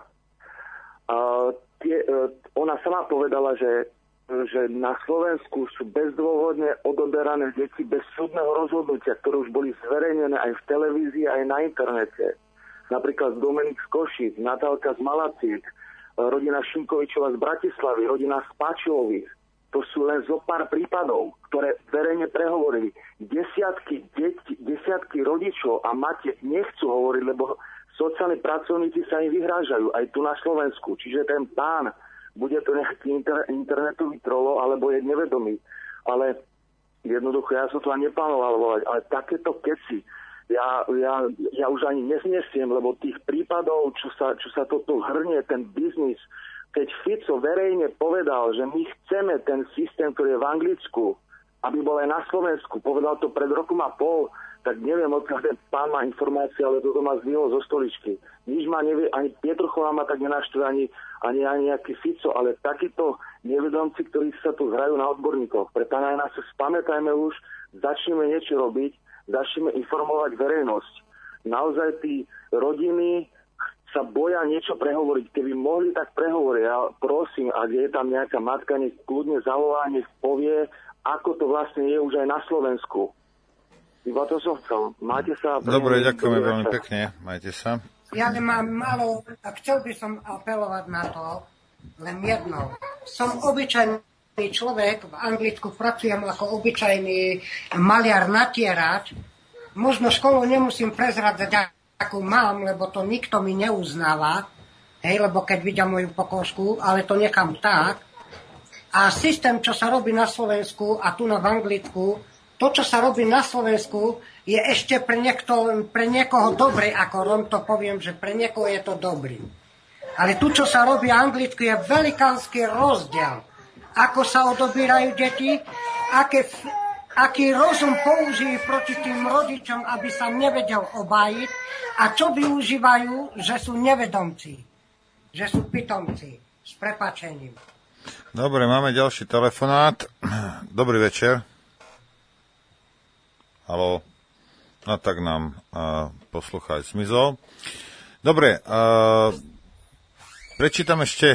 Ona sama povedala, že na Slovensku sú bezdôvodne odoberané deti bez súdneho rozhodnutia, ktoré už boli zverejnené aj v televízii, aj na internete. Napríklad Dominik z Košíc, Natálka z Malaciek, rodina Šimkovičova z Bratislavy, rodina z Páčilových. To sú len zo pár prípadov, ktoré verejne prehovorili. Desiatky rodičov a matiek nechcú hovoriť, lebo sociálni pracovníci sa im vyhrážajú aj tu na Slovensku. Čiže ten pán, bude to nejaký internetový trolo, alebo je nevedomý. Ale jednoducho, ja som to ani neplánoval volať, ale takéto keci, ja už ani neznesiem, lebo tých prípadov, čo sa toto hrnie, ten biznis, keď Fico verejne povedal, že my chceme ten systém, ktorý je v Anglicku, aby bol aj na Slovensku, povedal to pred rokom a pol, tak neviem, odkiaľ ten pán má informácie, ale toto ma zdvihlo zo stoličky. Nič ma nevie, ani Pietruchová ma tak nenaštve, ani nejaký Fico, ale takíto nevedomci, ktorí sa tu hrajú na odborníkoch. Preto aj nás spamätajme už, začneme niečo robiť, začneme informovať verejnosť. Naozaj tí rodiny sa boja niečo prehovoriť. Keby mohli, tak prehovoriť. Ja prosím, ak je tam nejaká matka, nech kľudne zavolá, nech povie, ako to vlastne je už aj na Slovensku. Iba to som chcel. Majte sa. Dobre, ďakujeme veľmi pekne. Majte sa. Ja nemám málo, a chcel by som apelovať na to len jednou. Som obyčajný človek, v Anglicku pracujem ako obyčajný maliar natierač. Možno školu nemusím prezradzať, akú mám, lebo to nikto mi neuznáva. Hej, lebo keď vidia moju pokožku, ale to nechám tak. A systém, čo sa robí na Slovensku a tu v Anglicku, to, čo sa robí na Slovensku, je ešte pre niekoho dobré, ako Rom to poviem, že pre niekoho je to dobrý. Ale tu, čo sa robí v Anglicku, je velikánsky rozdiel. Ako sa odobírajú deti, aký rozum použijú proti tým rodičom, aby sa nevedel obájiť a čo využívajú, že sú nevedomci, že sú pitomci. S prepáčením. Dobre, máme ďalší telefonát. Dobrý večer. Haló. No tak nám poslucháč zmizol. Dobre, prečítam ešte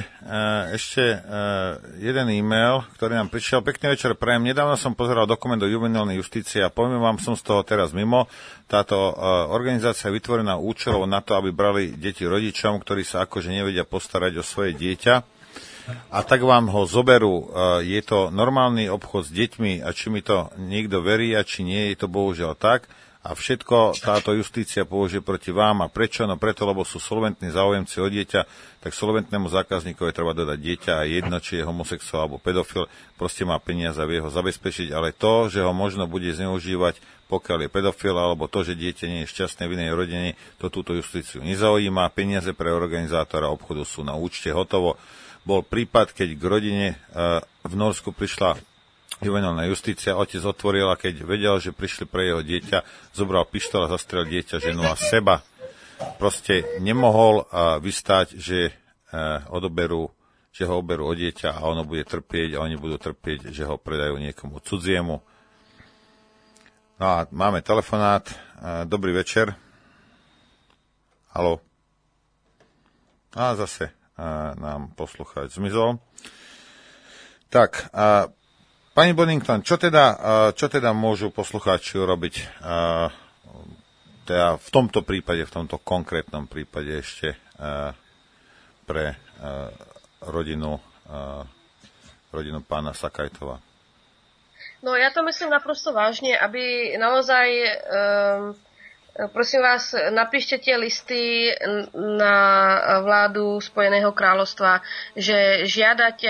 jeden e-mail, ktorý nám prišiel. Pekný večer, prajem. Nedávno som pozeral dokument o juvenilnej justícii a poviem vám, som z toho teraz mimo. Táto organizácia je vytvorená účelovo na to, aby brali deti rodičom, ktorí sa akože nevedia postarať o svoje dieťa. A tak vám ho zoberú. Je to normálny obchod s deťmi a či mi to niekto verí a či nie, je to bohužiaľ tak. A všetko táto justícia použije proti vám. A prečo? No preto, lebo sú solventní záujemci o dieťa, tak solventnému zákazníkovi treba dodať dieťa a jedno, či je homosexuál alebo pedofil, proste má peniaze a vie ho zabezpečiť. Ale to, že ho možno bude zneužívať, pokiaľ je pedofil, alebo to, že dieťa nie je šťastné v inej rodine, to túto justíciu nezaujíma. Peniaze pre organizátora obchodu sú na účte, hotovo. Bol prípad, keď k rodine v Norsku prišla juvenilná justícia, otec otvoril a keď vedel, že prišli pre jeho dieťa, zobral pištol a zastrel dieťa, ženu a seba. Proste nemohol vystáť, že ho oberú o dieťa a ono bude trpieť a oni budú trpieť, že ho predajú niekomu cudziemu. No a máme telefonát. Dobrý večer. Haló. A zase nám poslucháč zmizol. Tak, pani Bonington, čo teda môžu poslucháči urobiť teda v tomto prípade, v tomto konkrétnom prípade ešte pre rodinu pána Sakajtova? No ja to myslím naprosto vážne, aby naozaj prosím vás, napíšte tie listy na vládu Spojeného kráľovstva, že žiadate,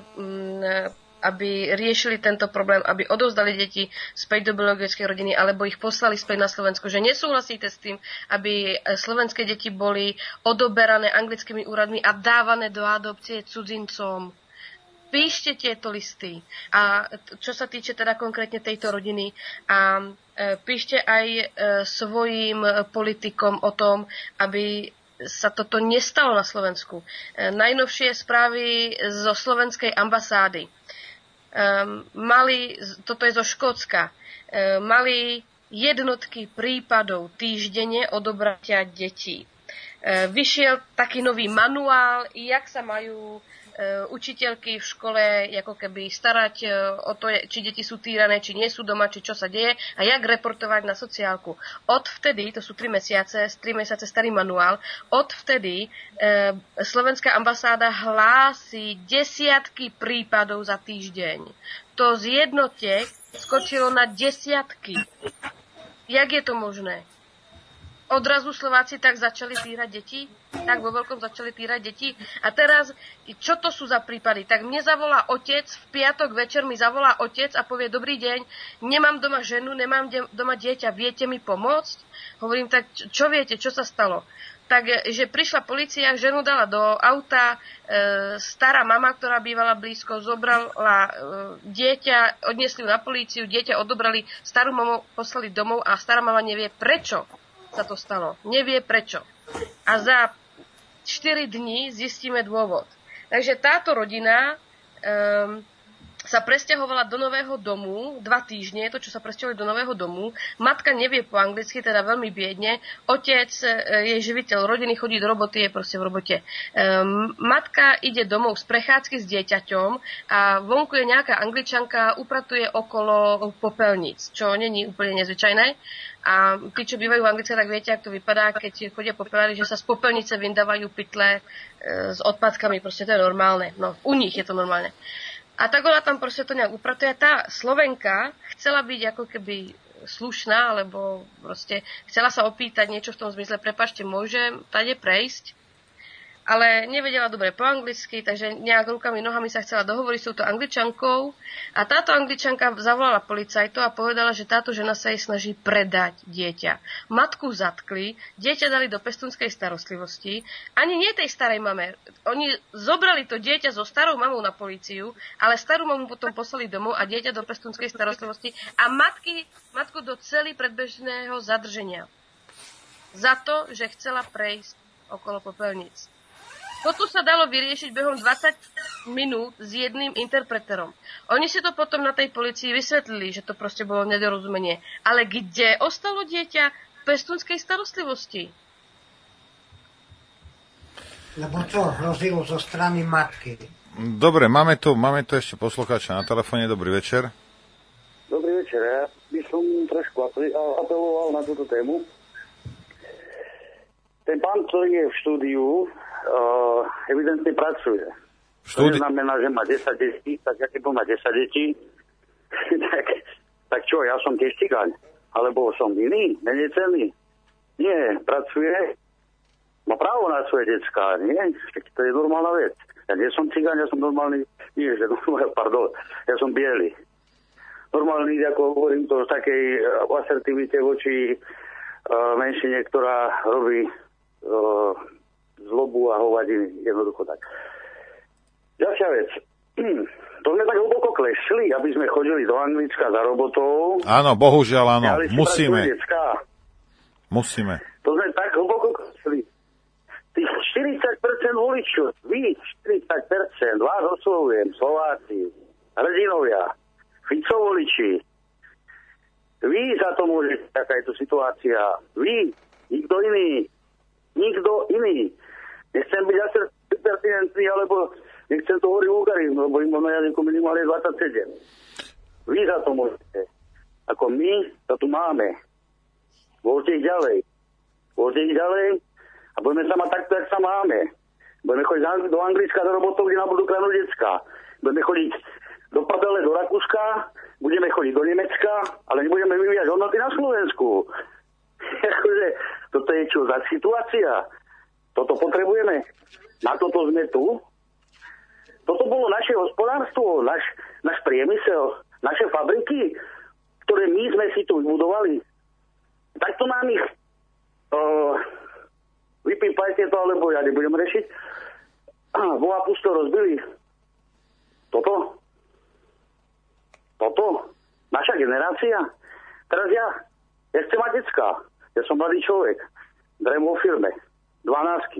aby riešili tento problém, aby odovzdali deti späť do biologickej rodiny, alebo ich poslali späť na Slovensku. Že nesúhlasíte s tým, aby slovenské deti boli odoberané anglickými úradmi a dávané do adopcie cudzincom. Píšte tieto listy. A čo sa týče teda konkrétne tejto rodiny, a píšte aj svojim politikom o tom, aby sa toto nestalo na Slovensku. Najnovšie správy zo slovenskej ambasády. Toto je zo Škótska, mali jednotky prípadov týždenne odobratia detí. Vyšiel taký nový manuál, jak sa majú učiteľky v škole ako keby starať o to, či deti sú týrané, či nie sú doma, či čo sa deje a jak reportovať na sociálku. Odvtedy, to sú 3 mesiace starý manuál, odvtedy slovenská ambasáda hlási desiatky prípadov za týždeň. To z jednotiek skočilo na desiatky. Jak je to možné? Odrazu Slováci tak začali týrať deti? Tak vo veľkom začali týrať deti? A teraz, čo to sú za prípady? Tak mne zavolá otec, v piatok večer mi zavolá otec a povie, dobrý deň, nemám doma ženu, nemám doma dieťa, viete mi pomôcť? Hovorím, tak čo viete, čo sa stalo? Takže prišla polícia, ženu dala do auta, stará mama, ktorá bývala blízko, zobrala dieťa, odniesli ju na políciu, dieťa odobrali, starú mamu poslali domov a stará mama nevie, prečo sa to stalo. Nevie prečo. A za 4 dní zistíme dôvod. Takže táto rodina sa presťahovala do nového domu, 2 týždne, to, čo sa presťahovali do nového domu. Matka nevie po anglicky, teda veľmi biedne. Otec je živiteľ rodiny, chodí do roboty, je proste v robote. Matka ide domov z prechádzky s dieťaťom a vonku je nejaká Angličanka, upratuje okolo popelníc, čo není úplne nezvyčajné. A tí, čo bývajú v Anglicku, tak viete, ako to vypadá, keď chodia popelári, že sa z popelnice vyndávajú pytle s odpadkami, proste to je normálne. No, u nich je to normálne. A tak ona tam proste to nejak upratuje. Tá Slovenka chcela byť ako keby slušná, alebo proste chcela sa opýtať niečo v tom zmysle, prepáčte, môžem tady prejsť? Ale nevedela dobre po anglicky, takže nejak rukami, nohami sa chcela dohovoriť s touto Angličankou. A táto Angličanka zavolala policajtov a povedala, že táto žena sa jej snaží predať dieťa. Matku zatkli, dieťa dali do pestúnskej starostlivosti. Ani nie tej starej mame. Oni zobrali to dieťa so starou mamou na políciu, ale starú mamu potom poslali domov a dieťa do pestúnskej starostlivosti a matku do celý predbežného zadrženia. Za to, že chcela prejsť okolo popelníc. Toto sa dalo vyriešiť behom 20 minút s jedným interpreterom. Oni si to potom na tej polícii vysvetlili, že to proste bolo nedorozumenie. Ale kde ostalo dieťa v pestúnskej starostlivosti? Lebo to hrozilo zo strany matky. Dobre, máme tu ešte poslucháča na telefóne. Dobrý večer. Dobrý večer. Ja by som trošku apeloval na túto tému. Ten pán, ktorý je v štúdiu, evidentne pracuje. To znamená, že má 10 detí, tak ja keď má 10 detí, tak čo, ja som tiež cigáň? Alebo som iný, menej cenný? Nie, pracuje, má právo na svoje decká, nie? To je normálna vec. Ja nie som cigáň, ja som normálny, ja som biely. Normálny, ako hovorím to z takej asertivite voči menšine, ktorá robí zlobu a hovadiny, jednoducho tak. Ďalšia vec. To sme tak hlboko klesli, aby sme chodili do Anglicka za robotou. Áno, bohužiaľ, áno. Musíme. To sme tak hlboko klesli. Tých 40% voličov, vy 40%, vás oslovujem, Slováci, hrdinovia, Fico voliči. Vy za to môžete, taká je to situácia. Vy, nikto iný. Nechcem byť asi pertinentný, alebo nechcem to hovoriť vulgarizmu, lebo im na jazyku minimálne 27. Vy za to môžete. Ako my to tu máme. Voľte ich ďalej a budeme sa mať takto, jak sa máme. Budeme chodiť do Anglicka za robotov, kde nám budú kradnúť decka. Budeme chodiť do Padele, do Rakúska, budeme chodiť do Nemecka, ale nebudeme vyvíjať hodnoty na Slovensku. Toto je čo za situácia? Toto potrebujeme? Na toto sme tu? Toto bolo naše hospodárstvo, náš priemysel, naše fabriky, ktoré my sme si tu vybudovali. Takto nám ich vypípajte to, alebo ja nebudem rešiť. Boha pusto rozbili. Toto? Naša generácia? Teraz ja chcem mať decka. Ja som mladý človek. Drajem vo firme. 12.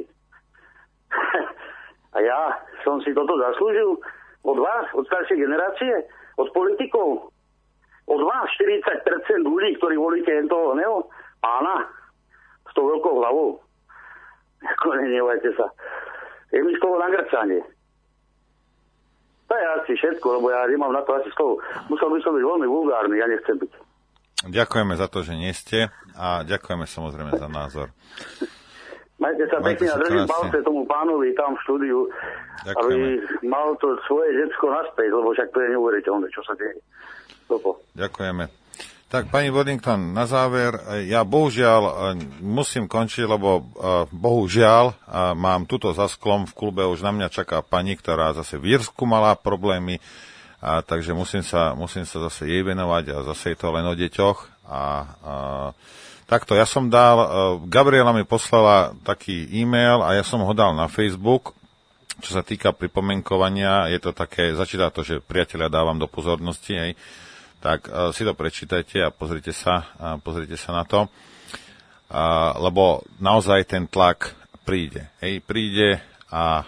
A ja som si toto zaslúžil od vás, od staršej generácie, od politikov. Od vás 40% ľudí, ktorí volíte toho pána s tou veľkou hlavou. Nenevajte sa. Je mi z toho nagrcanie. To je asi všetko, lebo ja nemám na to asi slovo. Musel by som byť veľmi vulgárny, ja nechcem byť. Ďakujeme za to, že nie ste a ďakujeme samozrejme za názor. Majte sa pekne a držím palce tomu pánovi tam v štúdiu, aby mal to svoje detsko naspäť, lebo však to je neuveriteľné, čo sa deje. Ďakujeme. Tak, pani Boddington, na záver, ja bohužiaľ musím končiť, lebo bohužiaľ mám tuto za sklom v klube, už na mňa čaká pani, ktorá zase v Írsku mala problémy, takže musím sa zase jej venovať a zase je to len o deťoch takto, ja som dal, Gabriela mi poslala taký e-mail a ja som ho dal na Facebook, čo sa týka pripomienkovania, je to také, začíta to, že priatelia dávam do pozornosti, hej, tak si to prečítajte a pozrite sa na to, lebo naozaj ten tlak príde, a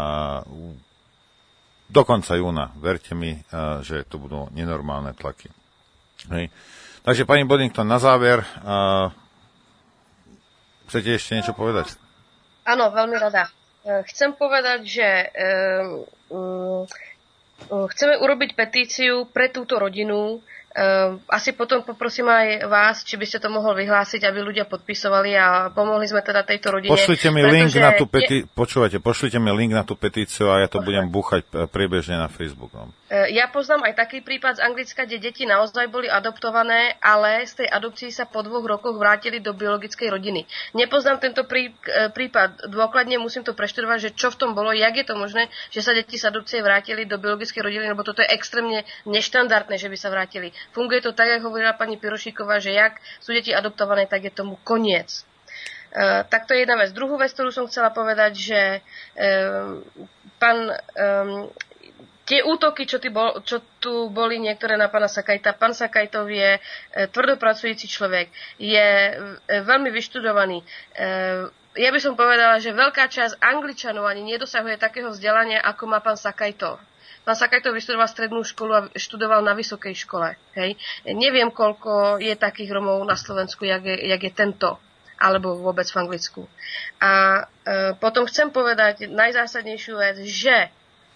do konca júna, verte mi, že to budú nenormálne tlaky. Hej. Takže, pani Boddington, na záver, chcete ešte niečo povedať? Áno, veľmi rada. Chcem povedať, že chceme urobiť petíciu pre túto rodinu. Asi potom poprosím aj vás, či by ste to mohol vyhlásiť, aby ľudia podpisovali a pomohli sme teda tejto rodine. Pošlite mi link na tú pošlite mi link na tú petíciu a ja to budem búchať priebežne na Facebook. No. Ja poznám aj taký prípad z Anglicka, kde deti naozaj boli adoptované, ale z tej adopcii sa po 2 rokoch vrátili do biologickej rodiny. Nepoznám tento prípad dôkladne, musím to preštudovať, že čo v tom bolo, jak je to možné, že sa deti z adopcie vrátili do biologickej rodiny, lebo toto je extrémne neštandardné, že by sa vrátili. Funguje to tak, ako hovorila pani Pirošíková, že jak sú deti adoptované, tak je tomu koniec. Tak to je jedna vec. Druhú vec, ktorú som chcela povedať, že tie útoky, čo tu boli niektoré na pána Sakajta, pán Sakajtov je tvrdopracujúci človek, je veľmi vyštudovaný. Ja by som povedala, že veľká časť Angličanov ani nedosahuje takého vzdelania, ako má pán Sakajtov. Pán Sakajtov vyštudoval strednú školu a študoval na vysokej škole. Hej. Neviem, koľko je takých Romov na Slovensku, jak je tento, alebo vôbec v Anglicku. A potom chcem povedať najzásadnejšiu vec, že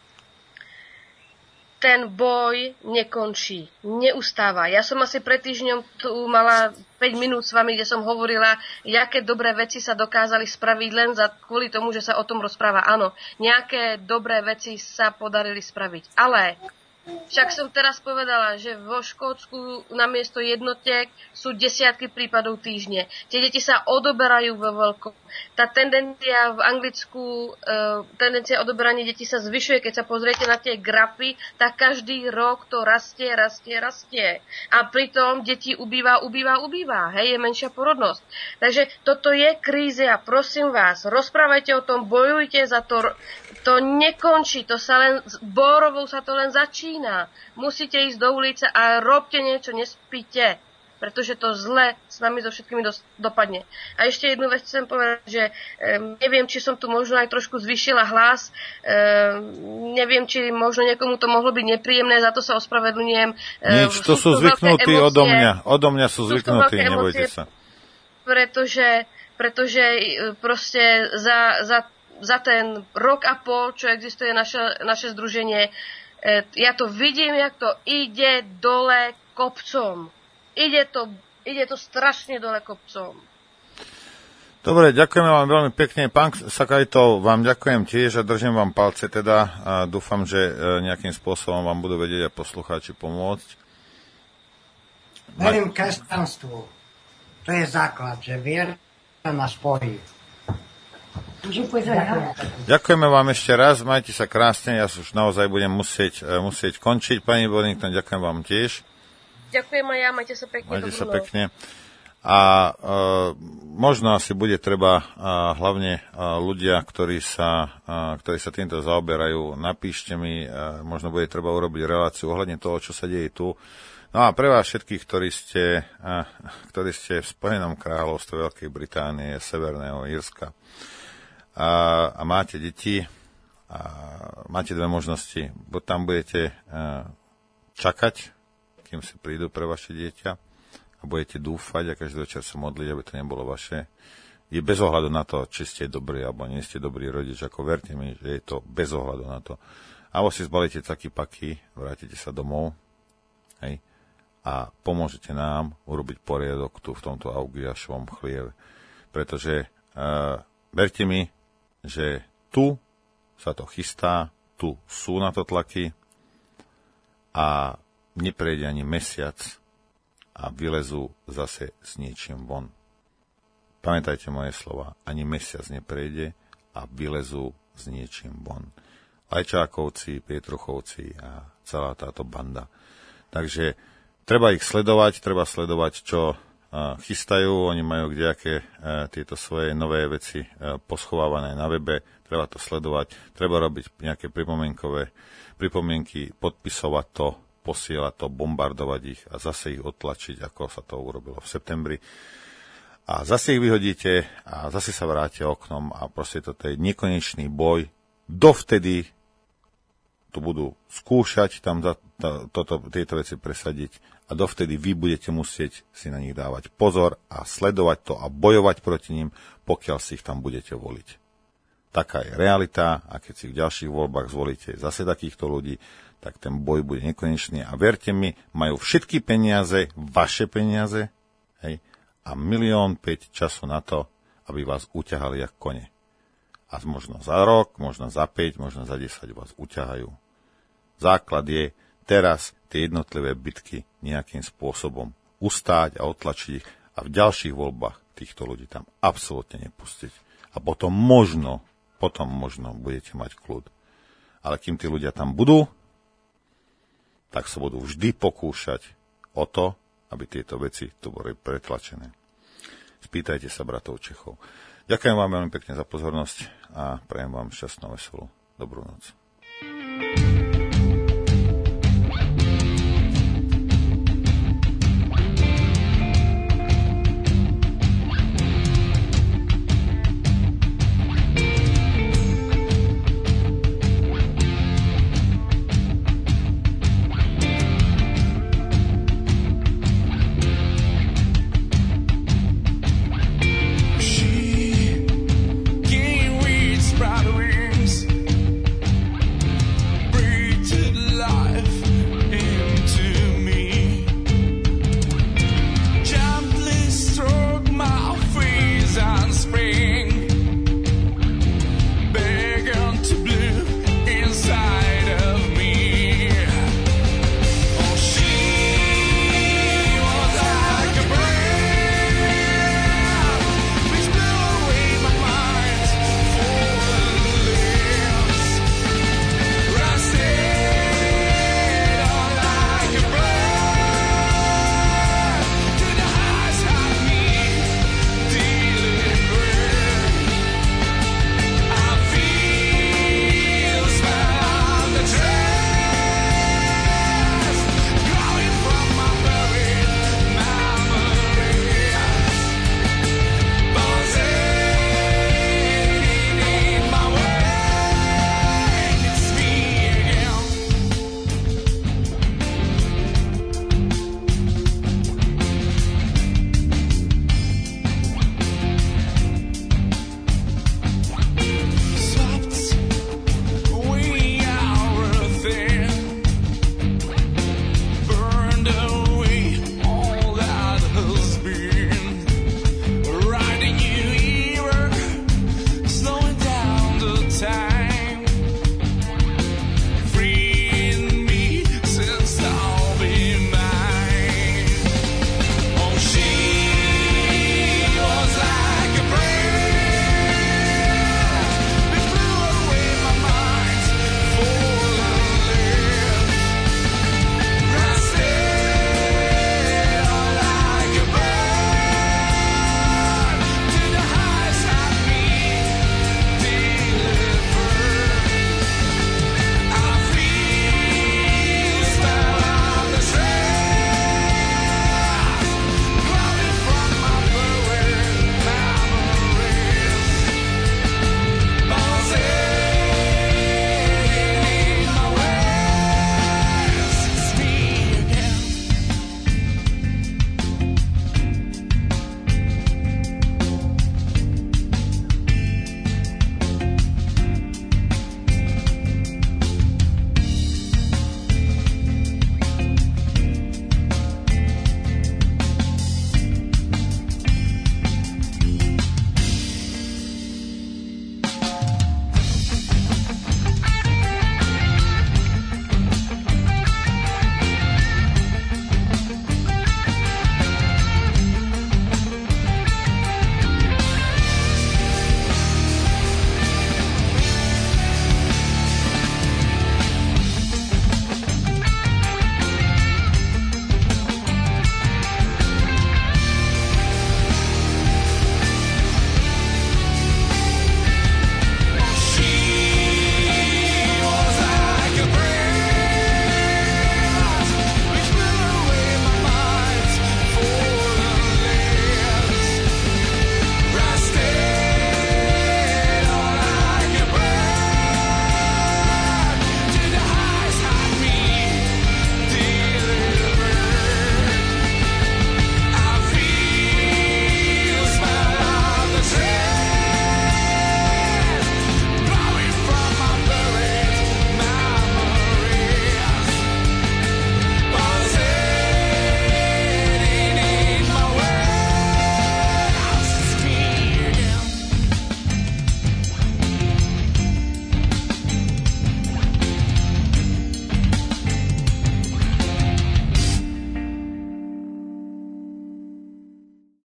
ten boj nekončí, neustáva. Ja som asi pred týždňom tu mala 5 minút s vami, kde som hovorila, aké dobré veci sa dokázali spraviť len kvôli tomu, že sa o tom rozpráva. Áno, nejaké dobré veci sa podarili spraviť. Ale však som teraz povedala, že vo Škótsku namiesto jednotiek sú desiatky prípadov týždne. Tie deti sa odoberajú vo veľkom. Tá tendencia v Anglicku, tendencia odoberania detí sa zvyšuje. Keď sa pozriete na tie grafy, tak každý rok to rastie. A pritom detí ubýva. Hej, je menšia porodnosť. Takže toto je kríza. Prosím vás, rozprávajte o tom, bojujte za to. To nekončí, Bórovou sa to len začína. Musíte ísť do ulice a robte niečo, nespíte, pretože to zle s nami so všetkými dopadne. A ešte jednu vec chcem povedať, že neviem, či som tu možno aj trošku zvýšila hlas, neviem, či možno niekomu to mohlo byť nepríjemné, za to sa ospravedlňujem. Nič, to sú zvyknutí odo mňa sú zvyknutí, nebojte sa. Pretože proste za ten rok a pol, čo existuje naše združenie, ja to vidím, jak to ide dole kopcom. Ide to strašne dole kopcom. Dobre, ďakujeme vám veľmi pekne. Pán Sakajtov, vám ďakujem tiež a držím vám palce teda a dúfam, že nejakým spôsobom vám budú vedieť a poslucháči pomôcť. Verím kresťanstvu. To je základ, že viera nás spojí. Ďakujeme vám ešte raz, majte sa krásne, ja už naozaj budem musieť končiť. Pani Boddington, ďakujem vám tiež. Ďakujem aj ja, majte sa pekne. Majte sa pekne. A možno asi bude treba hlavne ľudia, ktorí sa týmto zaoberajú, napíšte mi, možno bude treba urobiť reláciu ohľadne toho, čo sa deje tu. No a pre vás všetkých, ktorí ste v Spojenom kráľovstve Veľkej Británie, Severného Írska, a máte deti, a máte dve možnosti. Buď tam budete čakať, kým si prídu pre vaše dieťa a budete dúfať a každý večer sa modliť, aby to nebolo vaše. Je bez ohľadu na to, či ste dobrí alebo nie ste dobrý rodič, ako verte mi, že je to bez ohľadu na to. Alebo si zbalíte taký paky, vrátite sa domov, hej, a pomôžete nám urobiť poriadok tu v tomto Augiašovom chlieve. Pretože verte mi, že tu sa to chystá, tu sú na to tlaky a neprejde ani mesiac a vylezú zase s niečím von. Pamätajte moje slova, ani mesiac neprejde a vylezú s niečím von. Lajčákovci, Pietruchovci a celá táto banda. Takže Treba ich sledovať, čo chystajú. Oni majú kdejaké tieto svoje nové veci poschovávané na webe. Treba to sledovať, treba robiť nejaké pripomienky, podpisovať to, posielať to, bombardovať ich a zase ich odtlačiť, ako sa to urobilo v septembri. A zase ich vyhodíte a zase sa vráte oknom a proste toto je nekonečný boj. Dovtedy tu budú skúšať tam tieto veci presadiť a dovtedy vy budete musieť si na nich dávať pozor a sledovať to a bojovať proti nim, pokiaľ si ich tam budete voliť. Taká je realita a keď si v ďalších voľbách zvolíte zase takýchto ľudí, tak ten boj bude nekonečný a verte mi, majú všetky peniaze, vaše peniaze, hej, a 1,5 milióna času na to, aby vás uťahali jak kone. A možno za rok, možno za 5, možno za 10 vás uťahajú. Základ je teraz tie jednotlivé bitky nejakým spôsobom ustáť a otlačiť ich a v ďalších voľbách týchto ľudí tam absolútne nepustiť. A potom možno budete mať kľud. Ale kým tí ľudia tam budú, tak sa budú vždy pokúšať o to, aby tieto veci tu boli pretlačené. Spýtajte sa bratov Čechov. Ďakujem vám veľmi pekne za pozornosť a prajem vám šťastnú, veselú, dobrú noc.